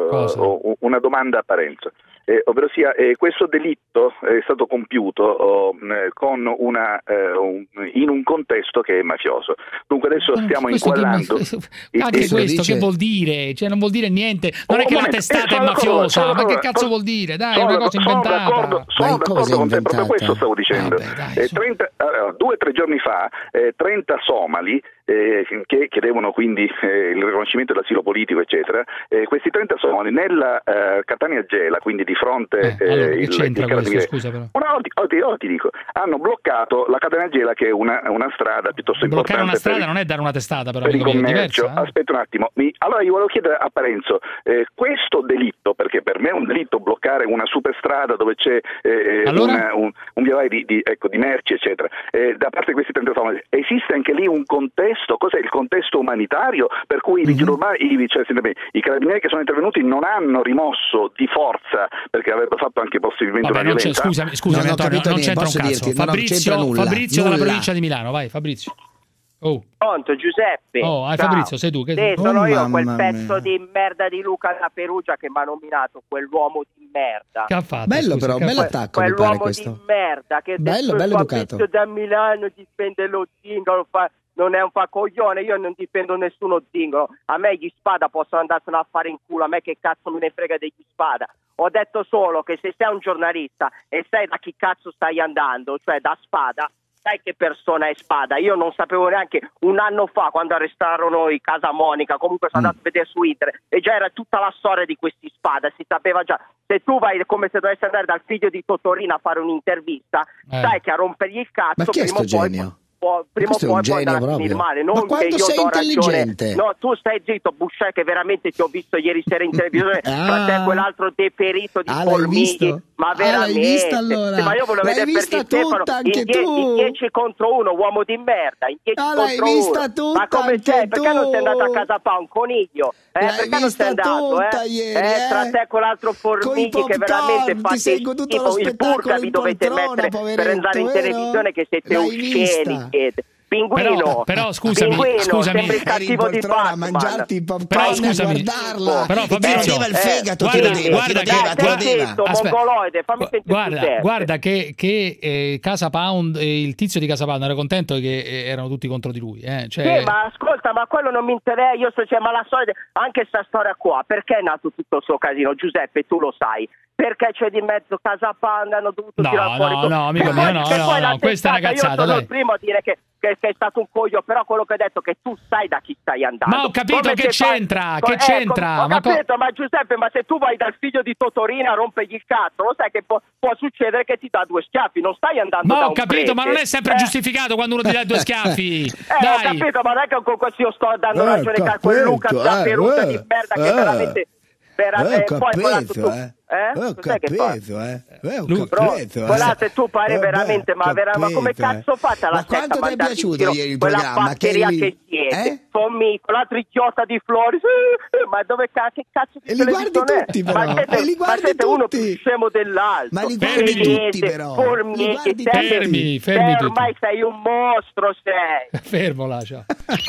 [SPEAKER 12] uh, una domanda a Parenzo. Eh, ovvero sia, eh, questo delitto è stato compiuto oh, eh, con una, eh, un, in un contesto che è mafioso. Dunque adesso stiamo inquadrando.
[SPEAKER 3] Che, anche questo dice... che vuol dire? Cioè non vuol dire niente. Non oh, è che la testata è mafiosa, ma che cazzo vuol dire? Dai, è una cosa inventata.
[SPEAKER 12] Sono d'accordo, sono d'accordo con te, proprio questo stavo dicendo. Vabbè, dai, eh, trenta, uh, due o tre giorni fa, eh, trenta somali eh, che chiedevano quindi eh, il riconoscimento dell'asilo politico, eccetera. Eh, questi trenta somali nella uh, Catania Gela, quindi di fronte
[SPEAKER 3] eh, allora,
[SPEAKER 12] eh, il,
[SPEAKER 3] c'entra
[SPEAKER 12] il
[SPEAKER 3] questo, scusa però.
[SPEAKER 12] Una, oggi, oggi, oggi dico, hanno bloccato la Catania Gela, che è una, una strada piuttosto
[SPEAKER 3] bloccare
[SPEAKER 12] importante.
[SPEAKER 3] Bloccare una strada
[SPEAKER 12] per,
[SPEAKER 3] non è dare una testata, però
[SPEAKER 12] per il commercio.
[SPEAKER 3] Diversa, eh?
[SPEAKER 12] Aspetta un attimo. Mi, allora io volevo chiedere a Parenzo, eh, questo delitto, perché per me è un delitto bloccare una superstrada dove c'è eh,
[SPEAKER 3] allora?
[SPEAKER 12] una, un, un viavaio di, di, ecco, di merci, eccetera, eh, da parte di questi trenta somali, esiste anche lì un contesto? Cos'è il contesto umanitario per cui mm-hmm. i, urbani, i, cioè, i carabinieri che sono intervenuti non hanno rimosso di forza, perché avrebbero fatto anche possibilmente
[SPEAKER 3] Vabbè,
[SPEAKER 12] una
[SPEAKER 3] non
[SPEAKER 12] violenza?
[SPEAKER 3] Scusami, scusami
[SPEAKER 12] no,
[SPEAKER 3] Antonio, non c'entra un cazzo.
[SPEAKER 4] Dirti,
[SPEAKER 3] Fabrizio,
[SPEAKER 4] no, nulla,
[SPEAKER 3] Fabrizio
[SPEAKER 4] nulla.
[SPEAKER 3] dalla provincia di Milano, vai Fabrizio. Oh.
[SPEAKER 11] Pronto Giuseppe.
[SPEAKER 3] Oh, hai Fabrizio, sei tu che
[SPEAKER 11] sì, sono
[SPEAKER 4] oh,
[SPEAKER 11] io, quel
[SPEAKER 4] mia.
[SPEAKER 11] pezzo di merda di Luca da Perugia che mi ha nominato, quell'uomo di merda.
[SPEAKER 3] Che ha fatto?
[SPEAKER 4] Bello
[SPEAKER 3] scusa,
[SPEAKER 4] però,
[SPEAKER 3] che
[SPEAKER 4] bello
[SPEAKER 3] ha
[SPEAKER 4] attacco mi pare
[SPEAKER 11] quell'uomo
[SPEAKER 4] questo.
[SPEAKER 11] di merda che
[SPEAKER 4] bello, bello
[SPEAKER 11] Fabrizio
[SPEAKER 4] educato.
[SPEAKER 11] da Milano difende lo zingaro, fa, non è un fa coglione, io non difendo nessuno zingaro. A me gli Spada possono andarsene a fare in culo, a me che cazzo me ne frega degli Spada. Ho detto solo che se sei un giornalista e sai da chi cazzo stai andando, cioè da Spada, sai che persona è Spada. Io non sapevo neanche un anno fa, quando arrestarono i Casa Monica, comunque sono mm. andato a vedere su internet e già era tutta la storia di questi Spada, si sapeva già. Se tu vai come se dovessi andare dal figlio di Totorina a fare un'intervista, eh. sai che a rompergli il cazzo
[SPEAKER 4] ma chi è
[SPEAKER 11] prima o
[SPEAKER 4] sto
[SPEAKER 11] poi
[SPEAKER 4] genio?
[SPEAKER 11] Può, prima o poi può andare a finire male, non
[SPEAKER 4] ma
[SPEAKER 11] che io
[SPEAKER 4] sei
[SPEAKER 11] do
[SPEAKER 4] intelligente.
[SPEAKER 11] ragione. No, tu stai zitto, Buscè, che veramente ti ho visto ieri sera in televisione,
[SPEAKER 4] ah.
[SPEAKER 11] fra te quell'altro deperito di
[SPEAKER 4] ah,
[SPEAKER 11] Formigli, ma
[SPEAKER 4] ah,
[SPEAKER 11] veramente.
[SPEAKER 4] l'hai vista allora?
[SPEAKER 11] Sì, ma io volevo
[SPEAKER 4] l'hai
[SPEAKER 11] vedere per Di Stefano in, die- in dieci contro uno, uomo di merda, in dieci
[SPEAKER 4] ah,
[SPEAKER 11] contro
[SPEAKER 4] l'hai vista
[SPEAKER 11] uno.
[SPEAKER 4] Tutta
[SPEAKER 11] Ma come sei?
[SPEAKER 4] tu.
[SPEAKER 11] Perché non sei andato a casa fa un coniglio? Eh,
[SPEAKER 4] l'hai
[SPEAKER 11] perché non sei andato?
[SPEAKER 4] Tutta
[SPEAKER 11] Eh?
[SPEAKER 4] ieri,
[SPEAKER 11] eh, tra
[SPEAKER 4] eh?
[SPEAKER 11] te e quell'altro Formigli che veramente fa schifo. Il burka vi dovete mettere per andare in televisione che siete osceni, siete. Pinguino,
[SPEAKER 3] però, però scusami,
[SPEAKER 11] Pinguino,
[SPEAKER 3] scusami,
[SPEAKER 11] sembri il cattivo di Batman.
[SPEAKER 4] A mangiarti i popcorn,
[SPEAKER 3] però scusami,
[SPEAKER 4] a guardarla.
[SPEAKER 3] Però Fabrizio,
[SPEAKER 4] il fegato,
[SPEAKER 3] guarda,
[SPEAKER 4] ti rodeva,
[SPEAKER 3] guarda,
[SPEAKER 4] ti rodeva,
[SPEAKER 3] che,
[SPEAKER 4] ti rodeva.
[SPEAKER 11] Guarda, mongoloide, fammi sentire
[SPEAKER 3] guarda, guarda che, che eh, Casa Pound, eh, il tizio di Casa Pound era contento che eh, erano tutti contro di lui. Eh? Cioè...
[SPEAKER 11] Sì, ma ascolta, ma quello non mi interessa, io so, cioè, ma la solita, anche sta storia qua, perché è nato tutto il suo casino? Giuseppe, tu lo sai. Perché c'è di mezzo Casa Pound, hanno dovuto
[SPEAKER 3] no,
[SPEAKER 11] tirare fuori
[SPEAKER 3] no, no, amico mio, no, no, no, questa è una cazzata.
[SPEAKER 11] Io sono
[SPEAKER 3] dai.
[SPEAKER 11] il primo a dire che, che, che è stato un coglio, però quello che ho detto è che tu sai da chi stai andando.
[SPEAKER 3] Ma ho capito
[SPEAKER 11] come
[SPEAKER 3] che c'entra, fai... che eh, c'entra.
[SPEAKER 11] Com- ho
[SPEAKER 3] ma
[SPEAKER 11] capito,
[SPEAKER 3] co-
[SPEAKER 11] ma Giuseppe, ma se tu vai dal figlio di Totorina a rompergli il cazzo, lo sai che può, può succedere che ti dà due schiaffi, non stai andando
[SPEAKER 3] ma
[SPEAKER 11] da
[SPEAKER 3] ho
[SPEAKER 11] un
[SPEAKER 3] capito,
[SPEAKER 11] prete.
[SPEAKER 3] ma non è sempre
[SPEAKER 11] eh.
[SPEAKER 3] giustificato quando uno ti dà due schiaffi.
[SPEAKER 11] eh,
[SPEAKER 3] Dai.
[SPEAKER 11] ho capito, ma non è che con questo io sto dando
[SPEAKER 25] eh,
[SPEAKER 11] ragione a quel Luca da Perugia di merda che
[SPEAKER 25] eh.
[SPEAKER 11] veramente... veramente
[SPEAKER 25] eh,
[SPEAKER 11] poi
[SPEAKER 25] capito,
[SPEAKER 11] tu,
[SPEAKER 25] eh.
[SPEAKER 11] Eh?
[SPEAKER 25] Ho
[SPEAKER 11] Cos'è che
[SPEAKER 25] capito, eh. eh ho
[SPEAKER 11] Lu-
[SPEAKER 25] capito,
[SPEAKER 11] quella
[SPEAKER 25] eh.
[SPEAKER 11] se tu pare
[SPEAKER 25] eh,
[SPEAKER 11] veramente,
[SPEAKER 25] beh,
[SPEAKER 11] ma, vera- ma come cazzo fate alla
[SPEAKER 25] ma quanto
[SPEAKER 11] setta
[SPEAKER 25] ti è piaciuto ieri il
[SPEAKER 11] quella
[SPEAKER 25] programma?
[SPEAKER 11] batteria
[SPEAKER 25] che,
[SPEAKER 11] che siete,
[SPEAKER 25] eh?
[SPEAKER 11] Tommy, quell'altro idiota di Flori, eh, ma dove cazzo, che cazzo di
[SPEAKER 25] e li guardi tutti però,
[SPEAKER 11] ma siete,
[SPEAKER 25] e li guardi
[SPEAKER 11] ma siete
[SPEAKER 25] tutti.
[SPEAKER 11] uno più scemo dell'altro,
[SPEAKER 25] ma li guardi
[SPEAKER 11] siete,
[SPEAKER 25] tutti però,
[SPEAKER 11] Formigli,
[SPEAKER 25] li guardi
[SPEAKER 11] sei,
[SPEAKER 3] fermi, fermi
[SPEAKER 11] sei,
[SPEAKER 3] tutti.
[SPEAKER 11] ormai sei un mostro, sei
[SPEAKER 3] fermo lascia.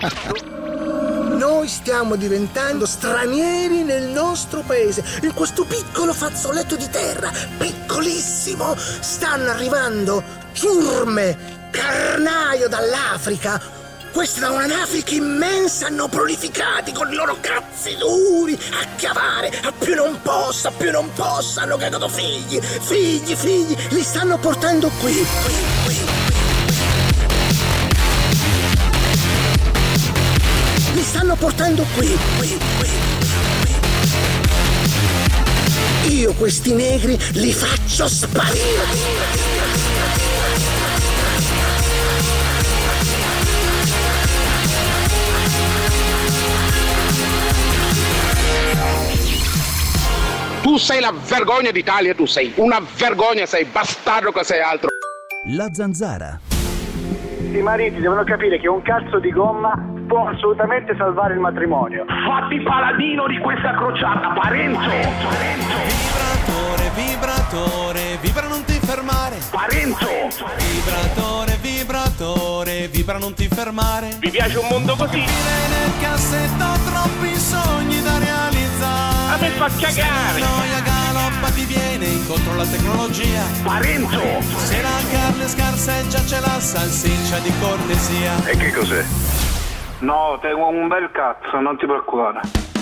[SPEAKER 14] Noi stiamo diventando stranieri nel nostro paese, in questo piccolo fazzoletto di terra, piccolissimo. Stanno arrivando ciurme, carnaio dall'Africa. Questi da un'Africa immensa hanno prolificati con i loro cazzi duri a chiavare, a più non possa, a più non possa, hanno cagato figli, figli, figli, li stanno portando qui, qui, qui. Li stanno portando qui, qui, qui, qui. Io questi negri li faccio sparire.
[SPEAKER 15] Tu sei la vergogna d'Italia, tu sei una vergogna, sei bastardo che sei altro.
[SPEAKER 18] La Zanzara.
[SPEAKER 5] I mariti devono capire che un cazzo di gomma può assolutamente salvare il matrimonio.
[SPEAKER 15] Fatti paladino di questa crociata, Parenzo!
[SPEAKER 8] Vibratore, vibratore, vibra non ti fermare.
[SPEAKER 15] Parenzo!
[SPEAKER 8] Vibratore, vibratore, vibra non ti fermare.
[SPEAKER 15] Vi piace un mondo così?
[SPEAKER 8] Nel cassetto
[SPEAKER 23] fa cagare.
[SPEAKER 8] Noia galoppa ti viene incontro la tecnologia.
[SPEAKER 23] Parenzo.
[SPEAKER 8] Se la carne scarseggia c'è la salsiccia di cortesia.
[SPEAKER 23] E che cos'è?
[SPEAKER 6] No, tengo un bel cazzo, non ti preoccupare.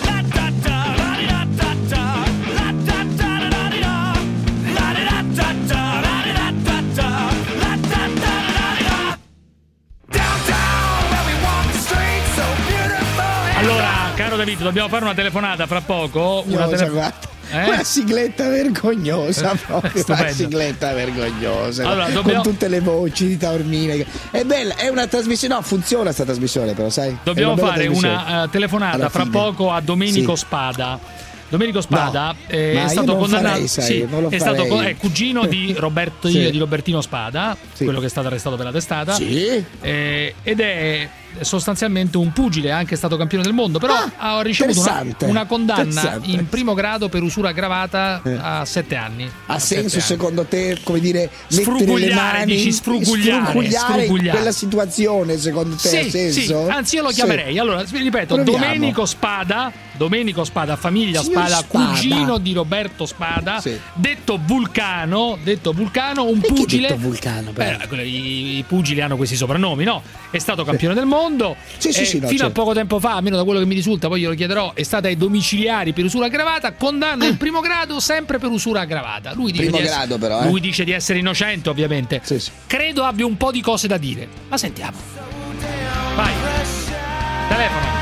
[SPEAKER 3] Allora, caro Davide, dobbiamo fare una telefonata fra poco. Una,
[SPEAKER 4] Io,
[SPEAKER 3] tele...
[SPEAKER 4] eh? una sigletta vergognosa, proprio una sigletta vergognosa. Allora, dobbiamo... Con tutte le voci di Taormina. È bella, è una trasmissione. No, funziona sta trasmissione, però, sai?
[SPEAKER 3] Dobbiamo una fare una uh, telefonata Alla fra fine. poco a Domenico sì. Spada. Domenico Spada no, eh, è stato condannato. Farei, sai, sì, è stato con, è cugino di, Roberto, sì. di Robertino Spada, sì. quello che è stato arrestato per la testata. Sì. Eh, ed è sostanzialmente un pugile, anche stato campione del mondo, però ah, ha ricevuto una, una condanna in primo grado per usura aggravata eh. a sette anni.
[SPEAKER 4] Ha senso secondo te, come dire,
[SPEAKER 3] mettere
[SPEAKER 4] le mani,
[SPEAKER 3] dici, sfrugugliare,
[SPEAKER 4] sfrugugliare,
[SPEAKER 3] sfrugugliare
[SPEAKER 4] in quella situazione, secondo te
[SPEAKER 3] sì,
[SPEAKER 4] ha senso?
[SPEAKER 3] Sì. Anzi, io lo chiamerei. Sì. Allora, ripeto, Proviamo. Domenico Spada, Domenico Spada, famiglia Signor Spada, Spada, cugino di Roberto Spada, sì. detto Vulcano, detto Vulcano, un
[SPEAKER 4] Perché
[SPEAKER 3] pugile.
[SPEAKER 4] Detto Vulcano,
[SPEAKER 3] Beh, i, i pugili hanno questi soprannomi, no? È stato campione sì. del mondo.
[SPEAKER 4] Sì, sì,
[SPEAKER 3] eh,
[SPEAKER 4] sì, no,
[SPEAKER 3] fino
[SPEAKER 4] certo.
[SPEAKER 3] a poco tempo fa, almeno da quello che mi risulta, poi glielo chiederò, è stata ai domiciliari per usura aggravata, condanna in primo grado sempre per usura aggravata. Lui dice,
[SPEAKER 4] primo
[SPEAKER 3] di,
[SPEAKER 4] grado,
[SPEAKER 3] essere,
[SPEAKER 4] però, eh.
[SPEAKER 3] lui dice di essere innocente, ovviamente.
[SPEAKER 4] Sì, sì.
[SPEAKER 3] Credo abbia un po' di cose da dire. Ma sentiamo. Vai. Telefono.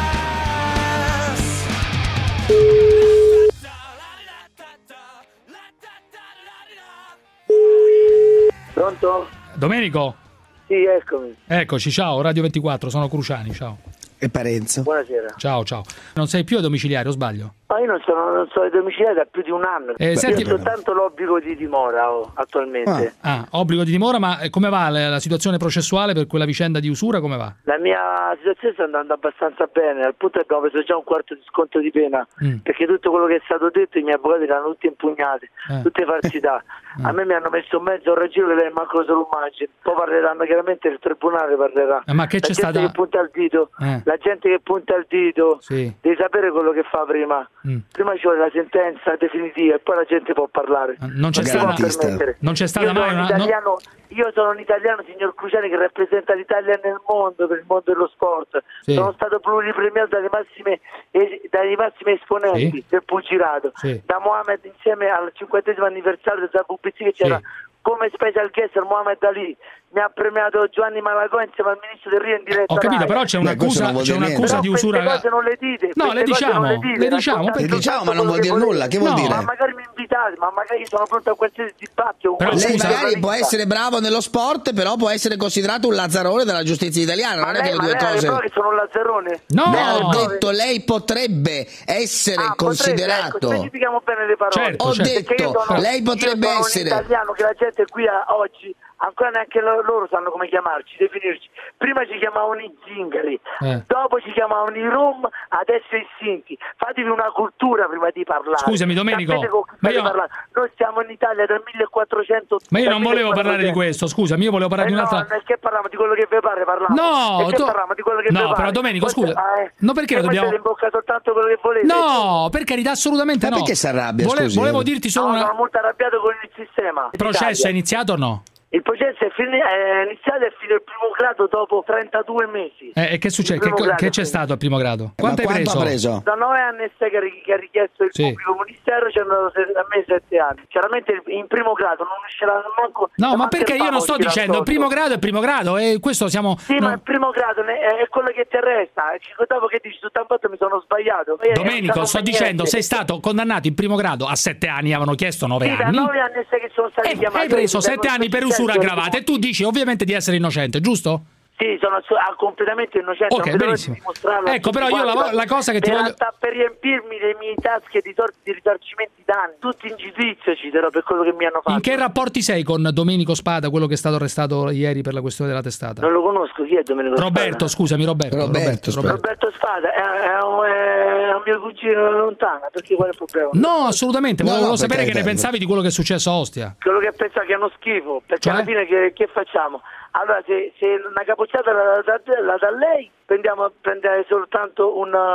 [SPEAKER 16] Pronto?
[SPEAKER 3] Domenico?
[SPEAKER 16] Sì, eccomi.
[SPEAKER 3] Eccoci, ciao, Radio ventiquattro, sono Cruciani, ciao.
[SPEAKER 4] E Parenzo.
[SPEAKER 16] Buonasera.
[SPEAKER 3] Ciao, ciao. Non sei più ai domiciliari, o sbaglio?
[SPEAKER 16] Ma io non sono, non sono ai domiciliari da più di un anno.
[SPEAKER 3] Eh,
[SPEAKER 16] io
[SPEAKER 3] senti...
[SPEAKER 16] ho soltanto l'obbligo di dimora oh, attualmente.
[SPEAKER 3] Ah. ah, obbligo di dimora, ma come va la, la situazione processuale per quella vicenda di usura? Come va?
[SPEAKER 16] La mia situazione sta andando abbastanza bene, al punto che abbiamo preso già un quarto di sconto di pena, mm. perché tutto quello che è stato detto i miei avvocati l'hanno tutti impugnati, eh. tutte falsità. Mm. A me mi hanno messo in mezzo un raggiro che lei manco se lo immagina. Poi parleranno chiaramente, il tribunale parlerà.
[SPEAKER 3] Eh, ma che c'è
[SPEAKER 16] la gente
[SPEAKER 3] stata...
[SPEAKER 16] che punta il dito, eh. la gente che punta il dito, sì. devi sapere quello che fa prima. Mm. Prima ci vuole la sentenza definitiva e poi la gente può parlare.
[SPEAKER 3] Non c'è stata, non c'è stata
[SPEAKER 16] io
[SPEAKER 3] mai
[SPEAKER 16] sono
[SPEAKER 3] una...
[SPEAKER 16] italiano, io sono un italiano, signor Cruciani, che rappresenta l'Italia nel mondo, per il mondo dello sport. Sì. Sono stato pluripremiato dalle massime, dai massimi esponenti sì. del pugilato. Sì. Da Mohamed, insieme al cinquantesimo anniversario del W B C che c'era sì. come special guest Mohamed Ali. Mi ha premiato Giovanni Malagò insieme al ministro del Rio in diretta.
[SPEAKER 3] Ho capito, però c'è un'accusa, c'è un'accusa di usura.
[SPEAKER 16] Queste cose non le dite.
[SPEAKER 3] No, le diciamo,
[SPEAKER 16] le, dite,
[SPEAKER 3] le diciamo,
[SPEAKER 4] le diciamo, ma non vuol dire nulla. Che vuol
[SPEAKER 16] no,
[SPEAKER 4] dire?
[SPEAKER 16] Ma magari mi invitate, ma magari io sono pronto a qualsiasi dibattito.
[SPEAKER 4] Però lei scusa, magari può essere bravo nello sport, però può essere considerato un lazzarone della giustizia italiana.
[SPEAKER 16] Ma
[SPEAKER 4] non
[SPEAKER 16] lei,
[SPEAKER 4] è che le due
[SPEAKER 16] ma
[SPEAKER 4] cose.
[SPEAKER 16] Ma che sono un lazzarone?
[SPEAKER 3] No,
[SPEAKER 4] no, ho detto lei potrebbe essere
[SPEAKER 16] ah,
[SPEAKER 4] considerato.
[SPEAKER 16] Potrebbe, ecco, specifichiamo bene le parole.
[SPEAKER 3] Certo,
[SPEAKER 4] ho
[SPEAKER 3] certo.
[SPEAKER 4] detto,
[SPEAKER 16] sono,
[SPEAKER 4] lei potrebbe
[SPEAKER 16] io sono
[SPEAKER 4] essere.
[SPEAKER 16] un italiano che la gente qui a, oggi ancora neanche loro sanno come chiamarci, definirci. Prima ci chiamavano i zingari, eh. dopo ci chiamavano i rom, adesso i sinti. Fatevi una cultura prima di parlare.
[SPEAKER 3] Scusami Domenico, ma io...
[SPEAKER 16] noi siamo in Italia dal millequattrocento.
[SPEAKER 3] Ma io non volevo parlare di questo, scusami, io volevo parlare
[SPEAKER 16] eh
[SPEAKER 3] di un'altra.
[SPEAKER 16] No, non è che parliamo di quello che vi pare, parliamo.
[SPEAKER 3] No,
[SPEAKER 16] tu... parliamo di quello che
[SPEAKER 3] no,
[SPEAKER 16] vi
[SPEAKER 3] però
[SPEAKER 16] pare.
[SPEAKER 3] Domenico, scusa.
[SPEAKER 16] Eh,
[SPEAKER 3] no, perché lo dobbiamo
[SPEAKER 16] in bocca soltanto quello che volete.
[SPEAKER 3] No, per carità, assolutamente
[SPEAKER 4] ma
[SPEAKER 3] no.
[SPEAKER 4] Perché si arrabbia?
[SPEAKER 3] Vole...
[SPEAKER 4] Scusi,
[SPEAKER 3] volevo dirti solo
[SPEAKER 16] no,
[SPEAKER 3] una...
[SPEAKER 16] sono molto arrabbiato con il sistema.
[SPEAKER 3] Il processo è iniziato o no?
[SPEAKER 16] Il processo è, fini- è iniziato e fino al primo grado dopo trentadue mesi.
[SPEAKER 3] Eh, e che succede? Che, che c'è stato al primo grado? Quanto
[SPEAKER 4] hai
[SPEAKER 3] preso?
[SPEAKER 4] preso?
[SPEAKER 16] Da nove anni e sei che ha richiesto il sì. pubblico ministero, c'erano a me sette anni. Chiaramente in primo grado non uscirà manco.
[SPEAKER 3] No, ma perché io non sto dicendo il primo grado è il primo grado e questo siamo.
[SPEAKER 16] Sì, no. ma il primo grado è quello che ti resta. Dopo che dici tutto un fatto mi sono sbagliato.
[SPEAKER 3] Domenico, sto dicendo, sei stato condannato in primo grado a sette anni, avevano chiesto nove
[SPEAKER 16] sì,
[SPEAKER 3] anni.
[SPEAKER 16] Da nove anni e sei che sono stati
[SPEAKER 3] eh,
[SPEAKER 16] chiamati.
[SPEAKER 3] Hai preso sette anni per usura aggravata e tu dici ovviamente di essere innocente, giusto?
[SPEAKER 16] Sì, sono completamente innocente.
[SPEAKER 3] Ok, benissimo. Ecco, però io la, la cosa che ti voglio...
[SPEAKER 16] Per riempirmi le mie tasche di torti di risarcimenti danni, tutti in giudizio ci darò per quello che mi hanno fatto.
[SPEAKER 3] In che rapporti sei con Domenico Spada, quello che è stato arrestato ieri per la questione della testata?
[SPEAKER 16] Non lo conosco, chi è Domenico Spada?
[SPEAKER 3] Roberto, scusami, Roberto.
[SPEAKER 4] Roberto,
[SPEAKER 3] Roberto,
[SPEAKER 4] Roberto.
[SPEAKER 16] Roberto Spada, è, è, un, è un mio cugino lontano, perché qual è il problema?
[SPEAKER 3] No, assolutamente,
[SPEAKER 4] no,
[SPEAKER 3] volevo
[SPEAKER 4] no,
[SPEAKER 3] sapere che
[SPEAKER 4] è
[SPEAKER 3] ne pensavi di quello che è successo a Ostia.
[SPEAKER 16] Quello che pensa che è uno schifo, perché
[SPEAKER 3] cioè?
[SPEAKER 16] alla fine che, che facciamo? Allora, se, se una capocciata la dà la, la, lei, prendiamo, prendere soltanto un,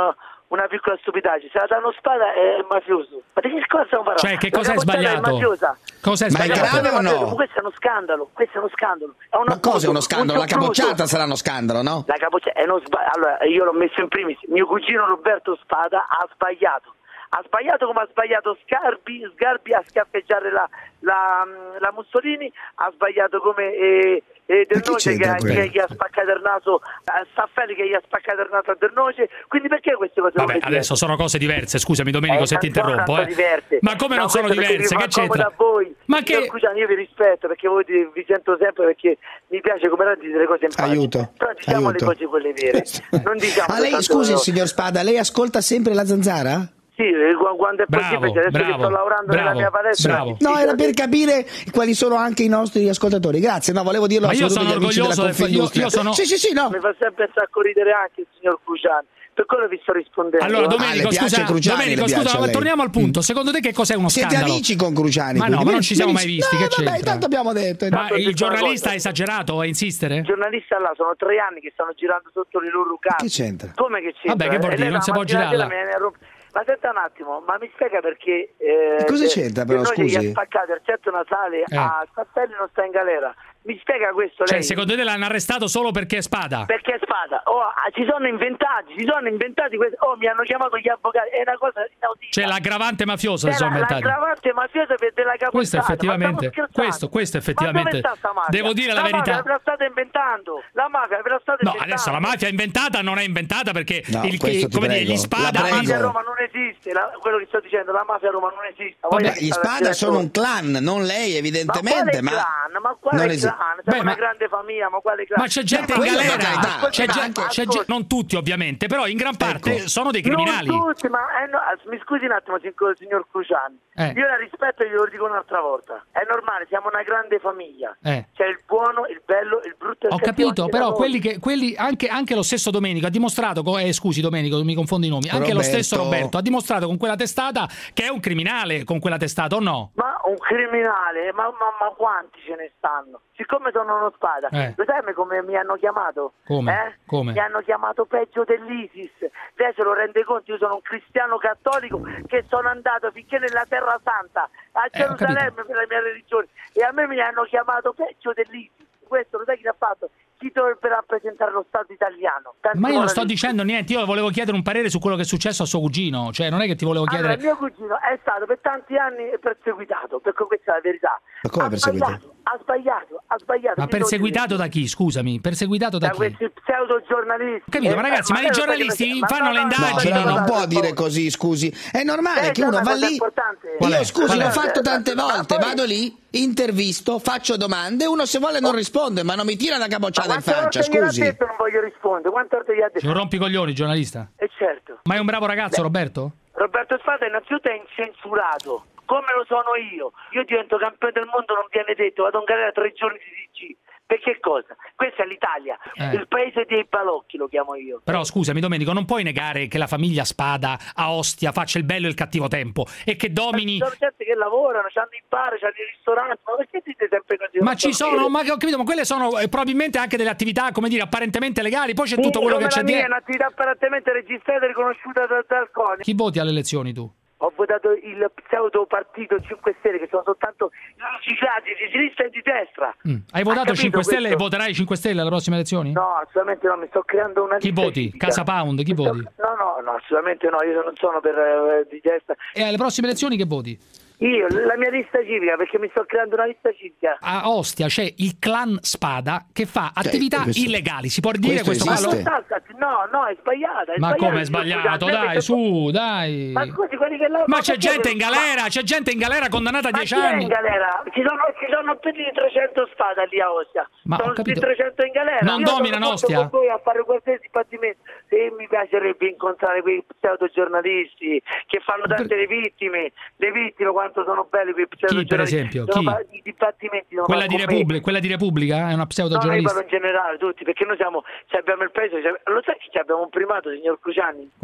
[SPEAKER 16] una piccola stupidaggine, se la danno spada è mafioso. Ma di che cosa stiamo parlando?
[SPEAKER 3] Cioè, che cosa è sbagliato? Cosa è
[SPEAKER 4] Ma è
[SPEAKER 3] sbagliato?
[SPEAKER 4] grave o no?
[SPEAKER 16] Questo è uno scandalo, questo è uno scandalo. È
[SPEAKER 4] Ma cosa è uno scandalo? La capocciata sarà uno scandalo, no?
[SPEAKER 16] La capocciata è uno sba- allora, io l'ho messo in primis. Mio cugino Roberto Spada ha sbagliato. Ha sbagliato come ha sbagliato Sgarbi, Sgarbi a schiaffeggiare la, la, la Mussolini, ha sbagliato come eh, eh, Del Noce che, che gli ha spaccato il naso a Staffelli, che gli ha spaccato il naso a Del Noce. Quindi perché queste cose?
[SPEAKER 3] Vabbè, adesso sono cose diverse, scusami Domenico
[SPEAKER 16] eh,
[SPEAKER 3] se ti interrompo. Eh.
[SPEAKER 16] Diverse.
[SPEAKER 3] Ma come non
[SPEAKER 16] no,
[SPEAKER 3] sono diverse? Che c'entra?
[SPEAKER 16] Voi.
[SPEAKER 3] Ma che...
[SPEAKER 16] Cruciani, io vi rispetto perché voi vi sento sempre, perché mi piace come radio dire le cose in faccia.
[SPEAKER 4] Aiuto.
[SPEAKER 16] Però diciamo
[SPEAKER 4] Aiuto.
[SPEAKER 16] le cose quelle vere. Non diciamo.
[SPEAKER 4] Ma lei, scusi,
[SPEAKER 16] no.
[SPEAKER 4] signor Spada, lei ascolta sempre la Zanzara?
[SPEAKER 16] Sì, quando è possibile,
[SPEAKER 3] bravo,
[SPEAKER 16] adesso
[SPEAKER 3] bravo,
[SPEAKER 16] che sto lavorando
[SPEAKER 3] bravo,
[SPEAKER 16] nella mia palestra.
[SPEAKER 3] bravo.
[SPEAKER 4] No, era per capire quali sono anche i nostri ascoltatori. Grazie, no, volevo dirlo.
[SPEAKER 3] Ma io sono orgoglioso del fa- io, io sono...
[SPEAKER 4] Sì, sì, sì, no.
[SPEAKER 16] Mi fa sempre un sacco ridere anche il signor Cruciani. Per quello vi sto rispondendo.
[SPEAKER 3] Allora, Domenico,
[SPEAKER 4] ah, scusa,
[SPEAKER 3] Cruciani, Domenico, scusa, ma torniamo al punto. Secondo te che cos'è uno
[SPEAKER 4] Siete
[SPEAKER 3] scandalo?
[SPEAKER 4] amici con Cruciani?
[SPEAKER 3] Ma no, ma non ci siamo mai
[SPEAKER 4] benissimo.
[SPEAKER 3] visti,
[SPEAKER 4] No,
[SPEAKER 3] che
[SPEAKER 4] vabbè,
[SPEAKER 3] c'entra?
[SPEAKER 4] tanto abbiamo detto.
[SPEAKER 3] Ma il giornalista ha esagerato a insistere?
[SPEAKER 16] Il giornalista là, sono tre anni che stanno girando sotto le loro case.
[SPEAKER 4] Che c'entra?
[SPEAKER 16] Come che c'entra?
[SPEAKER 3] Vabbè, che vuol dire? Non si può girare là.
[SPEAKER 16] Ma senta un attimo, ma mi spiega perché eh,
[SPEAKER 4] cosa c'entra però,
[SPEAKER 16] scusi? Gli ha
[SPEAKER 4] scusi?
[SPEAKER 16] spaccato il certo nasale
[SPEAKER 3] Eh.
[SPEAKER 16] a Staffelli, non sta in galera. Mi spiega questo
[SPEAKER 3] Cioè,
[SPEAKER 16] lei?
[SPEAKER 3] secondo te l'hanno arrestato solo perché è Spada?
[SPEAKER 16] Perché è Spada? Oh, ah, si sono inventati, si sono inventati questi. Oh, mi hanno chiamato gli avvocati, è una cosa inaudita.
[SPEAKER 3] Cioè, l'aggravante mafiosa si sono
[SPEAKER 16] la,
[SPEAKER 3] inventati.
[SPEAKER 16] l'aggravante mafiosa per della capacità.
[SPEAKER 3] Questo effettivamente, questo, questo effettivamente,
[SPEAKER 16] ma dove sta sta mafia?
[SPEAKER 3] devo dire la,
[SPEAKER 16] la
[SPEAKER 3] verità.
[SPEAKER 16] Mafia ve la state inventando. La mafia ve la state
[SPEAKER 3] No,
[SPEAKER 16] inventando.
[SPEAKER 3] adesso la mafia inventata non è inventata perché
[SPEAKER 4] No,
[SPEAKER 3] il,
[SPEAKER 4] questo ti
[SPEAKER 3] come dire,
[SPEAKER 4] prego.
[SPEAKER 3] gli Spada.
[SPEAKER 16] La mafia a
[SPEAKER 4] Prego.
[SPEAKER 16] Roma non esiste, la, quello che sto dicendo, la mafia a Roma non esiste.
[SPEAKER 4] Vabbè,
[SPEAKER 16] Voi
[SPEAKER 4] gli
[SPEAKER 16] state
[SPEAKER 4] Spada sono un
[SPEAKER 16] direttore.
[SPEAKER 4] clan, non lei evidentemente,
[SPEAKER 16] Ma
[SPEAKER 4] ma,
[SPEAKER 16] quale clan? Ma quale
[SPEAKER 4] non
[SPEAKER 16] clan?
[SPEAKER 4] esiste.
[SPEAKER 16] Siamo
[SPEAKER 3] Beh,
[SPEAKER 16] una
[SPEAKER 3] ma-
[SPEAKER 16] grande famiglia, ma quale clan?
[SPEAKER 3] Ma c'è gente
[SPEAKER 4] No,
[SPEAKER 3] in
[SPEAKER 4] quello
[SPEAKER 3] galera,
[SPEAKER 4] per carità,
[SPEAKER 3] c'è
[SPEAKER 4] ma
[SPEAKER 3] gente-
[SPEAKER 4] anche-
[SPEAKER 3] c'è gente- non tutti ovviamente, però in gran parte
[SPEAKER 4] Ecco.
[SPEAKER 3] sono dei criminali.
[SPEAKER 16] Non tutti, ma eh, no, mi scusi un attimo, signor signor Cruciani.
[SPEAKER 3] Eh.
[SPEAKER 16] Io la rispetto e glielo dico un'altra volta. È normale, siamo una grande famiglia.
[SPEAKER 3] Eh.
[SPEAKER 16] C'è il buono, il bello, il brutto e il
[SPEAKER 3] Ho
[SPEAKER 16] cattivo
[SPEAKER 3] capito,
[SPEAKER 16] anche
[SPEAKER 3] però
[SPEAKER 16] da noi.
[SPEAKER 3] quelli che quelli anche, anche lo stesso Domenico ha dimostrato, co- eh, scusi Domenico, mi confondo i nomi, anche lo
[SPEAKER 4] Roberto.
[SPEAKER 3] stesso Roberto ha dimostrato con quella testata che è un criminale con quella testata o no?
[SPEAKER 16] Ma un criminale, ma, ma, ma quanti ce ne stanno? Siccome sono uno Spada,
[SPEAKER 3] Eh.
[SPEAKER 16] lo sai come mi hanno chiamato?
[SPEAKER 3] Come?
[SPEAKER 16] Eh?
[SPEAKER 3] Come?
[SPEAKER 16] Mi hanno chiamato peggio dell'ISIS. Lei se lo rende conto, io sono un cristiano cattolico che sono andato finché nella Terra Santa, a
[SPEAKER 3] Eh, ho
[SPEAKER 16] Gerusalemme per la mia religione, e a me mi hanno chiamato peggio dell'ISIS. Questo lo sai chi l'ha fatto? Chi dovrebbe rappresentare lo Stato italiano? Tanti
[SPEAKER 3] Ma io non sto
[SPEAKER 16] moralisti.
[SPEAKER 3] dicendo niente, io volevo chiedere un parere su quello che è successo a suo cugino, cioè non è che ti volevo
[SPEAKER 16] Allora,
[SPEAKER 3] chiedere...
[SPEAKER 16] mio cugino è stato per tanti anni perseguitato, perché questa è la verità.
[SPEAKER 4] Ma come
[SPEAKER 16] ha
[SPEAKER 4] perseguitato?
[SPEAKER 16] sbagliato, ha sbagliato, ha sbagliato.
[SPEAKER 3] Ma
[SPEAKER 16] Chi lo
[SPEAKER 3] perseguitato
[SPEAKER 16] dice?
[SPEAKER 3] da chi, scusami? Perseguitato da
[SPEAKER 16] Da
[SPEAKER 3] chi?
[SPEAKER 16] questi pseudo giornalisti.
[SPEAKER 3] Capito, ma ragazzi, ma i giornalisti fanno le indagini,
[SPEAKER 4] No,
[SPEAKER 3] no?
[SPEAKER 4] non può dire così, scusi. È normale
[SPEAKER 16] Eh,
[SPEAKER 4] che
[SPEAKER 16] c'è
[SPEAKER 4] uno
[SPEAKER 16] una
[SPEAKER 4] va
[SPEAKER 16] cosa
[SPEAKER 4] lì.
[SPEAKER 16] importante.
[SPEAKER 3] Qual è?
[SPEAKER 4] Io scusi,
[SPEAKER 3] Qual è?
[SPEAKER 4] l'ho fatto tante
[SPEAKER 16] Ma
[SPEAKER 4] volte.
[SPEAKER 16] poi-
[SPEAKER 4] Vado lì, intervisto, faccio domande. Uno se vuole non risponde, ma non mi tira una capocciata in
[SPEAKER 16] Quante
[SPEAKER 4] faccia,
[SPEAKER 16] volte gliel'ha
[SPEAKER 4] scusi.
[SPEAKER 16] detto non voglio rispondere? Quante volte gli ha
[SPEAKER 3] C'è
[SPEAKER 16] detto?
[SPEAKER 3] un rompicoglioni, giornalista.
[SPEAKER 16] E certo.
[SPEAKER 3] Ma è un bravo ragazzo, Roberto?
[SPEAKER 16] Roberto Spada innanzitutto è incensurato, come lo sono io. Io divento campione del mondo, non viene detto, vado in galera tre giorni di D G. Per che cosa? Questa è l'Italia,
[SPEAKER 3] Eh.
[SPEAKER 16] il paese dei balocchi lo chiamo io.
[SPEAKER 3] Però scusami Domenico, non puoi negare che la famiglia Spada a Ostia faccia il bello e il cattivo tempo e che domini...
[SPEAKER 16] Ci sono gente che lavorano, hanno i bar, hanno i ristoranti, ma perché dite sempre così?
[SPEAKER 3] Ma
[SPEAKER 16] Non
[SPEAKER 3] ci
[SPEAKER 16] so
[SPEAKER 3] sono,
[SPEAKER 16] dire.
[SPEAKER 3] ma che ho capito, ma quelle sono eh, probabilmente anche delle attività, come dire, apparentemente legali, poi c'è
[SPEAKER 16] Sì,
[SPEAKER 3] tutto quello
[SPEAKER 16] come
[SPEAKER 3] che c'è
[SPEAKER 16] la mia è
[SPEAKER 3] dietro.
[SPEAKER 16] un'attività apparentemente registrata e riconosciuta da, dal CONI.
[SPEAKER 3] Chi voti alle elezioni tu?
[SPEAKER 16] Ho votato il pseudo partito cinque Stelle, che sono soltanto riciclati di sinistra e di destra.
[SPEAKER 3] Mm. Hai
[SPEAKER 16] Ha
[SPEAKER 3] votato
[SPEAKER 16] capito
[SPEAKER 3] cinque Stelle
[SPEAKER 16] questo?
[SPEAKER 3] e voterai cinque Stelle alle prossime elezioni?
[SPEAKER 16] No, assolutamente no, mi sto creando una
[SPEAKER 3] Chi
[SPEAKER 16] lista
[SPEAKER 3] voti?
[SPEAKER 16] civica.
[SPEAKER 3] Casa Pound, chi
[SPEAKER 16] Mi sto-
[SPEAKER 3] voti?
[SPEAKER 16] No, no, no, assolutamente no, io non sono per eh, di destra.
[SPEAKER 3] E alle prossime elezioni che voti?
[SPEAKER 16] Io, la mia lista civica, perché mi sto creando una lista civica.
[SPEAKER 3] A Ostia c'è il clan Spada che fa attività
[SPEAKER 4] questo-
[SPEAKER 3] illegali, si può dire
[SPEAKER 4] questo
[SPEAKER 3] questo?
[SPEAKER 4] esiste?
[SPEAKER 3] Fallo?
[SPEAKER 16] No, no, è sbagliata. È
[SPEAKER 3] Ma
[SPEAKER 16] sbagliata,
[SPEAKER 3] come è sbagliato?
[SPEAKER 16] scusate,
[SPEAKER 3] Dai, su, dai.
[SPEAKER 16] Ma scusi, quelli che lavorano-
[SPEAKER 3] Ma c'è
[SPEAKER 16] perché-
[SPEAKER 3] gente in galera, c'è gente in galera condannata a
[SPEAKER 16] Ma
[SPEAKER 3] dieci
[SPEAKER 16] chi è
[SPEAKER 3] anni.
[SPEAKER 16] in galera? Ci sono, ci sono più di trecento Spada lì a Ostia.
[SPEAKER 3] Ma ho
[SPEAKER 16] sono più di
[SPEAKER 3] capito.
[SPEAKER 16] trecento in galera.
[SPEAKER 3] Non
[SPEAKER 16] Io sono
[SPEAKER 3] dominano
[SPEAKER 16] pronto
[SPEAKER 3] Ostia?
[SPEAKER 16] con voi a fare qualsiasi dibattimento. Se mi piacerebbe incontrare quei pseudo giornalisti che fanno tante le vittime, le vittime quanto sono belli quei pseudo
[SPEAKER 3] Chi, per esempio? Chi?
[SPEAKER 16] I dibattimenti non
[SPEAKER 3] Quella di,
[SPEAKER 16] fanno con me.
[SPEAKER 3] Repubblica, quella di Repubblica è una pseudo
[SPEAKER 16] No, io
[SPEAKER 3] giornalista.
[SPEAKER 16] parlo in generale, tutti, perché noi siamo, cioè abbiamo il paese, cioè, lo sai che abbiamo un primato, signor Cruciani?
[SPEAKER 3] Qual è?
[SPEAKER 16] Il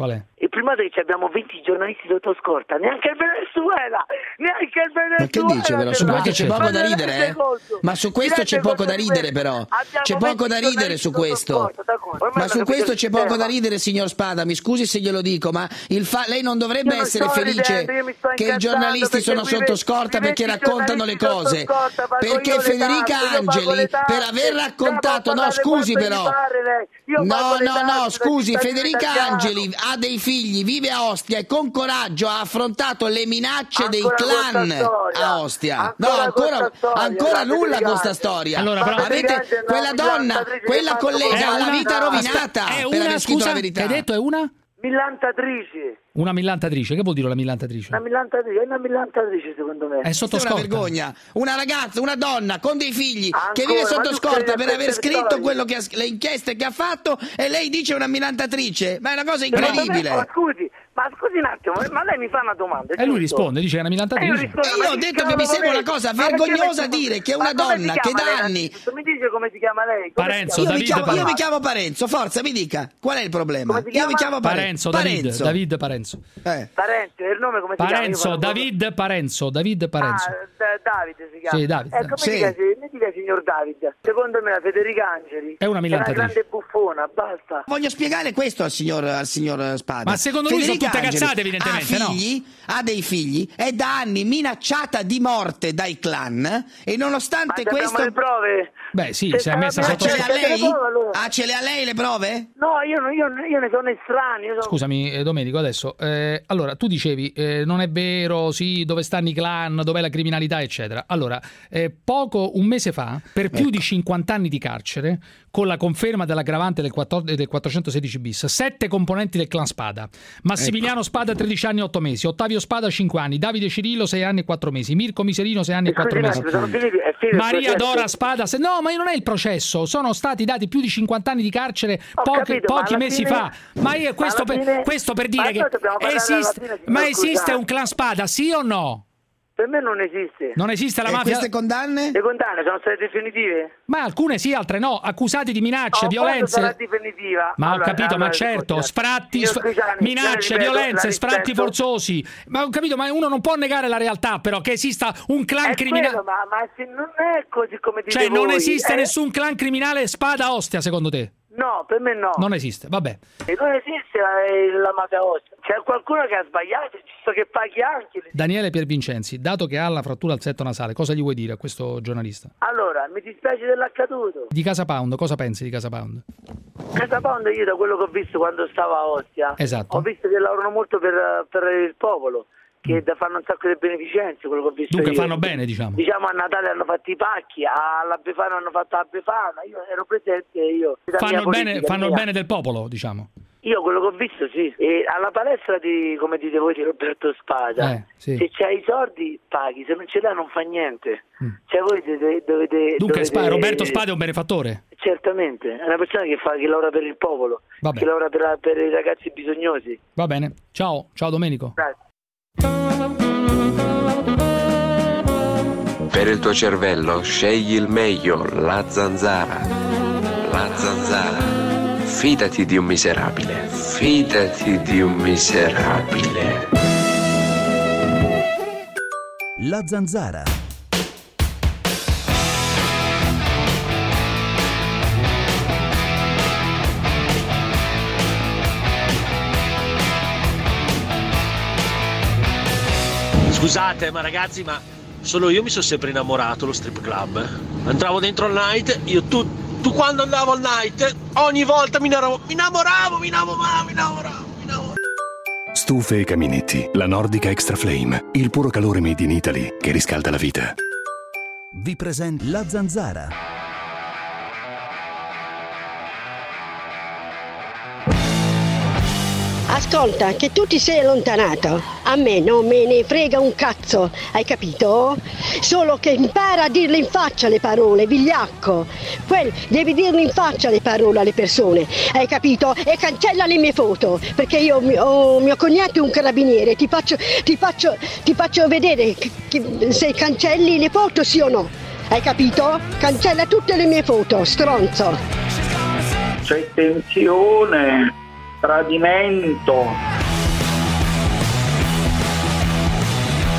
[SPEAKER 16] prima volta che abbiamo venti giornalisti sotto scorta, neanche il Venezuela, neanche il Venezuela.
[SPEAKER 4] Ma che dice però? Su questo c'è poco da ridere, eh? Ma su questo c'è poco da ridere però. C'è poco da ridere su questo. Ma su questo c'è poco da ridere, signor Spada, mi scusi se glielo dico, ma il fa- lei non dovrebbe essere felice che i giornalisti sono sotto scorta perché raccontano le cose. Perché Federica Angeli, per aver raccontato, no scusi però, no no no scusi, Federica Angeli ha dei figli, vive a Ostia e con coraggio ha affrontato le minacce dei clan a Ostia. No, ancora, ancora nulla con sta storia.
[SPEAKER 3] Allora, però,
[SPEAKER 4] avete quella donna, quella collega ha la vita rovinata
[SPEAKER 3] è
[SPEAKER 4] per
[SPEAKER 3] una,
[SPEAKER 4] aver scritto
[SPEAKER 3] scusa,
[SPEAKER 4] la verità.
[SPEAKER 3] Hai detto è una?
[SPEAKER 16] Millantatrice.
[SPEAKER 3] Una millantatrice, che vuol dire la millantatrice?
[SPEAKER 16] Una millantatrice, è una millantatrice secondo me.
[SPEAKER 3] È sotto
[SPEAKER 4] È una
[SPEAKER 3] scorta.
[SPEAKER 4] vergogna. Una ragazza, una donna con dei figli
[SPEAKER 16] Ancora,
[SPEAKER 4] che vive sotto
[SPEAKER 16] ma tu
[SPEAKER 4] scorta
[SPEAKER 16] credi
[SPEAKER 4] per
[SPEAKER 16] a
[SPEAKER 4] aver
[SPEAKER 16] queste
[SPEAKER 4] scritto
[SPEAKER 16] storie?
[SPEAKER 4] quello che ha, le inchieste che ha fatto e lei dice una millantatrice. Ma è una cosa
[SPEAKER 16] Ma,
[SPEAKER 4] incredibile.
[SPEAKER 16] ma scusi, ma scusi un attimo, ma lei mi fa una domanda.
[SPEAKER 3] E lui
[SPEAKER 16] giusto?
[SPEAKER 3] risponde, dice che è una millantatrice.
[SPEAKER 16] E io rispondo,
[SPEAKER 4] E io
[SPEAKER 16] ma
[SPEAKER 4] ho
[SPEAKER 16] che
[SPEAKER 4] detto che mi
[SPEAKER 16] cavolo
[SPEAKER 4] sembra
[SPEAKER 16] lei?
[SPEAKER 4] una cosa
[SPEAKER 16] Ma perché
[SPEAKER 4] vergognosa
[SPEAKER 16] lei-
[SPEAKER 4] dire che
[SPEAKER 16] ma
[SPEAKER 4] una
[SPEAKER 16] come si
[SPEAKER 4] donna che
[SPEAKER 16] chiama
[SPEAKER 4] da
[SPEAKER 16] lei,
[SPEAKER 4] anni...
[SPEAKER 16] innanzitutto? Mi dice come si chiama lei? Come
[SPEAKER 3] Parenzo,
[SPEAKER 16] si
[SPEAKER 4] Io
[SPEAKER 16] chiama?
[SPEAKER 4] mi,
[SPEAKER 3] David
[SPEAKER 4] chiamo, io
[SPEAKER 3] Parenzo.
[SPEAKER 4] mi chiamo Parenzo, forza, mi dica qual è il problema.
[SPEAKER 16] Come si
[SPEAKER 4] Io
[SPEAKER 16] chiama?
[SPEAKER 4] mi chiamo
[SPEAKER 3] Parenzo,
[SPEAKER 4] Parenzo.
[SPEAKER 3] David,
[SPEAKER 4] Parenzo.
[SPEAKER 3] David Parenzo.
[SPEAKER 4] Eh.
[SPEAKER 16] Parenzo, il nome come si chiama?
[SPEAKER 3] Parenzo,
[SPEAKER 16] Io parlo-
[SPEAKER 3] David Parenzo, David Parenzo.
[SPEAKER 16] Ah, da- Davide si chiama.
[SPEAKER 3] Sì, Davide.
[SPEAKER 16] Ecco,
[SPEAKER 4] Sì.
[SPEAKER 16] mi, dica, mi dica signor Davide, secondo me la Federica Angeli
[SPEAKER 3] È una millantatrice.
[SPEAKER 16] una grande buffona, basta.
[SPEAKER 4] Voglio spiegare questo al signor, al signor Spada.
[SPEAKER 3] Ma secondo lui sono tutte
[SPEAKER 4] Angeli
[SPEAKER 3] cazzate, evidentemente,
[SPEAKER 4] ha
[SPEAKER 3] no?
[SPEAKER 4] figli, ha dei figli, è da anni minacciata di morte dai clan e nonostante
[SPEAKER 16] Ma
[SPEAKER 4] questo...
[SPEAKER 16] abbiamo le prove?
[SPEAKER 3] Beh, sì,
[SPEAKER 16] Se
[SPEAKER 3] si è messa
[SPEAKER 16] sarà-
[SPEAKER 3] sotto
[SPEAKER 4] Ce le ha
[SPEAKER 16] Perché
[SPEAKER 3] scorta.
[SPEAKER 16] le
[SPEAKER 4] lei?
[SPEAKER 16] prove, allora?
[SPEAKER 4] Ah, ce le ha lei le prove?
[SPEAKER 16] No, io, non- io, io ne sono estraneo. Io sono...
[SPEAKER 3] Scusami, eh, Domenico, adesso. eh, allora, tu dicevi, eh, non è vero, sì, dove stanno i clan, dov'è la criminalità, eccetera. Allora, eh, poco, un mese fa, per più
[SPEAKER 4] Ecco.
[SPEAKER 3] di cinquanta anni di carcere, con la conferma dell'aggravante del, quattordici del quattrocentosedici bis, sette componenti del clan Spada. Massimiliano
[SPEAKER 4] Ecco.
[SPEAKER 3] Spada, tredici anni e otto mesi. Ottavio Spada, cinque anni. Davide Cirillo, sei anni e quattro mesi. Mirko Miserino, sei anni e quattro
[SPEAKER 16] Scusi,
[SPEAKER 3] mesi.
[SPEAKER 16] un attimo, sono finiti- è finito il
[SPEAKER 3] Maria
[SPEAKER 16] processo?
[SPEAKER 3] Dora Spada, se... no, ma non è il processo, sono stati dati più di cinquanta anni di carcere
[SPEAKER 16] Ho
[SPEAKER 3] pochi,
[SPEAKER 16] capito, ma
[SPEAKER 3] pochi
[SPEAKER 16] alla
[SPEAKER 3] mesi
[SPEAKER 16] fine-
[SPEAKER 3] fa. Ma io questo,
[SPEAKER 16] alla
[SPEAKER 3] per,
[SPEAKER 16] fine-
[SPEAKER 3] questo per
[SPEAKER 16] ma
[SPEAKER 3] dire
[SPEAKER 16] noi
[SPEAKER 3] che
[SPEAKER 16] dobbiamo parlare
[SPEAKER 3] esiste,
[SPEAKER 16] alla fine,
[SPEAKER 3] ma
[SPEAKER 16] signor
[SPEAKER 3] esiste
[SPEAKER 16] Cusano.
[SPEAKER 3] un clan Spada, sì o no?
[SPEAKER 16] Per me non esiste.
[SPEAKER 3] Non esiste la
[SPEAKER 4] E
[SPEAKER 3] mafia?
[SPEAKER 4] queste condanne?
[SPEAKER 16] Le condanne sono state definitive?
[SPEAKER 3] Ma alcune sì, altre no, accusati di minacce,
[SPEAKER 16] Oh, quando
[SPEAKER 3] violenze.
[SPEAKER 16] sarà definitiva?
[SPEAKER 3] Ma ho
[SPEAKER 16] Allora,
[SPEAKER 3] capito, ma
[SPEAKER 16] allora,
[SPEAKER 3] certo,
[SPEAKER 16] ascolti,
[SPEAKER 3] sfratti,
[SPEAKER 16] signor
[SPEAKER 3] sf-
[SPEAKER 16] Cruciani,
[SPEAKER 3] minacce,
[SPEAKER 16] io ripeto,
[SPEAKER 3] violenze,
[SPEAKER 16] la
[SPEAKER 3] sfratti
[SPEAKER 16] rispetto.
[SPEAKER 3] forzosi. Ma ho capito, ma uno non può negare la realtà, però, che esista un clan
[SPEAKER 16] È
[SPEAKER 3] criminale.
[SPEAKER 16] quello, ma, ma se non è così come dite
[SPEAKER 3] Cioè, non
[SPEAKER 16] voi,
[SPEAKER 3] esiste
[SPEAKER 16] eh?
[SPEAKER 3] nessun clan criminale Spada Ostia, secondo te?
[SPEAKER 16] No, per me no.
[SPEAKER 3] Non esiste, vabbè.
[SPEAKER 16] E non esiste eh, la mafia ostia. C'è qualcuno che ha sbagliato, giusto che paghi anche.
[SPEAKER 3] Daniele Piervincenzi, dato che ha la frattura al setto nasale, cosa gli vuoi dire a questo giornalista?
[SPEAKER 16] Allora, mi dispiace dell'accaduto.
[SPEAKER 3] Di Casa Pound, cosa pensi di Casa Pound?
[SPEAKER 16] Casa Pound, io da quello che ho visto quando stavo a Ostia,
[SPEAKER 3] Esatto.
[SPEAKER 16] ho visto che lavorano molto per, per il popolo, che da- fanno un sacco di beneficenze, quello che ho visto
[SPEAKER 3] Dunque
[SPEAKER 16] io.
[SPEAKER 3] fanno bene, diciamo.
[SPEAKER 16] Diciamo a Natale hanno fatto i pacchi, alla Befana hanno fatto la Befana, io ero presente e io... da
[SPEAKER 3] Fanno
[SPEAKER 16] mia
[SPEAKER 3] il bene,
[SPEAKER 16] politica,
[SPEAKER 3] fanno il
[SPEAKER 16] mia.
[SPEAKER 3] bene del popolo, diciamo.
[SPEAKER 16] Io quello che ho visto sì, e alla palestra di, come dite voi, di Roberto Spada,
[SPEAKER 3] Eh, sì.
[SPEAKER 16] se c'hai i soldi paghi, se non ce l'hai non fa niente. Cioè voi dovete... dovete
[SPEAKER 3] Dunque
[SPEAKER 16] dovete-
[SPEAKER 3] Spa- Roberto Spada è un benefattore.
[SPEAKER 16] Certamente, è una persona che, fa, che lavora per il popolo,
[SPEAKER 3] Vabbè.
[SPEAKER 16] che lavora per, per i ragazzi bisognosi.
[SPEAKER 3] Va bene. Ciao, ciao Domenico.
[SPEAKER 16] Grazie.
[SPEAKER 7] Per il tuo cervello scegli il meglio, la zanzara. La zanzara. Fidati di un miserabile. Fidati di un miserabile.
[SPEAKER 18] La zanzara.
[SPEAKER 24] Scusate, ma ragazzi, ma solo io mi sono sempre innamorato allo strip club. Entravo dentro al night, io tu, tu quando andavo al night, ogni volta mi innamoravo, mi innamoravo, mi innamoravo, mi innamoravo.
[SPEAKER 17] Stufe e caminetti, la Nordica Extra Flame, il puro calore made in Italy che riscalda la vita.
[SPEAKER 18] Vi presenta La Zanzara.
[SPEAKER 13] Ascolta, che tu ti sei allontanato. A me non me ne frega un cazzo, hai capito? Solo che impara a dirle in faccia le parole, vigliacco. Quel, devi dirle in faccia le parole alle persone, hai capito? E cancella le mie foto, perché io ho mio cognato è un carabiniere, ti faccio, ti faccio, ti faccio vedere che, che, se cancelli le foto sì o no. Hai capito? Cancella tutte le mie foto, stronzo.
[SPEAKER 5] C'è tensione, tradimento.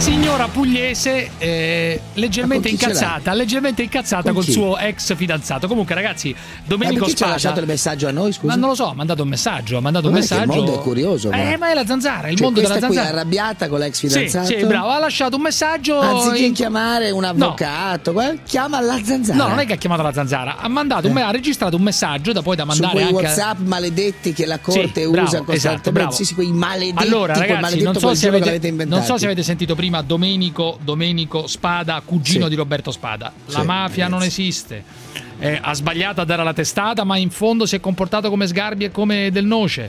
[SPEAKER 3] signora pugliese eh, leggermente incazzata, leggermente incazzata col suo ex fidanzato. Comunque, ragazzi, Domenico Spada.
[SPEAKER 4] Ci ha lasciato il messaggio a noi, scusa?
[SPEAKER 3] Ma non lo so, ha mandato un messaggio. Ha mandato un
[SPEAKER 4] Ma
[SPEAKER 3] messaggio.
[SPEAKER 4] Il mondo è curioso.
[SPEAKER 3] Eh, ma, ma è la zanzara. Il
[SPEAKER 4] cioè,
[SPEAKER 3] mondo della
[SPEAKER 4] zanzara. Qui è
[SPEAKER 3] arrabbiata
[SPEAKER 4] con l'ex fidanzato.
[SPEAKER 3] Sì, sì, bravo. Ha lasciato un messaggio.
[SPEAKER 4] Anziché
[SPEAKER 3] in...
[SPEAKER 4] chiamare un avvocato, no. chiama la zanzara.
[SPEAKER 3] No, non è che ha chiamato la zanzara. Ha mandato, eh. un, ha registrato un messaggio da poi da mandare
[SPEAKER 4] Su quei
[SPEAKER 3] anche.
[SPEAKER 4] WhatsApp maledetti che la corte
[SPEAKER 3] sì,
[SPEAKER 4] usa
[SPEAKER 3] bravo,
[SPEAKER 4] costantemente.
[SPEAKER 3] esatto, bravo.
[SPEAKER 4] Sì, sì, quei maledetti.
[SPEAKER 3] Allora, ragazzi, non so, se avete,
[SPEAKER 4] non
[SPEAKER 3] so se avete sentito prima Domenico, Domenico Spada, cugino
[SPEAKER 4] sì.
[SPEAKER 3] di Roberto Spada. La
[SPEAKER 4] sì,
[SPEAKER 3] mafia
[SPEAKER 4] ragazzi.
[SPEAKER 3] non esiste. Eh, ha sbagliato a dare la testata, ma in fondo si è comportato come Sgarbi e come Del Noce.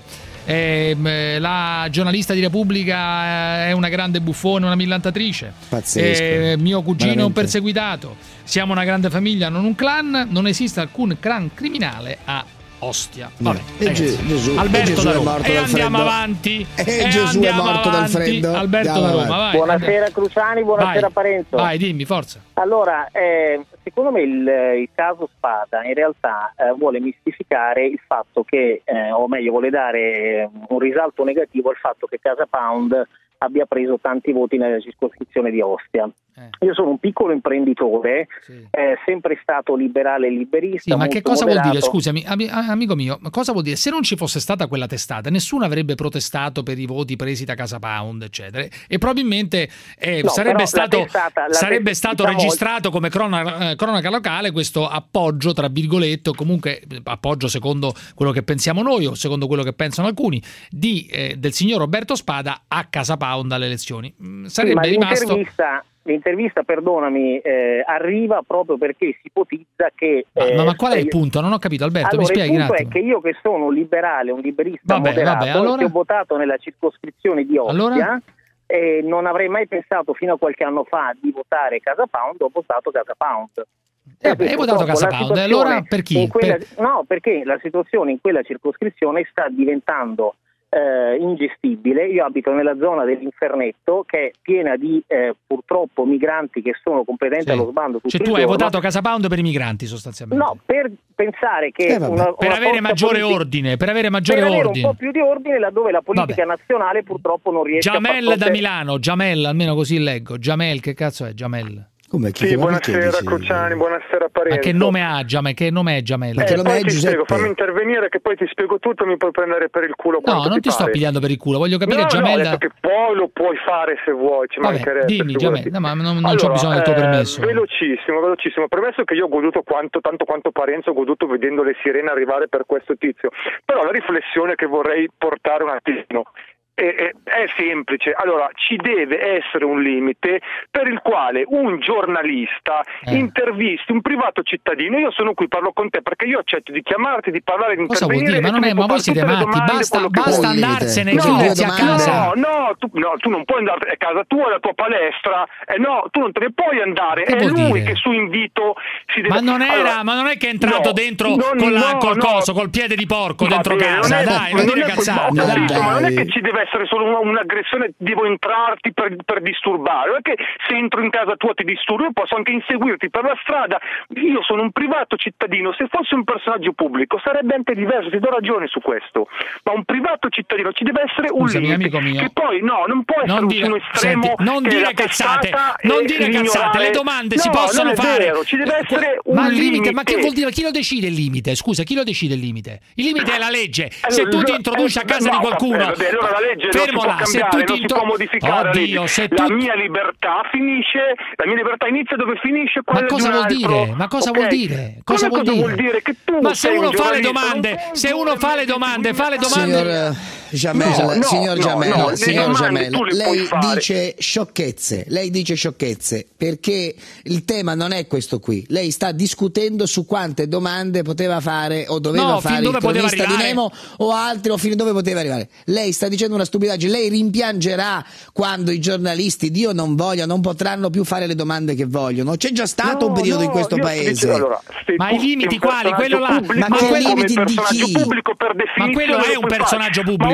[SPEAKER 3] Eh, la giornalista di Repubblica è una grande buffone, una millantatrice.
[SPEAKER 4] Pazzesco.
[SPEAKER 3] Eh, mio cugino
[SPEAKER 4] Veramente.
[SPEAKER 3] è un perseguitato. Siamo una grande famiglia, non un clan. Non esiste alcun clan criminale a Ostia. Vabbè,
[SPEAKER 4] e Gesù, Gesù,
[SPEAKER 3] Alberto
[SPEAKER 4] e Gesù
[SPEAKER 3] da
[SPEAKER 4] è
[SPEAKER 3] Roma.
[SPEAKER 4] morto
[SPEAKER 3] E
[SPEAKER 4] dal
[SPEAKER 3] andiamo
[SPEAKER 4] freddo.
[SPEAKER 3] avanti.
[SPEAKER 4] E,
[SPEAKER 3] e
[SPEAKER 4] Gesù è morto
[SPEAKER 3] avanti.
[SPEAKER 4] dal freddo.
[SPEAKER 3] Alberto
[SPEAKER 4] andiamo
[SPEAKER 3] da Roma,
[SPEAKER 4] avanti.
[SPEAKER 3] vai.
[SPEAKER 11] Buonasera Cruciani, buonasera
[SPEAKER 3] vai.
[SPEAKER 11] Parenzo.
[SPEAKER 3] Vai, dimmi, forza.
[SPEAKER 11] Allora, eh, secondo me il, il caso Spada in realtà eh, vuole mistificare il fatto che, eh, o meglio, vuole dare un risalto negativo al fatto che Casa Pound abbia preso tanti voti nella circoscrizione di Ostia. Eh. Io sono un piccolo imprenditore, sì. eh, sempre stato liberale e liberista.
[SPEAKER 3] Sì, ma che cosa
[SPEAKER 11] moderato.
[SPEAKER 3] vuol dire, scusami, ami, amico mio, ma cosa vuol dire? Se non ci fosse stata quella testata, nessuno avrebbe protestato per i voti presi da Casa Pound, eccetera. E probabilmente eh,
[SPEAKER 11] no,
[SPEAKER 3] sarebbe stato,
[SPEAKER 11] testata,
[SPEAKER 3] sarebbe
[SPEAKER 11] test-
[SPEAKER 3] stato
[SPEAKER 11] diciamo...
[SPEAKER 3] registrato come cronaca, eh, cronaca locale questo appoggio, tra virgolette, o comunque appoggio secondo quello che pensiamo noi o secondo quello che pensano alcuni, di, eh, del signor Roberto Spada a Casa Pound alle elezioni. Sarebbe
[SPEAKER 11] sì,
[SPEAKER 3] rimasto...
[SPEAKER 11] L'intervista... L'intervista, perdonami, eh, arriva proprio perché si ipotizza che...
[SPEAKER 3] Ma,
[SPEAKER 11] eh,
[SPEAKER 3] ma, ma qual è il punto? Non ho capito, Alberto,
[SPEAKER 11] allora,
[SPEAKER 3] mi spieghi un attimo.
[SPEAKER 11] Il punto è che io che sono un liberale, un liberista
[SPEAKER 3] vabbè,
[SPEAKER 11] moderato,
[SPEAKER 3] vabbè, allora...
[SPEAKER 11] che ho votato nella circoscrizione di Ostia, allora... e non avrei mai pensato fino a qualche anno fa di votare Casa Pound, ho votato Casa Pound.
[SPEAKER 3] Eh, beh, hai votato Casa Pound, allora per chi?
[SPEAKER 11] Quella,
[SPEAKER 3] per...
[SPEAKER 11] No, perché la situazione in quella circoscrizione sta diventando... Eh, ingestibile. Io abito nella zona dell'Infernetto che è piena di eh, purtroppo migranti che sono completamente
[SPEAKER 3] sì.
[SPEAKER 11] allo sbando tutto
[SPEAKER 3] cioè
[SPEAKER 11] il
[SPEAKER 3] tu hai
[SPEAKER 11] giorno.
[SPEAKER 3] votato Casa Pound per i migranti sostanzialmente?
[SPEAKER 11] No, per pensare che
[SPEAKER 3] eh,
[SPEAKER 11] una,
[SPEAKER 3] per
[SPEAKER 11] una
[SPEAKER 3] avere maggiore
[SPEAKER 11] politica,
[SPEAKER 3] ordine per avere maggiore
[SPEAKER 11] per avere
[SPEAKER 3] ordine
[SPEAKER 11] un po' più di ordine laddove la politica vabbè. nazionale purtroppo non riesce
[SPEAKER 3] Jamel
[SPEAKER 11] a far fronte...
[SPEAKER 3] da Milano, Jamel, almeno così leggo. Jamel, che cazzo è Jamel?
[SPEAKER 4] Come,
[SPEAKER 6] chi, sì, buonasera Cruciani, buonasera Parenzo.
[SPEAKER 3] Ma che nome ha Jamel? Che nome è Jamel?
[SPEAKER 6] Eh,
[SPEAKER 3] che
[SPEAKER 6] nome è ti spiego, fammi intervenire che poi ti spiego tutto, mi puoi prendere per il culo.
[SPEAKER 3] No, non ti,
[SPEAKER 6] ti
[SPEAKER 3] sto pigliando per il culo, voglio capire
[SPEAKER 6] no,
[SPEAKER 3] Jamel.
[SPEAKER 6] No, ho detto che poi lo puoi fare se vuoi, ci
[SPEAKER 3] vabbè,
[SPEAKER 6] mancherebbe.
[SPEAKER 3] Dimmi Jamel, no, ma non, non
[SPEAKER 6] allora,
[SPEAKER 3] c'ho bisogno del tuo
[SPEAKER 6] eh,
[SPEAKER 3] permesso.
[SPEAKER 6] Velocissimo, velocissimo. Premesso che io ho goduto quanto, tanto quanto Parenzo ho goduto vedendo le sirene arrivare per questo tizio, però la riflessione che vorrei portare un attimo È, è, è semplice. Allora, ci deve essere un limite per il quale un giornalista eh. intervisti un privato cittadino. Io sono qui, parlo con te perché io accetto di chiamarti, di parlare, di
[SPEAKER 3] cosa
[SPEAKER 6] intervenire.
[SPEAKER 3] Vuol dire? Ma, non è, ma voi siete matti, basta, basta andarsene,
[SPEAKER 6] no,
[SPEAKER 3] chiudersi a casa.
[SPEAKER 6] No, no, tu, no, tu non puoi andare a casa tua, la tua palestra. Eh, no, tu non te ne puoi andare.
[SPEAKER 3] Che
[SPEAKER 6] è lui
[SPEAKER 3] dire?
[SPEAKER 6] che su invito si deve...
[SPEAKER 3] Ma non era,
[SPEAKER 6] allora,
[SPEAKER 3] ma non è che è entrato
[SPEAKER 6] no,
[SPEAKER 3] dentro
[SPEAKER 6] non,
[SPEAKER 3] con la,
[SPEAKER 6] no,
[SPEAKER 3] col
[SPEAKER 6] no.
[SPEAKER 3] coso, col piede di porco
[SPEAKER 6] Va
[SPEAKER 3] dentro
[SPEAKER 6] bene,
[SPEAKER 3] casa.
[SPEAKER 6] non è,
[SPEAKER 3] Dai, non,
[SPEAKER 6] non
[SPEAKER 3] dire
[SPEAKER 6] è,
[SPEAKER 3] cazzate.
[SPEAKER 6] Ho capito,
[SPEAKER 3] dai.
[SPEAKER 6] ma non è che ci deve essere solo una, un'aggressione, devo entrarti per, per disturbare, perché se entro in casa tua ti disturbo, io posso anche inseguirti per la strada. Io sono un privato cittadino, se fossi un personaggio pubblico sarebbe anche diverso, ti do ragione su questo, ma un privato cittadino ci deve essere un
[SPEAKER 3] Scusami,
[SPEAKER 6] limite,
[SPEAKER 3] amico mio.
[SPEAKER 6] che poi no, non può essere
[SPEAKER 3] non dire,
[SPEAKER 6] uno estremo.
[SPEAKER 3] senti, non
[SPEAKER 6] che
[SPEAKER 3] dire
[SPEAKER 6] la
[SPEAKER 3] cazzate,
[SPEAKER 6] testata
[SPEAKER 3] non
[SPEAKER 6] e
[SPEAKER 3] dire cazzate, le domande
[SPEAKER 6] no,
[SPEAKER 3] si possono
[SPEAKER 6] non è
[SPEAKER 3] fare.
[SPEAKER 6] Vero, ci deve essere un
[SPEAKER 3] ma il limite,
[SPEAKER 6] limite.
[SPEAKER 3] ma che vuol dire? Chi lo decide il limite? Scusa, chi lo decide il limite? Il limite è la legge. Se
[SPEAKER 6] allora,
[SPEAKER 3] tu ti introduci
[SPEAKER 6] eh,
[SPEAKER 3] a casa
[SPEAKER 6] no,
[SPEAKER 3] di qualcuno,
[SPEAKER 6] vabbè, allora la legge
[SPEAKER 3] fermo
[SPEAKER 6] non
[SPEAKER 3] là,
[SPEAKER 6] si può
[SPEAKER 3] se tu
[SPEAKER 6] cambiare,
[SPEAKER 3] ti
[SPEAKER 6] non si
[SPEAKER 3] intro...
[SPEAKER 6] può modificare.
[SPEAKER 3] Oddio, se
[SPEAKER 6] la
[SPEAKER 3] tu...
[SPEAKER 6] mia libertà finisce, la mia libertà inizia dove finisce quella
[SPEAKER 3] ma cosa
[SPEAKER 6] di un
[SPEAKER 3] vuol
[SPEAKER 6] altro.
[SPEAKER 3] dire? Ma cosa
[SPEAKER 6] okay.
[SPEAKER 3] vuol dire? Cosa,
[SPEAKER 6] cosa
[SPEAKER 3] vuol, dire?
[SPEAKER 6] vuol dire? Che tu
[SPEAKER 3] ma se
[SPEAKER 6] sei
[SPEAKER 3] uno
[SPEAKER 6] un
[SPEAKER 3] fa le
[SPEAKER 6] giornalista,
[SPEAKER 3] domande, se uno fa le domande, fa le domande.
[SPEAKER 4] Signor Jamel,
[SPEAKER 6] no, no,
[SPEAKER 4] signor
[SPEAKER 6] no,
[SPEAKER 4] Jamel,
[SPEAKER 6] no,
[SPEAKER 4] signor
[SPEAKER 6] domande
[SPEAKER 4] Jamel, lei dice sciocchezze, lei dice sciocchezze, perché il tema non è questo qui. Lei sta discutendo su quante domande poteva fare o doveva
[SPEAKER 3] no,
[SPEAKER 4] fare il cronista di Nemo o altri, o fino dove poteva arrivare. Lei sta dicendo una stupidaggine, lei rimpiangerà quando i giornalisti, Dio non voglia, non potranno più fare le domande che vogliono. C'è già stato
[SPEAKER 6] no,
[SPEAKER 4] un periodo
[SPEAKER 6] no,
[SPEAKER 4] in questo paese.
[SPEAKER 6] Dicevo, allora,
[SPEAKER 3] ma i limiti quali? Quello là,
[SPEAKER 4] ma, ma che limiti di chi?
[SPEAKER 6] Per
[SPEAKER 3] ma quello è un personaggio pubblico.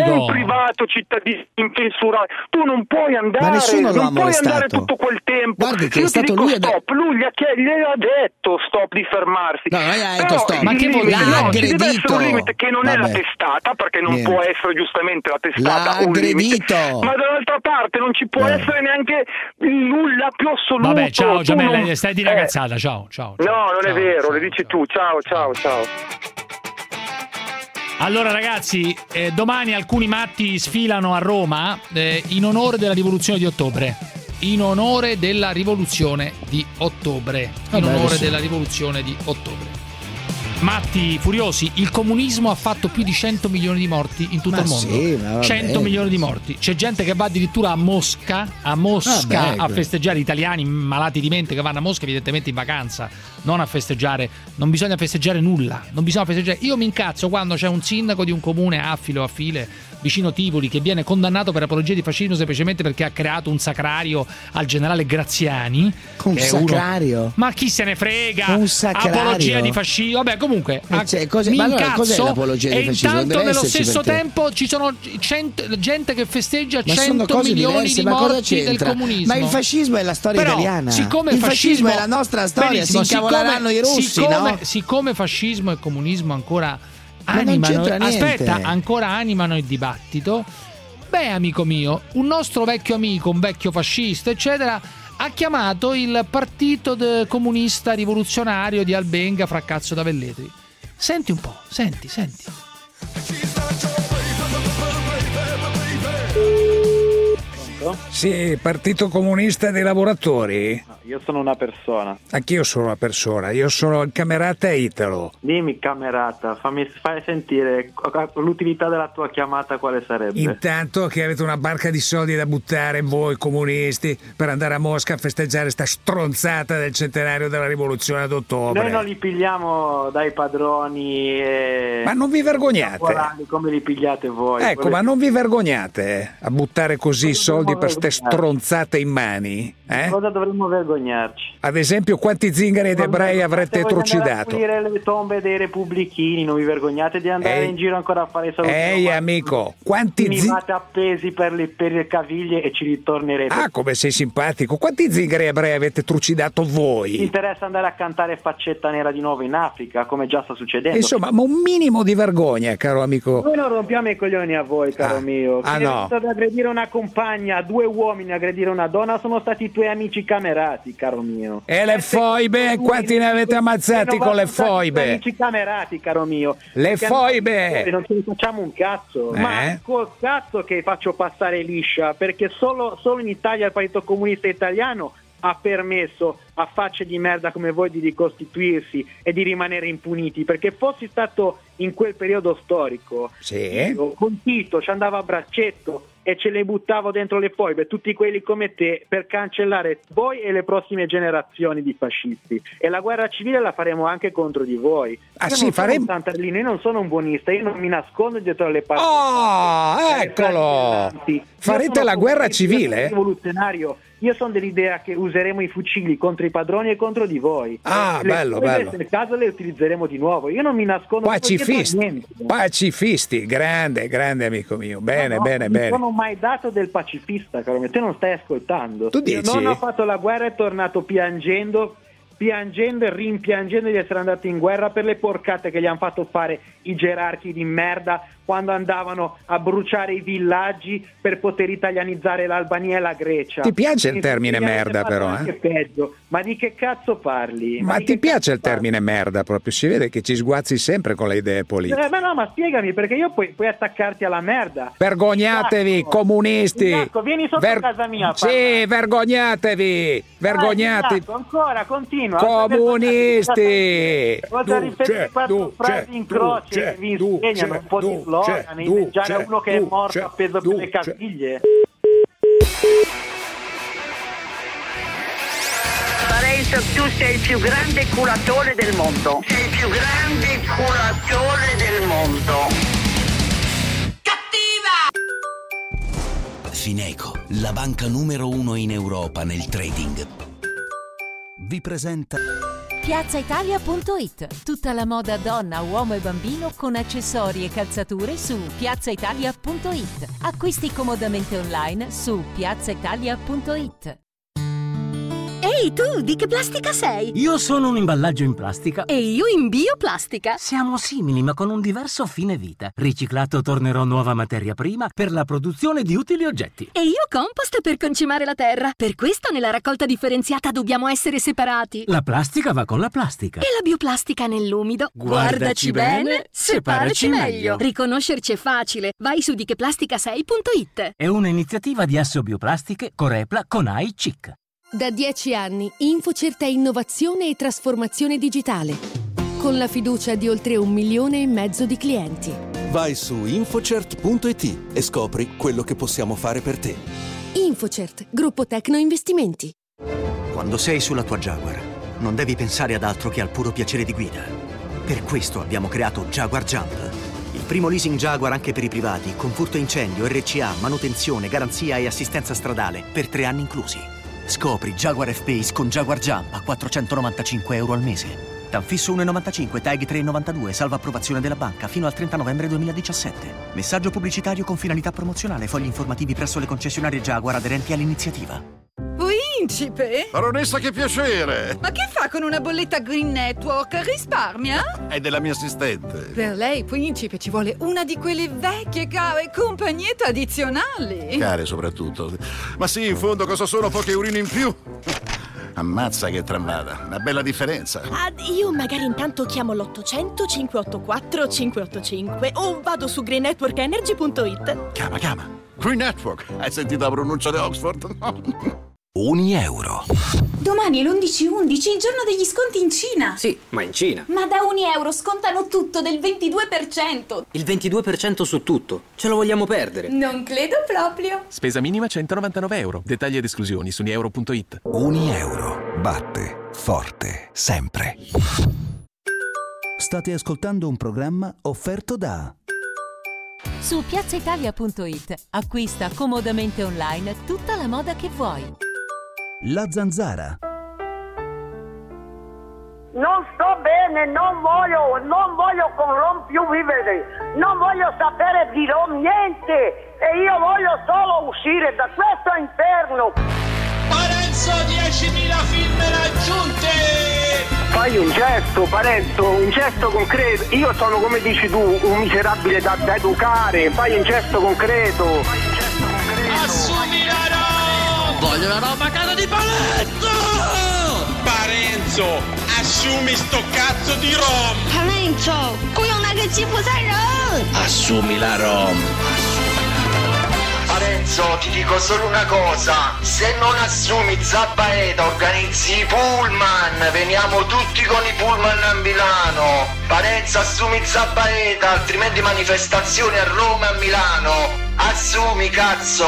[SPEAKER 6] un privato cittadino incensurato. Tu non puoi andare,
[SPEAKER 4] Ma nessuno lo ha
[SPEAKER 6] non puoi
[SPEAKER 4] molestato.
[SPEAKER 6] andare tutto quel tempo.
[SPEAKER 4] Guardi che
[SPEAKER 6] Io
[SPEAKER 4] è
[SPEAKER 6] ti
[SPEAKER 4] stato
[SPEAKER 6] dico
[SPEAKER 4] lui a-
[SPEAKER 6] stop, lui gli ha, chied- gli ha detto stop di fermarsi.
[SPEAKER 4] No, non gli ha detto
[SPEAKER 6] Però
[SPEAKER 4] stop.
[SPEAKER 6] il
[SPEAKER 4] Ma che
[SPEAKER 6] limite-
[SPEAKER 4] vuol dire?
[SPEAKER 6] no,
[SPEAKER 4] L'ha
[SPEAKER 6] ci deve essere
[SPEAKER 4] aggredito.
[SPEAKER 6] un limite che non è la
[SPEAKER 4] Vabbè.
[SPEAKER 6] testata, perché non
[SPEAKER 4] Niente.
[SPEAKER 6] può essere giustamente la testata
[SPEAKER 4] L'ha
[SPEAKER 6] un limite.
[SPEAKER 4] aggredito.
[SPEAKER 6] Ma dall'altra parte non ci può
[SPEAKER 4] Eh.
[SPEAKER 6] essere neanche il nulla più assoluto.
[SPEAKER 3] Vabbè, ciao
[SPEAKER 6] Tu
[SPEAKER 3] Giamele,
[SPEAKER 6] non-
[SPEAKER 3] stai di
[SPEAKER 6] Eh.
[SPEAKER 3] ragazzata, ciao, ciao. ciao.
[SPEAKER 6] No, non è
[SPEAKER 3] Ciao,
[SPEAKER 6] vero,
[SPEAKER 3] ciao,
[SPEAKER 6] le dici
[SPEAKER 3] ciao.
[SPEAKER 6] tu. Ciao, ciao, ciao.
[SPEAKER 3] Allora ragazzi, eh, domani alcuni matti sfilano a Roma eh, in onore della rivoluzione di ottobre. In onore della rivoluzione di ottobre. In
[SPEAKER 4] Vabbè,
[SPEAKER 3] onore
[SPEAKER 4] adesso-
[SPEAKER 3] della rivoluzione di ottobre. Matti furiosi, il comunismo ha fatto più di cento milioni di morti in tutto
[SPEAKER 4] Ma
[SPEAKER 3] il mondo.
[SPEAKER 4] sì, ma vabbè.
[SPEAKER 3] cento milioni di morti. C'è gente che va addirittura a Mosca, a Mosca
[SPEAKER 4] Vabbè,
[SPEAKER 3] a festeggiare, italiani malati di mente che vanno a Mosca evidentemente in vacanza, non a festeggiare. Non bisogna festeggiare nulla, non bisogna festeggiare. Io mi incazzo quando c'è un sindaco di un comune a filo a file vicino Tivoli che viene condannato per apologia di fascismo semplicemente perché ha creato un sacrario al generale Graziani.
[SPEAKER 4] Un
[SPEAKER 3] che è uno-
[SPEAKER 4] sacrario?
[SPEAKER 3] Ma chi se ne frega?
[SPEAKER 4] Un sacrario?
[SPEAKER 3] Apologia di fascismo. Vabbè, comunque,
[SPEAKER 4] Eh, cioè, cos'è-
[SPEAKER 3] mi
[SPEAKER 4] ma allora
[SPEAKER 3] incazzo
[SPEAKER 4] cos'è l'apologia di
[SPEAKER 3] e
[SPEAKER 4] fascismo?
[SPEAKER 3] intanto
[SPEAKER 4] Deve
[SPEAKER 3] nello
[SPEAKER 4] esserci
[SPEAKER 3] stesso
[SPEAKER 4] perché-
[SPEAKER 3] tempo ci sono cento- gente che festeggia
[SPEAKER 4] Ma sono
[SPEAKER 3] cento
[SPEAKER 4] cose
[SPEAKER 3] milioni
[SPEAKER 4] diverse,
[SPEAKER 3] di
[SPEAKER 4] ma cosa
[SPEAKER 3] morti del
[SPEAKER 4] c'entra?
[SPEAKER 3] comunismo.
[SPEAKER 4] Ma il fascismo è la storia
[SPEAKER 3] Però,
[SPEAKER 4] italiana.
[SPEAKER 3] siccome
[SPEAKER 4] il fascismo, è la nostra storia,
[SPEAKER 3] benissimo,
[SPEAKER 4] si incavoleranno
[SPEAKER 3] siccome-
[SPEAKER 4] i russi,
[SPEAKER 3] siccome,
[SPEAKER 4] no?
[SPEAKER 3] siccome fascismo e comunismo ancora
[SPEAKER 4] Ma non
[SPEAKER 3] animano,
[SPEAKER 4] c'entra niente.
[SPEAKER 3] aspetta, ancora animano il dibattito. Beh, amico mio, un nostro vecchio amico, un vecchio fascista, eccetera, ha chiamato il partito de- comunista rivoluzionario di Albenga Fraccazzo da Velletri. Senti un po', senti, senti.
[SPEAKER 1] Sì, Partito Comunista dei Lavoratori?
[SPEAKER 2] Io sono una persona.
[SPEAKER 1] Anch'io sono una persona, io sono il camerata Italo.
[SPEAKER 2] Dimmi camerata, fammi fai sentire l'utilità della tua chiamata quale sarebbe.
[SPEAKER 1] Intanto che avete una barca di soldi da buttare voi comunisti per andare a Mosca a festeggiare sta stronzata del centenario della rivoluzione d'ottobre.
[SPEAKER 2] Noi non li pigliamo dai padroni e...
[SPEAKER 1] Ma non vi vergognate?
[SPEAKER 2] temporali come li pigliate voi.
[SPEAKER 1] Ecco,
[SPEAKER 2] Quelle-
[SPEAKER 1] ma non vi vergognate a buttare così
[SPEAKER 2] Cosa
[SPEAKER 1] soldi
[SPEAKER 2] dovremmo
[SPEAKER 1] per ste
[SPEAKER 2] vergognarci?
[SPEAKER 1] stronzate in mani? Eh?
[SPEAKER 2] Cosa dovremmo vergognarci?
[SPEAKER 1] Ad esempio, quanti zingari ed ebrei avrete
[SPEAKER 2] Se voglio andare a
[SPEAKER 1] trucidato?
[SPEAKER 2] pulire le tombe dei repubblichini, non vi vergognate di andare
[SPEAKER 1] Ehi.
[SPEAKER 2] in giro ancora a fare i saluti?
[SPEAKER 1] Ehi
[SPEAKER 2] romani?
[SPEAKER 1] amico, quanti
[SPEAKER 2] Mi
[SPEAKER 1] zingari...
[SPEAKER 2] fate appesi per le, per le caviglie e ci ritornerete.
[SPEAKER 1] Ah, come sei simpatico. Quanti zingari ebrei avete trucidato
[SPEAKER 2] Mi
[SPEAKER 1] voi?
[SPEAKER 2] interessa andare a cantare Faccetta Nera di nuovo in Africa, come già sta succedendo.
[SPEAKER 1] Insomma, ma un minimo di vergogna, caro amico.
[SPEAKER 2] Noi non rompiamo i coglioni a voi, caro
[SPEAKER 1] Ah.
[SPEAKER 2] mio.
[SPEAKER 1] Ah,
[SPEAKER 2] Chi
[SPEAKER 1] no.
[SPEAKER 2] è stato ad aggredire una compagna, due uomini aggredire una donna, sono stati i tuoi amici camerati, caro mio.
[SPEAKER 1] E le foibe? Quanti ne avete ammazzati con le
[SPEAKER 2] Sono stati i tuoi
[SPEAKER 1] foibe?
[SPEAKER 2] amici camerati, caro mio.
[SPEAKER 1] Le
[SPEAKER 2] Perché
[SPEAKER 1] foibe!
[SPEAKER 2] noi non ce ne facciamo un cazzo.
[SPEAKER 1] Eh?
[SPEAKER 2] Ma col cazzo che faccio passare liscia, perché solo, solo in Italia il Partito Comunista Italiano ha permesso a facce di merda come voi di ricostituirsi e di rimanere impuniti, perché fossi stato in quel periodo storico,
[SPEAKER 1] Sì.
[SPEAKER 2] io con Tito ci andavo a braccetto e ce le buttavo dentro le foibe, tutti quelli come te, per cancellare voi e le prossime generazioni di fascisti. E la guerra civile la faremo anche contro di voi.
[SPEAKER 1] Ah,
[SPEAKER 2] io
[SPEAKER 1] sì,
[SPEAKER 2] non sono
[SPEAKER 1] faremo-
[SPEAKER 2] un Santarlino, io non sono un buonista, io non mi nascondo dietro le parti.
[SPEAKER 1] Oh, eccolo! Farete la guerra civile?
[SPEAKER 2] Rivoluzionario. Io sono dell'idea che useremo i fucili contro i padroni e contro di voi.
[SPEAKER 1] Ah,
[SPEAKER 2] Le
[SPEAKER 1] bello,
[SPEAKER 2] foibe,
[SPEAKER 1] bello.
[SPEAKER 2] se nel caso le utilizzeremo di nuovo. Io non mi nascondo dietro
[SPEAKER 1] Pacifisti,
[SPEAKER 2] niente.
[SPEAKER 1] pacifisti, grande, grande amico mio. Bene,
[SPEAKER 2] No,
[SPEAKER 1] bene,
[SPEAKER 2] non
[SPEAKER 1] bene.
[SPEAKER 2] Non sono mai dato del pacifista, caro mio. Te non stai ascoltando.
[SPEAKER 1] Tu
[SPEAKER 2] Mio
[SPEAKER 1] dici?
[SPEAKER 2] nonno ha fatto la guerra e è tornato piangendo, piangendo e rimpiangendo di essere andato in guerra per le porcate che gli hanno fatto fare i gerarchi di merda quando andavano a bruciare i villaggi per poter italianizzare l'Albania e la Grecia.
[SPEAKER 1] Ti piace il
[SPEAKER 2] E
[SPEAKER 1] termine
[SPEAKER 2] gli avete
[SPEAKER 1] merda,
[SPEAKER 2] fatto
[SPEAKER 1] però,
[SPEAKER 2] anche
[SPEAKER 1] eh?
[SPEAKER 2] peggio. Ma di che cazzo parli?
[SPEAKER 1] Ma
[SPEAKER 2] di
[SPEAKER 1] ti
[SPEAKER 2] che
[SPEAKER 1] piace il
[SPEAKER 2] cazzo parli?
[SPEAKER 1] termine merda proprio? Si vede che ci sguazzi sempre con le idee politiche.
[SPEAKER 2] Eh, ma no, ma spiegami, perché io puoi, puoi attaccarti alla merda.
[SPEAKER 1] Vergognatevi,
[SPEAKER 2] Isacco,
[SPEAKER 1] comunisti!
[SPEAKER 2] Isacco, vieni sotto
[SPEAKER 1] Ver-
[SPEAKER 2] casa mia a
[SPEAKER 1] Sì,
[SPEAKER 2] parlare.
[SPEAKER 1] vergognatevi! Vergognatevi!
[SPEAKER 2] Isacco, ancora, continua.
[SPEAKER 1] Comunisti!
[SPEAKER 2] Oltre a
[SPEAKER 1] Tu,
[SPEAKER 2] ripetere
[SPEAKER 1] c'è,
[SPEAKER 2] quattro
[SPEAKER 1] tu,
[SPEAKER 2] frasi
[SPEAKER 1] c'è,
[SPEAKER 2] in
[SPEAKER 1] tu,
[SPEAKER 2] croce
[SPEAKER 1] c'è,
[SPEAKER 2] che vi
[SPEAKER 1] tu,
[SPEAKER 2] insegnano
[SPEAKER 1] c'è,
[SPEAKER 2] un po'
[SPEAKER 1] tu,
[SPEAKER 2] di slogan,
[SPEAKER 1] c'è, tu,
[SPEAKER 2] inneggiare
[SPEAKER 1] c'è,
[SPEAKER 2] uno che è
[SPEAKER 1] tu,
[SPEAKER 2] morto
[SPEAKER 1] c'è,
[SPEAKER 2] appeso
[SPEAKER 1] tu,
[SPEAKER 2] per le
[SPEAKER 1] c'è.
[SPEAKER 2] caviglie.
[SPEAKER 9] Parenzo, tu sei il più grande culatore del mondo. Sei il più grande culatore del mondo.
[SPEAKER 18] Fineco, la banca numero uno in Europa nel trading, vi presenta
[SPEAKER 10] piazza italia punto it. Tutta la moda donna, uomo e bambino con accessori e calzature su piazza italia punto it. Acquisti comodamente online su piazza italia punto it.
[SPEAKER 19] Ehi tu, di che plastica sei?
[SPEAKER 20] Io sono un imballaggio in plastica.
[SPEAKER 19] E io in bioplastica.
[SPEAKER 20] Siamo simili ma con un diverso fine vita. Riciclato tornerò nuova materia prima per la produzione di utili oggetti.
[SPEAKER 19] E io compost per concimare la terra. Per questo nella raccolta differenziata dobbiamo essere separati.
[SPEAKER 20] La plastica va con la plastica.
[SPEAKER 19] E la bioplastica nell'umido.
[SPEAKER 20] Guardaci,
[SPEAKER 19] Guardaci
[SPEAKER 20] bene,
[SPEAKER 19] bene,
[SPEAKER 20] separaci
[SPEAKER 19] separaci
[SPEAKER 20] meglio.
[SPEAKER 19] meglio. Riconoscerci è facile. Vai su di che plastica sei punto it.
[SPEAKER 20] È un'iniziativa di Asso Bioplastiche, Corepla, Conai, C I C.
[SPEAKER 21] Da dieci anni Infocert è innovazione e trasformazione digitale, con la fiducia di oltre un milione e mezzo di clienti.
[SPEAKER 22] Vai su infocert punto it e scopri quello che possiamo fare per te.
[SPEAKER 21] Infocert, gruppo Tecno Investimenti.
[SPEAKER 26] Quando sei sulla tua Jaguar, non devi pensare ad altro che al puro piacere di guida. Per questo abbiamo creato Jaguar Jump, il primo leasing Jaguar anche per i privati, con furto incendio, R C A, manutenzione, garanzia e assistenza stradale, per tre anni inclusi. Scopri Jaguar F-Pace con Jaguar Jump a quattrocentonovantacinque euro al mese. Tanfisso uno virgola novantacinque, tag tre virgola novantadue, salva approvazione della banca fino al trenta novembre duemiladiciassette. Messaggio pubblicitario con finalità promozionale. Fogli informativi presso le concessionarie Jaguar aderenti all'iniziativa.
[SPEAKER 27] Principe?
[SPEAKER 23] Baronessa, che piacere!
[SPEAKER 27] Ma che fa con una bolletta Green Network? Risparmia?
[SPEAKER 23] È della mia assistente.
[SPEAKER 27] Per lei, principe, ci vuole una di quelle vecchie care compagnie tradizionali.
[SPEAKER 23] Care soprattutto. Ma sì, in fondo cosa sono poche urine in più? Ammazza che tramvata, una bella differenza.
[SPEAKER 19] Ah, io magari intanto chiamo l'ottocento cinquecentottantaquattro cinquecentottantacinque o vado su green network energy punto it.
[SPEAKER 23] Chiama, chiama. Green Network. Hai sentito la pronuncia di Oxford?
[SPEAKER 26] Uni euro.
[SPEAKER 28] Domani è l'undici undici, il giorno degli sconti in Cina.
[SPEAKER 29] Sì, ma in Cina.
[SPEAKER 28] Ma da un euro scontano tutto del ventidue per cento.
[SPEAKER 29] Il ventidue per cento su tutto. Ce lo vogliamo perdere.
[SPEAKER 28] Non credo proprio.
[SPEAKER 30] Spesa minima centonovantanove euro. Dettagli ed esclusioni su unieuro punto it.
[SPEAKER 26] Uni euro. Batte forte sempre.
[SPEAKER 18] State ascoltando un programma offerto da...
[SPEAKER 10] Su piazza italia punto it acquista comodamente online tutta la moda che vuoi.
[SPEAKER 18] La Zanzara.
[SPEAKER 9] Non sto bene, non voglio, non voglio con Rom più vivere, non voglio sapere di Rom niente e io voglio solo uscire da questo inferno.
[SPEAKER 24] Parenzo, diecimila firme raggiunte!
[SPEAKER 6] Fai un gesto, Parenzo, un gesto concreto. Io sono, come dici tu, un miserabile da, da educare. Fai un gesto concreto.
[SPEAKER 24] Assumi la roba! Voglio la roba cara di Parenzo!
[SPEAKER 23] Parenzo, assumi sto cazzo di rom!
[SPEAKER 19] Parenzo,
[SPEAKER 24] assumi la rom!
[SPEAKER 31] Parenzo, ti dico solo una cosa, se non assumi Zabaeta organizzi i pullman, veniamo tutti con i pullman a Milano. Parenzo, assumi Zabaeta, altrimenti manifestazioni a Roma e a Milano. Assumi, cazzo,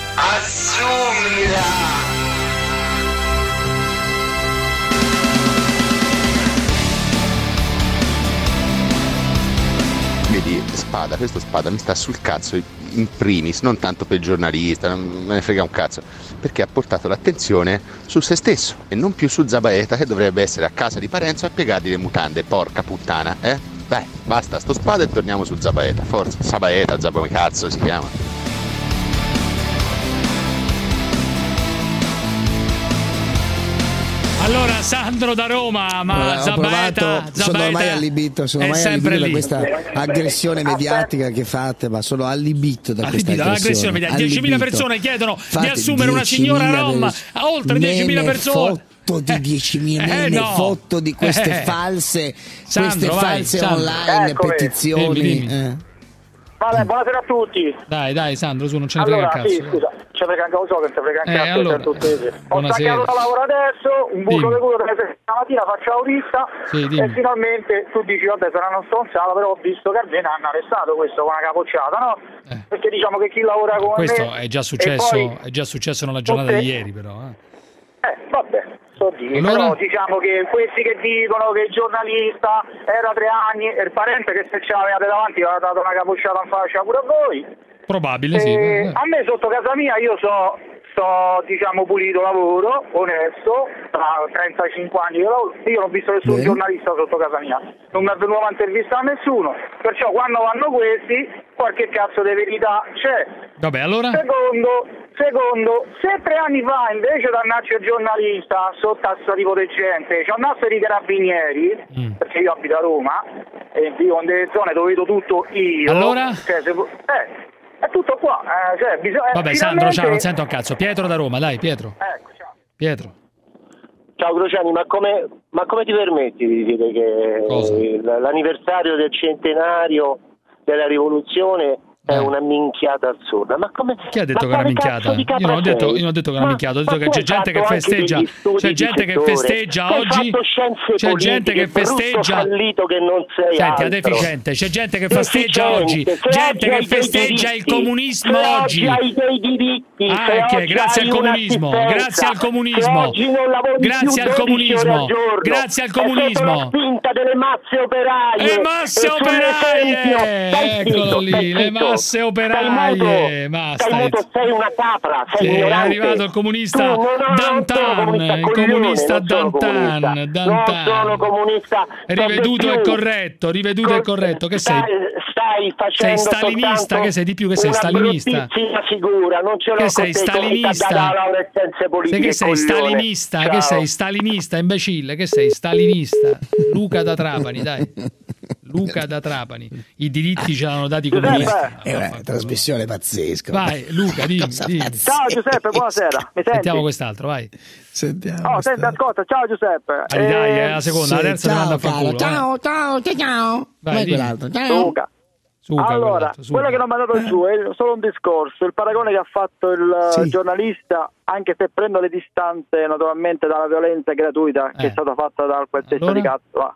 [SPEAKER 31] assumila.
[SPEAKER 32] Vedi, Spada, questo Spada mi sta sul cazzo in primis, non tanto per il giornalista, non me ne frega un cazzo, perché ha portato l'attenzione su se stesso e non più su Zabaeta, che dovrebbe essere a casa di Parenzo a piegargli le mutande, porca puttana, eh? Dai, basta sto Spada e torniamo su Zabaeta, forza, Zabaeta, Zaba come cazzo si chiama.
[SPEAKER 3] Allora, Sandro da Roma, ma
[SPEAKER 4] allora,
[SPEAKER 3] Zabaeta,
[SPEAKER 4] provato, sono ormai allibito, sono ormai allibito da questa aggressione mediatica che fate, ma sono allibito da
[SPEAKER 3] allibito,
[SPEAKER 4] questa aggressione.
[SPEAKER 3] aggressione diecimila persone chiedono Fate di assumere una signora rom, a oltre diecimila persone.
[SPEAKER 4] Fotto di diecimila, eh, me ne no. fotto di queste
[SPEAKER 3] eh.
[SPEAKER 4] false,
[SPEAKER 3] Sandro,
[SPEAKER 4] queste
[SPEAKER 3] vai,
[SPEAKER 4] false
[SPEAKER 3] Sandro.
[SPEAKER 4] online,
[SPEAKER 6] Eccomi.
[SPEAKER 4] petizioni.
[SPEAKER 3] Dimmi, dimmi.
[SPEAKER 4] Eh.
[SPEAKER 6] Vabbè, buonasera a tutti.
[SPEAKER 3] Dai, dai, Sandro, su non ce ne frega
[SPEAKER 6] Allora,
[SPEAKER 3] un
[SPEAKER 6] sì,
[SPEAKER 3] cazzo.
[SPEAKER 6] scusa, ce frega anche lo so che te frega anche
[SPEAKER 3] Eh,
[SPEAKER 6] a te,
[SPEAKER 3] allora,
[SPEAKER 6] certo, te. Ho
[SPEAKER 3] buonasera.
[SPEAKER 6] staccato da lavoro adesso, un buco
[SPEAKER 3] Dimmi.
[SPEAKER 6] di culo delle sei la mattina, faccio l'autista
[SPEAKER 3] Sì, dimmi.
[SPEAKER 6] e finalmente tu dici vabbè sarà una stronzata, però ho visto che almeno hanno arrestato questo con una capocciata, no?
[SPEAKER 3] Eh.
[SPEAKER 6] Perché diciamo che chi lavora come
[SPEAKER 3] Questo
[SPEAKER 6] me
[SPEAKER 3] è già successo,
[SPEAKER 6] e poi,
[SPEAKER 3] è già successo nella giornata
[SPEAKER 6] tutte-
[SPEAKER 3] di ieri, però. Eh.
[SPEAKER 6] eh, vabbè, so dire,
[SPEAKER 3] Allora?
[SPEAKER 6] però diciamo che questi che dicono che il giornalista era tre anni e il parente che se ce l'avevate davanti aveva dato una capocciata in faccia pure a voi.
[SPEAKER 3] Probabile, sì.
[SPEAKER 6] Eh, a me sotto casa mia io so
[SPEAKER 1] visto, diciamo, pulito lavoro, onesto, tra trentacinque anni che lavoro. Io non ho visto nessun Bene. giornalista sotto casa mia, non mi è venuto a intervistare nessuno, perciò quando vanno questi qualche cazzo di verità c'è.
[SPEAKER 3] Vabbè, allora?
[SPEAKER 1] Secondo, secondo, se tre anni fa invece di andarci il giornalista sotto a sto tipo di gente, ci andassero i carabinieri, mm. perché io abito a Roma e vivo in delle zone dove vedo tutto io.
[SPEAKER 3] Allora?
[SPEAKER 1] Cioè, se, eh, è tutto qua. Eh, cioè, bisogna,
[SPEAKER 3] Vabbè,
[SPEAKER 1] finalmente...
[SPEAKER 3] Sandro, ciao, non sento un cazzo. Pietro da Roma, dai, Pietro.
[SPEAKER 1] Ecco, ciao.
[SPEAKER 3] Pietro.
[SPEAKER 5] Ciao Crociani, ma come, ma come ti permetti di dire che
[SPEAKER 3] Cosa?
[SPEAKER 5] l'anniversario del centenario della rivoluzione è
[SPEAKER 3] Eh.
[SPEAKER 5] una minchiata assurda? Ma come?
[SPEAKER 3] Chi ha detto
[SPEAKER 5] ma
[SPEAKER 3] che è una
[SPEAKER 5] quale cazzo
[SPEAKER 3] minchiata?
[SPEAKER 5] di
[SPEAKER 3] Io non ho detto, io non ho detto che è una
[SPEAKER 5] Ma-
[SPEAKER 3] minchiata, ho
[SPEAKER 5] ma
[SPEAKER 3] detto che
[SPEAKER 5] tu
[SPEAKER 3] c'è
[SPEAKER 5] hai
[SPEAKER 3] gente che
[SPEAKER 5] fatto anche
[SPEAKER 3] festeggia,
[SPEAKER 5] degli studi
[SPEAKER 3] c'è
[SPEAKER 5] di
[SPEAKER 3] gente che
[SPEAKER 5] settore.
[SPEAKER 3] festeggia
[SPEAKER 5] Tu hai
[SPEAKER 3] oggi,
[SPEAKER 5] fatto scienze
[SPEAKER 3] c'è gente che
[SPEAKER 5] politiche, brutto
[SPEAKER 3] festeggia.
[SPEAKER 5] fallito che non sei
[SPEAKER 3] Senti,
[SPEAKER 5] altro.
[SPEAKER 3] è deficiente, c'è gente che festeggia
[SPEAKER 5] Deficiente,
[SPEAKER 3] oggi,
[SPEAKER 5] se
[SPEAKER 3] gente
[SPEAKER 5] oggi
[SPEAKER 3] che
[SPEAKER 5] hai dei
[SPEAKER 3] festeggia il
[SPEAKER 5] diritti,
[SPEAKER 3] comunismo
[SPEAKER 5] se
[SPEAKER 3] oggi.
[SPEAKER 5] hai dei diritti,
[SPEAKER 3] Ah,
[SPEAKER 5] se
[SPEAKER 3] che
[SPEAKER 5] oggi
[SPEAKER 3] grazie al
[SPEAKER 5] hai
[SPEAKER 3] comunismo,
[SPEAKER 5] un'assistenza,
[SPEAKER 3] grazie al
[SPEAKER 5] se
[SPEAKER 3] comunismo,
[SPEAKER 5] oggi non lavori
[SPEAKER 3] grazie
[SPEAKER 5] più
[SPEAKER 3] al
[SPEAKER 5] dodici ore
[SPEAKER 3] comunismo,
[SPEAKER 5] al giorno,
[SPEAKER 3] grazie al
[SPEAKER 5] è sotto
[SPEAKER 3] comunismo.
[SPEAKER 5] la spinta delle masse operaie.
[SPEAKER 3] Le masse
[SPEAKER 5] E sull'esempio,
[SPEAKER 3] operaie,
[SPEAKER 5] stai
[SPEAKER 3] eccolo
[SPEAKER 5] zitto,
[SPEAKER 3] lì,
[SPEAKER 5] stai
[SPEAKER 3] le
[SPEAKER 5] zitto.
[SPEAKER 3] masse operaie,
[SPEAKER 5] Stai
[SPEAKER 3] ma
[SPEAKER 5] muto, stai
[SPEAKER 3] stai-
[SPEAKER 5] muto, sei una capra, sei
[SPEAKER 3] Sì, è
[SPEAKER 5] ignorante.
[SPEAKER 3] arrivato il comunista
[SPEAKER 5] Tu, no, no, non sono
[SPEAKER 3] Dantan,
[SPEAKER 5] comunista,
[SPEAKER 3] il
[SPEAKER 5] coglione,
[SPEAKER 3] comunista
[SPEAKER 5] non sono
[SPEAKER 3] Dantan,
[SPEAKER 5] comunista.
[SPEAKER 3] Dantan.
[SPEAKER 5] Non sono comunista.
[SPEAKER 3] Riveduto e corretto, riveduto e corretto. Che sei?
[SPEAKER 5] Stai, stai
[SPEAKER 3] Sei
[SPEAKER 5] facendo
[SPEAKER 3] stalinista?
[SPEAKER 5] soltanto
[SPEAKER 3] Che sei di più? Che sei
[SPEAKER 5] una
[SPEAKER 3] stalinista?
[SPEAKER 5] bruttissima figura, non ce l'ho
[SPEAKER 3] Che
[SPEAKER 5] con
[SPEAKER 3] sei
[SPEAKER 5] te,
[SPEAKER 3] stalinista?
[SPEAKER 5] come da laurea in scienze
[SPEAKER 3] Sai
[SPEAKER 5] politiche,
[SPEAKER 3] che sei
[SPEAKER 5] coglione.
[SPEAKER 3] stalinista? Che
[SPEAKER 5] Ciao.
[SPEAKER 3] sei stalinista, imbecille? Che sei stalinista? Luca da Trapani, dai. Luca da Trapani. I diritti ce l'hanno dati i comunisti.
[SPEAKER 4] È una trasmissione pazzesca.
[SPEAKER 3] Vai, Luca, dimmi, dimmi.
[SPEAKER 1] Ciao Giuseppe, buonasera. Mi senti?
[SPEAKER 3] Sentiamo quest'altro, vai.
[SPEAKER 4] Sentiamo.
[SPEAKER 1] Oh, senti, ascolta, ciao Giuseppe.
[SPEAKER 3] Dai, dai, è la seconda, la terza
[SPEAKER 4] ciao,
[SPEAKER 3] domanda a
[SPEAKER 4] caro.
[SPEAKER 3] fanculo.
[SPEAKER 4] Ciao, ciao, ciao, ciao.
[SPEAKER 3] Vai,
[SPEAKER 4] Vai
[SPEAKER 3] dimmi.
[SPEAKER 4] quell'altro. Ciao.
[SPEAKER 1] Luca.
[SPEAKER 3] Suca,
[SPEAKER 1] allora,
[SPEAKER 3] quell'altro, suca.
[SPEAKER 1] quello che non mi ha dato giù è solo un discorso, il paragone che ha fatto il
[SPEAKER 4] Sì.
[SPEAKER 1] giornalista, anche se prendo le distanze naturalmente dalla violenza gratuita che
[SPEAKER 3] Eh.
[SPEAKER 1] è stata fatta dal quel testo
[SPEAKER 3] Allora?
[SPEAKER 1] di cazzo. va.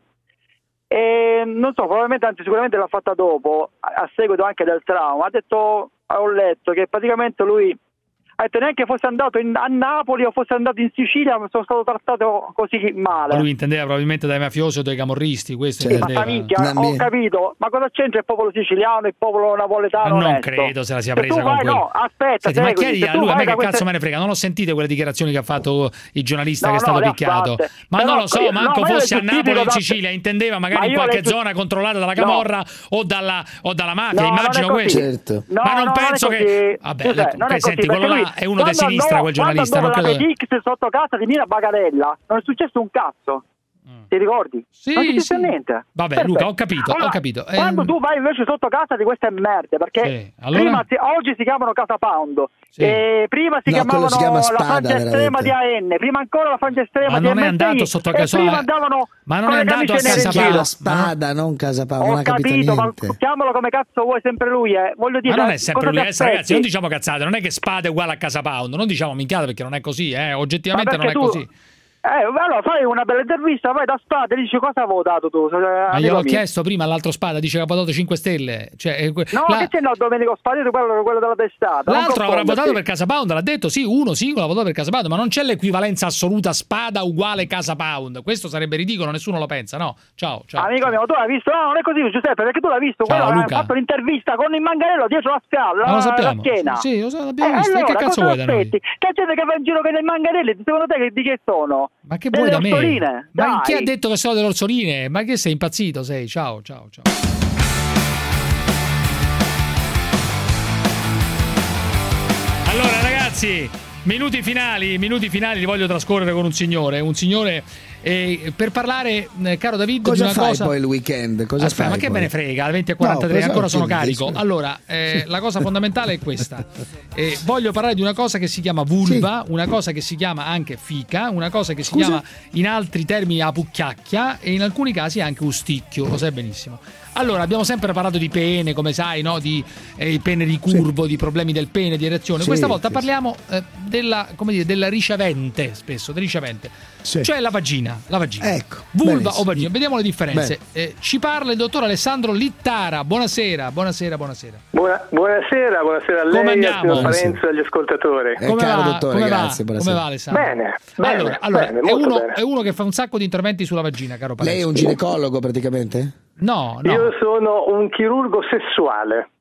[SPEAKER 1] E non so, probabilmente, anzi sicuramente l'ha fatta dopo, a, a seguito anche del trauma. Ha detto, ho letto che praticamente lui ha detto neanche fosse andato in, a Napoli o fosse andato in Sicilia, sono stato trattato così male.
[SPEAKER 3] Ma lui intendeva probabilmente dai mafiosi o dai camorristi, questo
[SPEAKER 1] Sì, ma
[SPEAKER 3] intendeva.
[SPEAKER 1] sta minchia, ho capito, ma cosa c'entra il popolo siciliano e il popolo napoletano?
[SPEAKER 3] Ma non
[SPEAKER 1] onesto?
[SPEAKER 3] credo se la sia
[SPEAKER 1] Se
[SPEAKER 3] presa
[SPEAKER 1] tu
[SPEAKER 3] con
[SPEAKER 1] vai,
[SPEAKER 3] quello.
[SPEAKER 1] no, aspetta,
[SPEAKER 3] Senti, ma
[SPEAKER 1] seguimi,
[SPEAKER 3] chiedi
[SPEAKER 1] se
[SPEAKER 3] a
[SPEAKER 1] tu
[SPEAKER 3] lui, a
[SPEAKER 1] vai
[SPEAKER 3] me che
[SPEAKER 1] da
[SPEAKER 3] cazzo
[SPEAKER 1] queste-
[SPEAKER 3] me ne frega, non ho sentite quelle dichiarazioni che ha fatto il giornalista
[SPEAKER 1] No,
[SPEAKER 3] che è
[SPEAKER 1] no,
[SPEAKER 3] stato
[SPEAKER 1] le ha
[SPEAKER 3] picchiato.
[SPEAKER 1] fatte.
[SPEAKER 3] Ma
[SPEAKER 1] Però
[SPEAKER 3] non lo so,
[SPEAKER 1] io-
[SPEAKER 3] manco
[SPEAKER 1] no, ma io
[SPEAKER 3] fosse a
[SPEAKER 1] le giustifico
[SPEAKER 3] Napoli o in
[SPEAKER 1] da-
[SPEAKER 3] Sicilia, intendeva
[SPEAKER 1] Ma
[SPEAKER 3] magari in
[SPEAKER 1] io
[SPEAKER 3] qualche
[SPEAKER 1] le giu-
[SPEAKER 3] zona controllata dalla
[SPEAKER 1] No.
[SPEAKER 3] camorra o dalla, o dalla mafia,
[SPEAKER 1] No,
[SPEAKER 3] immagino
[SPEAKER 1] non è così.
[SPEAKER 3] questo.
[SPEAKER 1] Certo. No,
[SPEAKER 3] ma non
[SPEAKER 1] no,
[SPEAKER 3] penso
[SPEAKER 1] non è
[SPEAKER 3] che...
[SPEAKER 1] così.
[SPEAKER 3] Vabbè,
[SPEAKER 1] Giuseppe,
[SPEAKER 3] ecco,
[SPEAKER 1] non è
[SPEAKER 3] senti,
[SPEAKER 1] così,
[SPEAKER 3] quello
[SPEAKER 1] perché
[SPEAKER 3] là
[SPEAKER 1] lui-
[SPEAKER 3] è uno di
[SPEAKER 1] quando
[SPEAKER 3] sinistra,
[SPEAKER 1] andò-
[SPEAKER 3] quel giornalista, non
[SPEAKER 1] quando andò
[SPEAKER 3] credo...
[SPEAKER 1] alla Medix sotto casa di Mina Bagarella non è successo un cazzo. Ti ricordi?
[SPEAKER 3] Sì,
[SPEAKER 1] non è successo
[SPEAKER 3] sì.
[SPEAKER 1] niente.
[SPEAKER 3] Vabbè,
[SPEAKER 1] Perfetto.
[SPEAKER 3] Luca, ho capito, ho
[SPEAKER 1] Allora,
[SPEAKER 3] capito. Eh,
[SPEAKER 1] Quando tu vai invece sotto casa di queste merde, perché
[SPEAKER 3] Sì, allora?
[SPEAKER 1] prima si- oggi si chiamano Casa Pound,
[SPEAKER 3] Sì.
[SPEAKER 1] e prima si
[SPEAKER 4] No, quello
[SPEAKER 1] chiamavano
[SPEAKER 4] si chiama
[SPEAKER 1] la
[SPEAKER 4] Spada,
[SPEAKER 1] frangia estrema
[SPEAKER 4] veramente.
[SPEAKER 1] di A N, prima ancora la frangia estrema
[SPEAKER 3] Ma
[SPEAKER 1] di
[SPEAKER 3] non è
[SPEAKER 1] M S I,
[SPEAKER 3] andato sotto
[SPEAKER 1] e
[SPEAKER 3] casa-
[SPEAKER 1] prima andavano
[SPEAKER 3] ma non
[SPEAKER 1] con
[SPEAKER 3] è
[SPEAKER 1] le
[SPEAKER 3] andato a
[SPEAKER 1] camicie
[SPEAKER 3] casa
[SPEAKER 1] nere
[SPEAKER 4] Si
[SPEAKER 1] in
[SPEAKER 4] chiama
[SPEAKER 1] giro.
[SPEAKER 4] Spada, non Casa Paolo, non
[SPEAKER 1] Ho
[SPEAKER 4] ha capito
[SPEAKER 1] capito, ma
[SPEAKER 4] niente.
[SPEAKER 1] chiamalo come cazzo vuoi, sempre lui, eh. Voglio dire,
[SPEAKER 3] Ma non è sempre
[SPEAKER 1] cosa
[SPEAKER 3] lui,
[SPEAKER 1] ti
[SPEAKER 3] adesso, ragazzi,
[SPEAKER 1] aspetti?
[SPEAKER 3] non diciamo cazzate, non è che Spada è uguale a Casa Pound, non diciamo minchiate perché non è così, eh, oggettivamente
[SPEAKER 1] Ma
[SPEAKER 3] non è
[SPEAKER 1] perché tu-
[SPEAKER 3] così.
[SPEAKER 1] Eh, allora fai una bella intervista, vai da Spada e dici cosa ha votato tu.
[SPEAKER 3] Ma gliel'ho chiesto prima all'altro Spada, dice che ha votato cinque Stelle. Cioè, eh, que-
[SPEAKER 1] No,
[SPEAKER 3] la-
[SPEAKER 1] che c'è no, Domenico Spadito, quello, quello della testata. non
[SPEAKER 3] L'altro avrà
[SPEAKER 1] confonderti.
[SPEAKER 3] votato per Casa Pound, l'ha detto, sì, uno singolo ha votato per Casa Pound, ma non c'è l'equivalenza assoluta Spada uguale Casa Pound. Questo sarebbe ridicolo, nessuno lo pensa, no? Ciao, ciao.
[SPEAKER 1] Amico mio, tu l'hai visto? No, non è così, Giuseppe, perché tu l'hai visto.
[SPEAKER 3] Ciao,
[SPEAKER 1] Quello ha
[SPEAKER 3] Luca.
[SPEAKER 1] fatto l'intervista con il manganello dietro la scala,
[SPEAKER 3] Ma lo
[SPEAKER 1] la,
[SPEAKER 3] sappiamo.
[SPEAKER 1] la schiena.
[SPEAKER 3] Sì, lo so, l'abbiamo
[SPEAKER 1] Eh,
[SPEAKER 3] visto. E
[SPEAKER 1] allora,
[SPEAKER 3] che cazzo
[SPEAKER 1] cosa
[SPEAKER 3] vuoi da noi?
[SPEAKER 1] aspetti? Che gente che va in giro con i manganelli, secondo te che, di che sono?
[SPEAKER 3] Ma che
[SPEAKER 1] Delle
[SPEAKER 3] vuoi da me?
[SPEAKER 1] orsoline,
[SPEAKER 3] Ma
[SPEAKER 1] dai.
[SPEAKER 3] chi ha detto che sono delle orsoline? Ma che sei impazzito? Sei? Ciao, ciao, ciao. Allora, ragazzi, minuti finali, minuti finali li voglio trascorrere con un signore, un signore eh, per parlare, eh, caro David,
[SPEAKER 4] Cosa
[SPEAKER 3] di una
[SPEAKER 4] fai
[SPEAKER 3] cosa.
[SPEAKER 4] poi il weekend? Cosa
[SPEAKER 3] Aspetta,
[SPEAKER 4] fai
[SPEAKER 3] ma che
[SPEAKER 4] poi?
[SPEAKER 3] me ne frega, alle venti e quarantatré,
[SPEAKER 4] No,
[SPEAKER 3] ancora
[SPEAKER 4] cosa
[SPEAKER 3] sono
[SPEAKER 4] chiedi?
[SPEAKER 3] carico. Allora, eh, la cosa fondamentale è questa. Eh, voglio parlare di una cosa che si chiama vulva, una cosa che si chiama anche fica, una cosa che si
[SPEAKER 4] Scusa?
[SPEAKER 3] chiama in altri termini apucchiacchia e in alcuni casi anche usticchio, lo sai benissimo. Allora, abbiamo sempre parlato di pene, come sai, no? Di eh, pene ricurvo, di problemi del pene, di erezione.
[SPEAKER 4] Sì,
[SPEAKER 3] Questa volta
[SPEAKER 4] sì,
[SPEAKER 3] parliamo eh, della, come dire, della ricevente, spesso, del ricevente.
[SPEAKER 4] Sì.
[SPEAKER 3] Cioè la vagina, la vagina.
[SPEAKER 4] Ecco,
[SPEAKER 3] Vulva
[SPEAKER 4] benissimo.
[SPEAKER 3] o vagina, vediamo le differenze. Eh, ci parla il dottor Alessandro Littara. Buonasera, buonasera, buonasera.
[SPEAKER 7] Buona- buonasera, buonasera a
[SPEAKER 3] Come
[SPEAKER 7] lei, al
[SPEAKER 3] andiamo?
[SPEAKER 7] signor Parenzo e agli ascoltatori.
[SPEAKER 4] Eh,
[SPEAKER 3] Come
[SPEAKER 4] caro
[SPEAKER 3] va?
[SPEAKER 4] dottore,
[SPEAKER 3] Come va?
[SPEAKER 4] grazie, buonasera.
[SPEAKER 3] Come va Alessandro?
[SPEAKER 7] Bene, bene,
[SPEAKER 3] allora, allora,
[SPEAKER 7] bene,
[SPEAKER 3] è,
[SPEAKER 7] molto
[SPEAKER 3] uno,
[SPEAKER 7] bene.
[SPEAKER 3] è uno che fa un sacco di interventi sulla vagina, caro Parenzo.
[SPEAKER 4] Lei è un ginecologo praticamente?
[SPEAKER 3] No, no.
[SPEAKER 7] Io sono un chirurgo sessuale.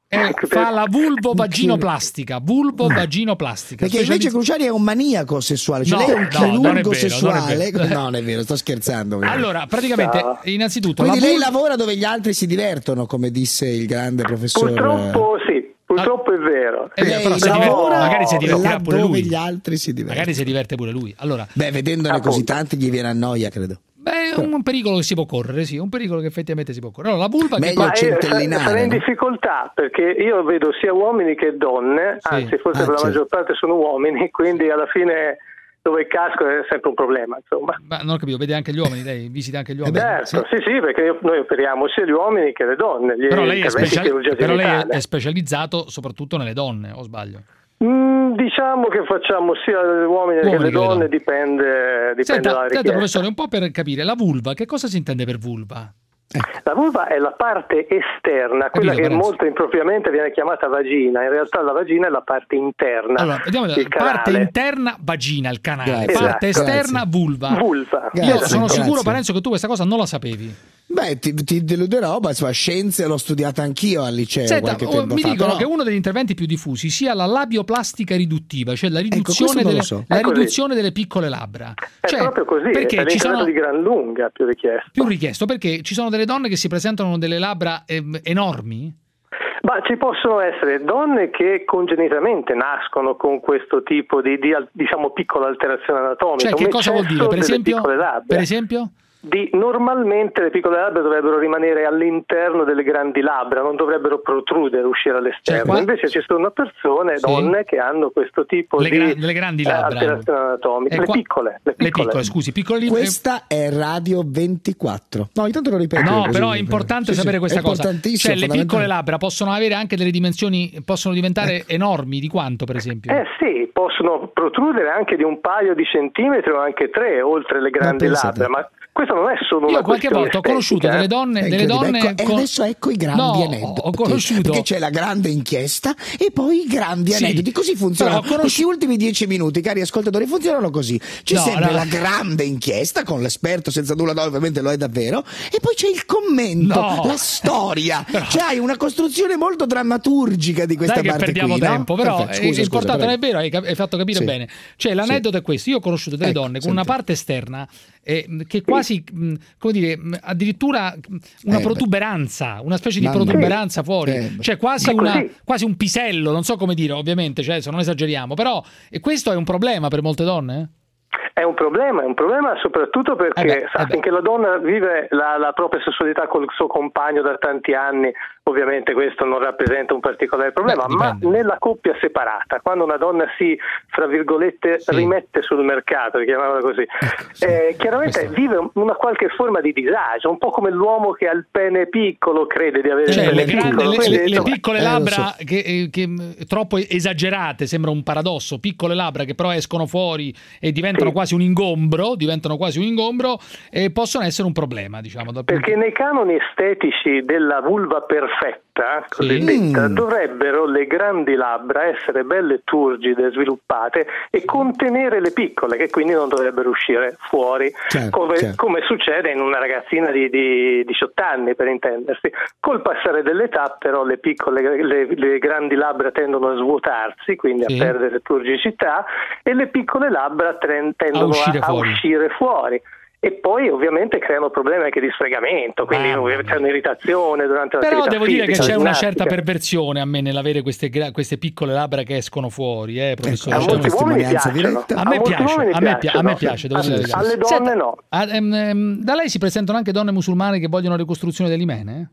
[SPEAKER 3] Eh, fa la vulvovaginoplastica, vulvovaginoplastica.
[SPEAKER 4] Perché invece Cruciani è un maniaco sessuale, cioè
[SPEAKER 3] No,
[SPEAKER 4] lei è un
[SPEAKER 3] no, non è
[SPEAKER 4] chirurgo
[SPEAKER 3] vero,
[SPEAKER 4] sessuale.
[SPEAKER 3] non è vero.
[SPEAKER 4] No, non è vero, sto scherzando. Vero.
[SPEAKER 3] Allora, praticamente,
[SPEAKER 4] No.
[SPEAKER 3] innanzitutto...
[SPEAKER 4] Quindi
[SPEAKER 3] la
[SPEAKER 4] lei
[SPEAKER 3] vul-
[SPEAKER 4] lavora dove gli altri si divertono, come disse il grande professore.
[SPEAKER 7] Purtroppo sì, purtroppo è vero.
[SPEAKER 3] Eh,
[SPEAKER 4] Lei
[SPEAKER 3] però si diver-
[SPEAKER 4] lavora
[SPEAKER 3] magari si divertirà pure
[SPEAKER 4] laddove
[SPEAKER 3] lui.
[SPEAKER 4] gli altri si divertono.
[SPEAKER 3] Magari si diverte pure lui. Allora,
[SPEAKER 4] Beh, vedendone così tanti gli viene a noia, credo.
[SPEAKER 3] beh, è un pericolo che si può correre, sì, un pericolo che effettivamente si può correre. Allora, la vulva che
[SPEAKER 4] Meglio
[SPEAKER 7] Ma
[SPEAKER 3] cosa-
[SPEAKER 7] eh,
[SPEAKER 4] centellinare,
[SPEAKER 7] sarei in
[SPEAKER 4] no?
[SPEAKER 7] difficoltà perché io vedo sia uomini che donne, anzi forse
[SPEAKER 4] Ah,
[SPEAKER 7] per la
[SPEAKER 4] certo.
[SPEAKER 7] maggior parte sono uomini, quindi alla fine dove casco è sempre un problema, insomma.
[SPEAKER 3] Ma non ho capito, vede anche gli uomini, lei visita anche gli uomini.
[SPEAKER 7] Certo, sì, sì, perché io- noi operiamo sia gli uomini che le donne. Gli
[SPEAKER 3] Però lei, è,
[SPEAKER 7] interventi
[SPEAKER 3] speciali-
[SPEAKER 7] chirurgia
[SPEAKER 3] però lei è-
[SPEAKER 7] genitale.
[SPEAKER 3] è specializzato soprattutto nelle donne, o sbaglio?
[SPEAKER 7] Mm, diciamo che facciamo sia gli uomini,
[SPEAKER 3] Uomini
[SPEAKER 7] che le
[SPEAKER 3] che le
[SPEAKER 7] donne,
[SPEAKER 3] donne.
[SPEAKER 7] dipende, dipende
[SPEAKER 3] Senta,
[SPEAKER 7] dalla
[SPEAKER 3] senta,
[SPEAKER 7] richiesta.
[SPEAKER 3] professore, un po' per capire, la vulva, che cosa si intende per vulva?
[SPEAKER 7] La vulva è la parte esterna, quella
[SPEAKER 3] Capito,
[SPEAKER 7] che
[SPEAKER 3] Parenzo?
[SPEAKER 7] molto impropriamente viene chiamata vagina. In realtà la vagina è la parte interna.
[SPEAKER 3] Allora, vediamo
[SPEAKER 7] il
[SPEAKER 3] parte
[SPEAKER 7] canale.
[SPEAKER 3] interna vagina, il canale,
[SPEAKER 7] Grazie.
[SPEAKER 3] parte
[SPEAKER 7] Esatto.
[SPEAKER 3] esterna vulva.
[SPEAKER 7] Vulva.
[SPEAKER 3] Io
[SPEAKER 4] Grazie,
[SPEAKER 3] sono
[SPEAKER 4] grazie.
[SPEAKER 3] sicuro, Parenzo, che tu questa cosa non la sapevi.
[SPEAKER 4] Beh, ti, ti deluderò, ma insomma, scienze l'ho studiata anch'io al liceo
[SPEAKER 3] Senta,
[SPEAKER 4] qualche
[SPEAKER 3] oh,
[SPEAKER 4] tempo
[SPEAKER 3] mi
[SPEAKER 4] fa.
[SPEAKER 3] dicono
[SPEAKER 4] però-
[SPEAKER 3] che uno degli interventi più diffusi sia la labioplastica riduttiva, cioè la riduzione,
[SPEAKER 4] questo non lo
[SPEAKER 3] delle,
[SPEAKER 4] so.
[SPEAKER 3] la
[SPEAKER 7] È così.
[SPEAKER 3] riduzione delle piccole labbra.
[SPEAKER 7] È
[SPEAKER 3] Cioè,
[SPEAKER 7] proprio così,
[SPEAKER 3] perché
[SPEAKER 7] è
[SPEAKER 3] ci
[SPEAKER 7] l'intervento
[SPEAKER 3] sono
[SPEAKER 7] di gran lunga più richiesto.
[SPEAKER 3] più richiesto, perché ci sono delle donne che si presentano con delle labbra ehm, enormi.
[SPEAKER 7] Ma ci possono essere donne che congenitamente nascono con questo tipo di, di diciamo piccola alterazione anatomica.
[SPEAKER 3] Cioè, che
[SPEAKER 7] un
[SPEAKER 3] cosa vuol dire?
[SPEAKER 7] eccesso
[SPEAKER 3] Per
[SPEAKER 7] delle
[SPEAKER 3] esempio?
[SPEAKER 7] piccole labbra.
[SPEAKER 3] Per esempio?
[SPEAKER 7] Di, normalmente le piccole labbra dovrebbero rimanere all'interno delle grandi labbra, non dovrebbero protrudere, uscire all'esterno.
[SPEAKER 3] Cioè, qua-
[SPEAKER 7] Invece ci sono persone,
[SPEAKER 3] Sì.
[SPEAKER 7] donne, che hanno questo tipo
[SPEAKER 3] Le
[SPEAKER 7] di
[SPEAKER 3] gra- delle grandi
[SPEAKER 7] eh,
[SPEAKER 3] labbra.
[SPEAKER 7] alterazioni anatomiche.
[SPEAKER 3] E
[SPEAKER 7] Le
[SPEAKER 3] qua-
[SPEAKER 7] piccole, le
[SPEAKER 3] Le
[SPEAKER 7] piccole.
[SPEAKER 3] piccole, scusi, piccole li-
[SPEAKER 4] Questa è Radio ventiquattro. No, intanto lo ripeto.
[SPEAKER 3] No,
[SPEAKER 4] così,
[SPEAKER 3] però è
[SPEAKER 4] per-
[SPEAKER 3] importante
[SPEAKER 4] sì,
[SPEAKER 3] sapere
[SPEAKER 4] sì,
[SPEAKER 3] questa
[SPEAKER 4] è
[SPEAKER 3] cosa.
[SPEAKER 4] importantissimo,
[SPEAKER 3] Cioè, le
[SPEAKER 4] fondamentale.
[SPEAKER 3] piccole labbra possono avere anche delle dimensioni, possono diventare enormi. Di quanto, per esempio?
[SPEAKER 7] Eh sì, possono protrudere anche di un paio di centimetri o anche tre, oltre le grandi
[SPEAKER 4] pensate.
[SPEAKER 7] labbra, ma questo non è solo
[SPEAKER 3] Io
[SPEAKER 7] una
[SPEAKER 3] qualche
[SPEAKER 7] questione
[SPEAKER 3] volta ho conosciuto
[SPEAKER 7] estetica,
[SPEAKER 3] delle
[SPEAKER 7] eh.
[SPEAKER 3] donne,
[SPEAKER 4] È
[SPEAKER 3] delle
[SPEAKER 4] incredibile.
[SPEAKER 3] donne
[SPEAKER 4] Ecco,
[SPEAKER 3] con-
[SPEAKER 4] E adesso ecco i grandi
[SPEAKER 3] No,
[SPEAKER 4] aneddoti.
[SPEAKER 3] ho conosciuto
[SPEAKER 4] Perché c'è la grande inchiesta e poi i grandi
[SPEAKER 3] Sì,
[SPEAKER 4] aneddoti. Così funziona.
[SPEAKER 3] però ho conosci-
[SPEAKER 4] Questi ultimi dieci minuti, cari ascoltatori, funzionano così. C'è
[SPEAKER 3] No,
[SPEAKER 4] sempre
[SPEAKER 3] no.
[SPEAKER 4] la grande inchiesta con l'esperto, senza nulla da ovviamente lo è davvero, e poi c'è il commento,
[SPEAKER 3] No.
[SPEAKER 4] la storia.
[SPEAKER 3] Però-
[SPEAKER 4] Cioè hai una costruzione molto drammaturgica di questa
[SPEAKER 3] Dai che
[SPEAKER 4] parte
[SPEAKER 3] perdiamo
[SPEAKER 4] qui, no?
[SPEAKER 3] tempo, però
[SPEAKER 4] Perfetto,
[SPEAKER 3] è
[SPEAKER 4] scusa,
[SPEAKER 3] importante,
[SPEAKER 4] scusa,
[SPEAKER 3] non è
[SPEAKER 4] prego.
[SPEAKER 3] vero, hai, cap- hai fatto capire
[SPEAKER 4] Sì.
[SPEAKER 3] bene. Cioè, l'aneddoto è questo: io ho conosciuto delle
[SPEAKER 4] Ecco,
[SPEAKER 3] donne con una
[SPEAKER 4] senti.
[SPEAKER 3] parte esterna eh, che quasi, mh, come dire, mh, addirittura mh, una
[SPEAKER 4] Eh,
[SPEAKER 3] protuberanza, una specie di
[SPEAKER 4] Mamma mia.
[SPEAKER 3] protuberanza fuori,
[SPEAKER 4] Eh, beh.
[SPEAKER 3] cioè quasi,
[SPEAKER 7] Ma
[SPEAKER 3] una,
[SPEAKER 7] così.
[SPEAKER 3] quasi un pisello, non so come dire, ovviamente, cioè, se non esageriamo, però e questo è un problema per molte donne?
[SPEAKER 7] È un problema, è un problema soprattutto perché
[SPEAKER 3] Eh beh,
[SPEAKER 7] sa,
[SPEAKER 3] eh beh.
[SPEAKER 7] finché la donna vive la, la propria sessualità col suo compagno da tanti anni, ovviamente questo non rappresenta un particolare problema,
[SPEAKER 3] Beh,
[SPEAKER 7] ma
[SPEAKER 3] dipende.
[SPEAKER 7] nella coppia separata, quando una donna si, fra virgolette,
[SPEAKER 3] Sì.
[SPEAKER 7] rimette sul mercato, chiamiamola così,
[SPEAKER 4] sì.
[SPEAKER 7] eh, chiaramente
[SPEAKER 3] Questo-
[SPEAKER 7] vive una qualche forma di disagio, un po' come l'uomo che ha il pene piccolo crede di avere
[SPEAKER 3] Cioè,
[SPEAKER 7] il
[SPEAKER 3] le,
[SPEAKER 7] pene
[SPEAKER 3] grandi-
[SPEAKER 7] piccolo.
[SPEAKER 3] le-
[SPEAKER 7] quindi,
[SPEAKER 3] le- le
[SPEAKER 7] insomma,
[SPEAKER 3] piccole
[SPEAKER 4] eh, lo
[SPEAKER 3] labbra
[SPEAKER 4] so.
[SPEAKER 3] che, eh, che, mh, troppo esagerate, sembra un paradosso, piccole labbra che però escono fuori e diventano
[SPEAKER 7] Sì.
[SPEAKER 3] quasi un ingombro, diventano quasi un ingombro e possono essere un problema, diciamo. Dal punto-
[SPEAKER 7] Perché nei canoni estetici della vulva perfetta, cosiddetta,
[SPEAKER 4] Mm.
[SPEAKER 7] dovrebbero le grandi labbra essere belle turgide, sviluppate e contenere le piccole, che quindi non dovrebbero uscire fuori,
[SPEAKER 4] Certo,
[SPEAKER 7] come,
[SPEAKER 4] certo.
[SPEAKER 7] come succede in una ragazzina di, di diciotto anni, per intendersi. Col passare dell'età, però, le piccole, le, le grandi labbra tendono a svuotarsi, quindi
[SPEAKER 3] Sì.
[SPEAKER 7] a perdere turgicità, e le piccole labbra tren- tendono
[SPEAKER 3] A uscire
[SPEAKER 7] a, a
[SPEAKER 3] fuori.
[SPEAKER 7] uscire fuori. E poi ovviamente creano problemi anche di sfregamento, quindi
[SPEAKER 3] Mamma mia.
[SPEAKER 7] c'è un'irritazione durante
[SPEAKER 3] Però
[SPEAKER 7] l'attività
[SPEAKER 3] devo dire che
[SPEAKER 7] fisica,
[SPEAKER 3] c'è una
[SPEAKER 7] ginnastica.
[SPEAKER 3] certa perversione a me nell'avere queste, gra- queste piccole labbra che escono fuori, eh, professore.
[SPEAKER 7] A
[SPEAKER 4] Ecco,
[SPEAKER 7] molti
[SPEAKER 4] c'è
[SPEAKER 7] uomini
[SPEAKER 4] testimonianza
[SPEAKER 7] piacciono.
[SPEAKER 4] diretta.
[SPEAKER 3] A me
[SPEAKER 7] molti
[SPEAKER 3] piace,
[SPEAKER 7] uomini
[SPEAKER 3] a me, pi- a me
[SPEAKER 7] piacciono.
[SPEAKER 3] piace, devo
[SPEAKER 7] A-
[SPEAKER 3] dire la verità.
[SPEAKER 7] alle donne
[SPEAKER 3] Senta,
[SPEAKER 7] no.
[SPEAKER 3] ah, ehm, ehm, da lei si presentano anche donne musulmane che vogliono la ricostruzione dell'imene?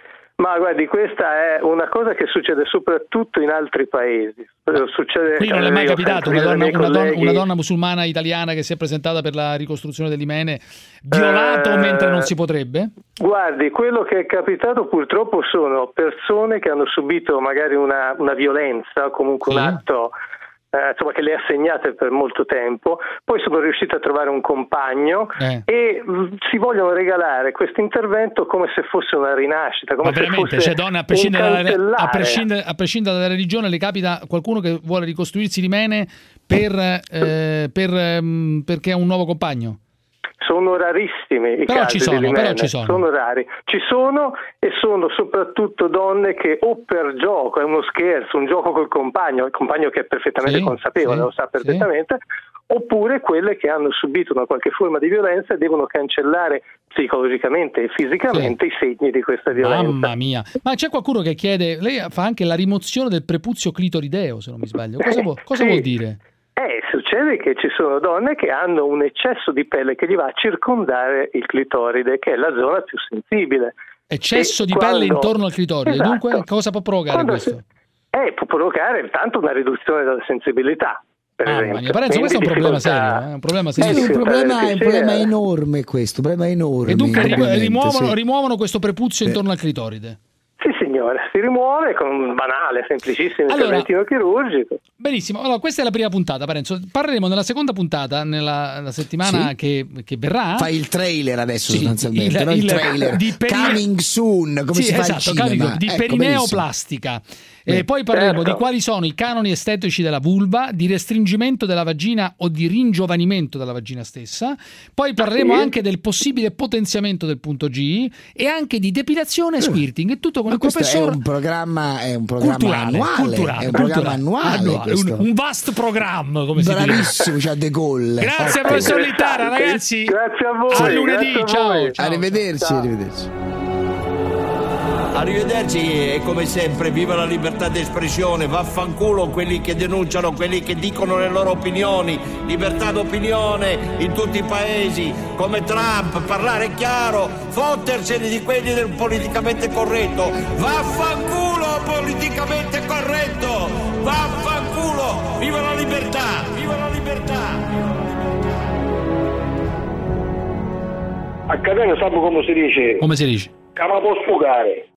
[SPEAKER 7] Ma guardi, questa è una cosa che succede soprattutto in altri paesi. Eh, Succede,
[SPEAKER 3] Qui non è mai
[SPEAKER 7] io
[SPEAKER 3] capitato una
[SPEAKER 7] sento
[SPEAKER 3] donna,
[SPEAKER 7] dire ai miei
[SPEAKER 3] una, donna,
[SPEAKER 7] colleghi-
[SPEAKER 3] una donna musulmana italiana che si è presentata per la ricostruzione dell'imene violato
[SPEAKER 7] Eh,
[SPEAKER 3] mentre non si potrebbe?
[SPEAKER 7] Guardi, quello che è capitato purtroppo sono persone che hanno subito magari una, una violenza, comunque
[SPEAKER 3] Sì.
[SPEAKER 7] un atto eh, insomma, che le ha segnate per molto tempo, poi sono riuscite a trovare un compagno
[SPEAKER 3] Eh.
[SPEAKER 7] e mh, si vogliono regalare questo intervento come se fosse una rinascita, come
[SPEAKER 3] Ma
[SPEAKER 7] se
[SPEAKER 3] veramente,
[SPEAKER 7] fosse
[SPEAKER 3] cioè donne, a prescindere,
[SPEAKER 7] un
[SPEAKER 3] dalla, a,
[SPEAKER 7] cancellare.
[SPEAKER 3] prescindere, a prescindere dalla religione, le capita qualcuno che vuole ricostruirsi l'imene per, eh, per, ehm, perché ha un nuovo compagno?
[SPEAKER 7] sono rarissimi i
[SPEAKER 3] però
[SPEAKER 7] casi
[SPEAKER 3] ci sono,
[SPEAKER 7] di
[SPEAKER 3] però
[SPEAKER 7] limene,
[SPEAKER 3] ci sono.
[SPEAKER 7] sono rari, ci sono e sono soprattutto donne che o per gioco, è uno scherzo, un gioco col compagno, il compagno che è perfettamente
[SPEAKER 3] Sì,
[SPEAKER 7] consapevole,
[SPEAKER 3] sì,
[SPEAKER 7] lo sa perfettamente, oppure quelle che hanno subito una qualche forma di violenza e devono cancellare psicologicamente e fisicamente sì. i segni di questa violenza.
[SPEAKER 3] Mamma mia, ma c'è qualcuno che chiede, lei fa anche la rimozione del prepuzio clitorideo, se non mi sbaglio, cosa,
[SPEAKER 7] Eh,
[SPEAKER 3] vuol, cosa
[SPEAKER 7] sì.
[SPEAKER 3] vuol dire?
[SPEAKER 7] Eh, succede che ci sono donne che hanno un eccesso di pelle che gli va a circondare il clitoride, che è la zona più sensibile.
[SPEAKER 3] Eccesso
[SPEAKER 7] E
[SPEAKER 3] di
[SPEAKER 7] quando...
[SPEAKER 3] pelle intorno al clitoride,
[SPEAKER 7] Esatto.
[SPEAKER 3] dunque cosa può provocare
[SPEAKER 7] Quando
[SPEAKER 3] questo?
[SPEAKER 7] Si... Eh, può provocare tanto una riduzione della sensibilità, per
[SPEAKER 3] Mamma
[SPEAKER 7] esempio.
[SPEAKER 3] mia, Parenzo, questo è un problema
[SPEAKER 7] difficoltà...
[SPEAKER 3] serio, eh? È un problema
[SPEAKER 4] Sì,
[SPEAKER 3] serio.
[SPEAKER 4] è un problema, è un problema
[SPEAKER 7] Sì.
[SPEAKER 4] enorme questo, un problema enorme.
[SPEAKER 3] E dunque ri-
[SPEAKER 4] indubbiamente,
[SPEAKER 3] rimuovono,
[SPEAKER 4] sì.
[SPEAKER 3] rimuovono questo prepuzio intorno al clitoride.
[SPEAKER 7] Sì, signore, si rimuove con un banale, semplicissimo
[SPEAKER 3] Allora,
[SPEAKER 7] interventino chirurgico.
[SPEAKER 3] Benissimo, allora questa è la prima puntata, Parenzo. Parleremo nella seconda puntata, nella la settimana
[SPEAKER 4] Sì.
[SPEAKER 3] che, che verrà.
[SPEAKER 4] Fai il trailer adesso
[SPEAKER 3] Sì,
[SPEAKER 4] sostanzialmente,
[SPEAKER 3] il-
[SPEAKER 4] no? il,
[SPEAKER 3] il-
[SPEAKER 4] trailer.
[SPEAKER 3] di perine-
[SPEAKER 4] Coming soon, come
[SPEAKER 3] Sì,
[SPEAKER 4] si fa
[SPEAKER 3] esatto,
[SPEAKER 4] al cinema.
[SPEAKER 3] coming- di
[SPEAKER 4] Ecco,
[SPEAKER 3] perineoplastica. E
[SPEAKER 4] Beh,
[SPEAKER 3] poi parleremo
[SPEAKER 7] certo.
[SPEAKER 3] di quali sono i canoni estetici della vulva, di restringimento della vagina o di ringiovanimento della vagina stessa. Poi parleremo
[SPEAKER 7] Sì.
[SPEAKER 3] anche del possibile potenziamento del punto G e anche di depilazione e squirting e tutto con
[SPEAKER 4] Ma
[SPEAKER 3] il
[SPEAKER 4] questo è
[SPEAKER 3] professor
[SPEAKER 4] un programma, è un programma
[SPEAKER 3] culturale,
[SPEAKER 4] annuale,
[SPEAKER 3] culturale,
[SPEAKER 4] è un programma
[SPEAKER 3] culturale,
[SPEAKER 4] annuale,
[SPEAKER 3] annuale,
[SPEAKER 4] questo.
[SPEAKER 3] un, un vast programma, come si dice.
[SPEAKER 4] Bravissimo, c'ha De Gaulle.
[SPEAKER 3] Grazie
[SPEAKER 4] Ottimo.
[SPEAKER 3] professor Littara, ragazzi.
[SPEAKER 7] Grazie a voi.
[SPEAKER 3] A lunedì,
[SPEAKER 7] grazie a
[SPEAKER 3] ciao,
[SPEAKER 7] voi.
[SPEAKER 3] ciao.
[SPEAKER 4] Arrivederci,
[SPEAKER 7] Ciao.
[SPEAKER 4] arrivederci.
[SPEAKER 2] Arrivederci e come sempre viva la libertà di espressione, vaffanculo quelli che denunciano, quelli che dicono le loro opinioni, libertà d'opinione in tutti i paesi, come Trump, parlare chiaro, fottersene di quelli del politicamente corretto, vaffanculo politicamente corretto, vaffanculo, viva la libertà, viva la libertà.
[SPEAKER 5] A Catania sappi come si dice?
[SPEAKER 3] Come si dice?
[SPEAKER 5] Che ma può sfogare.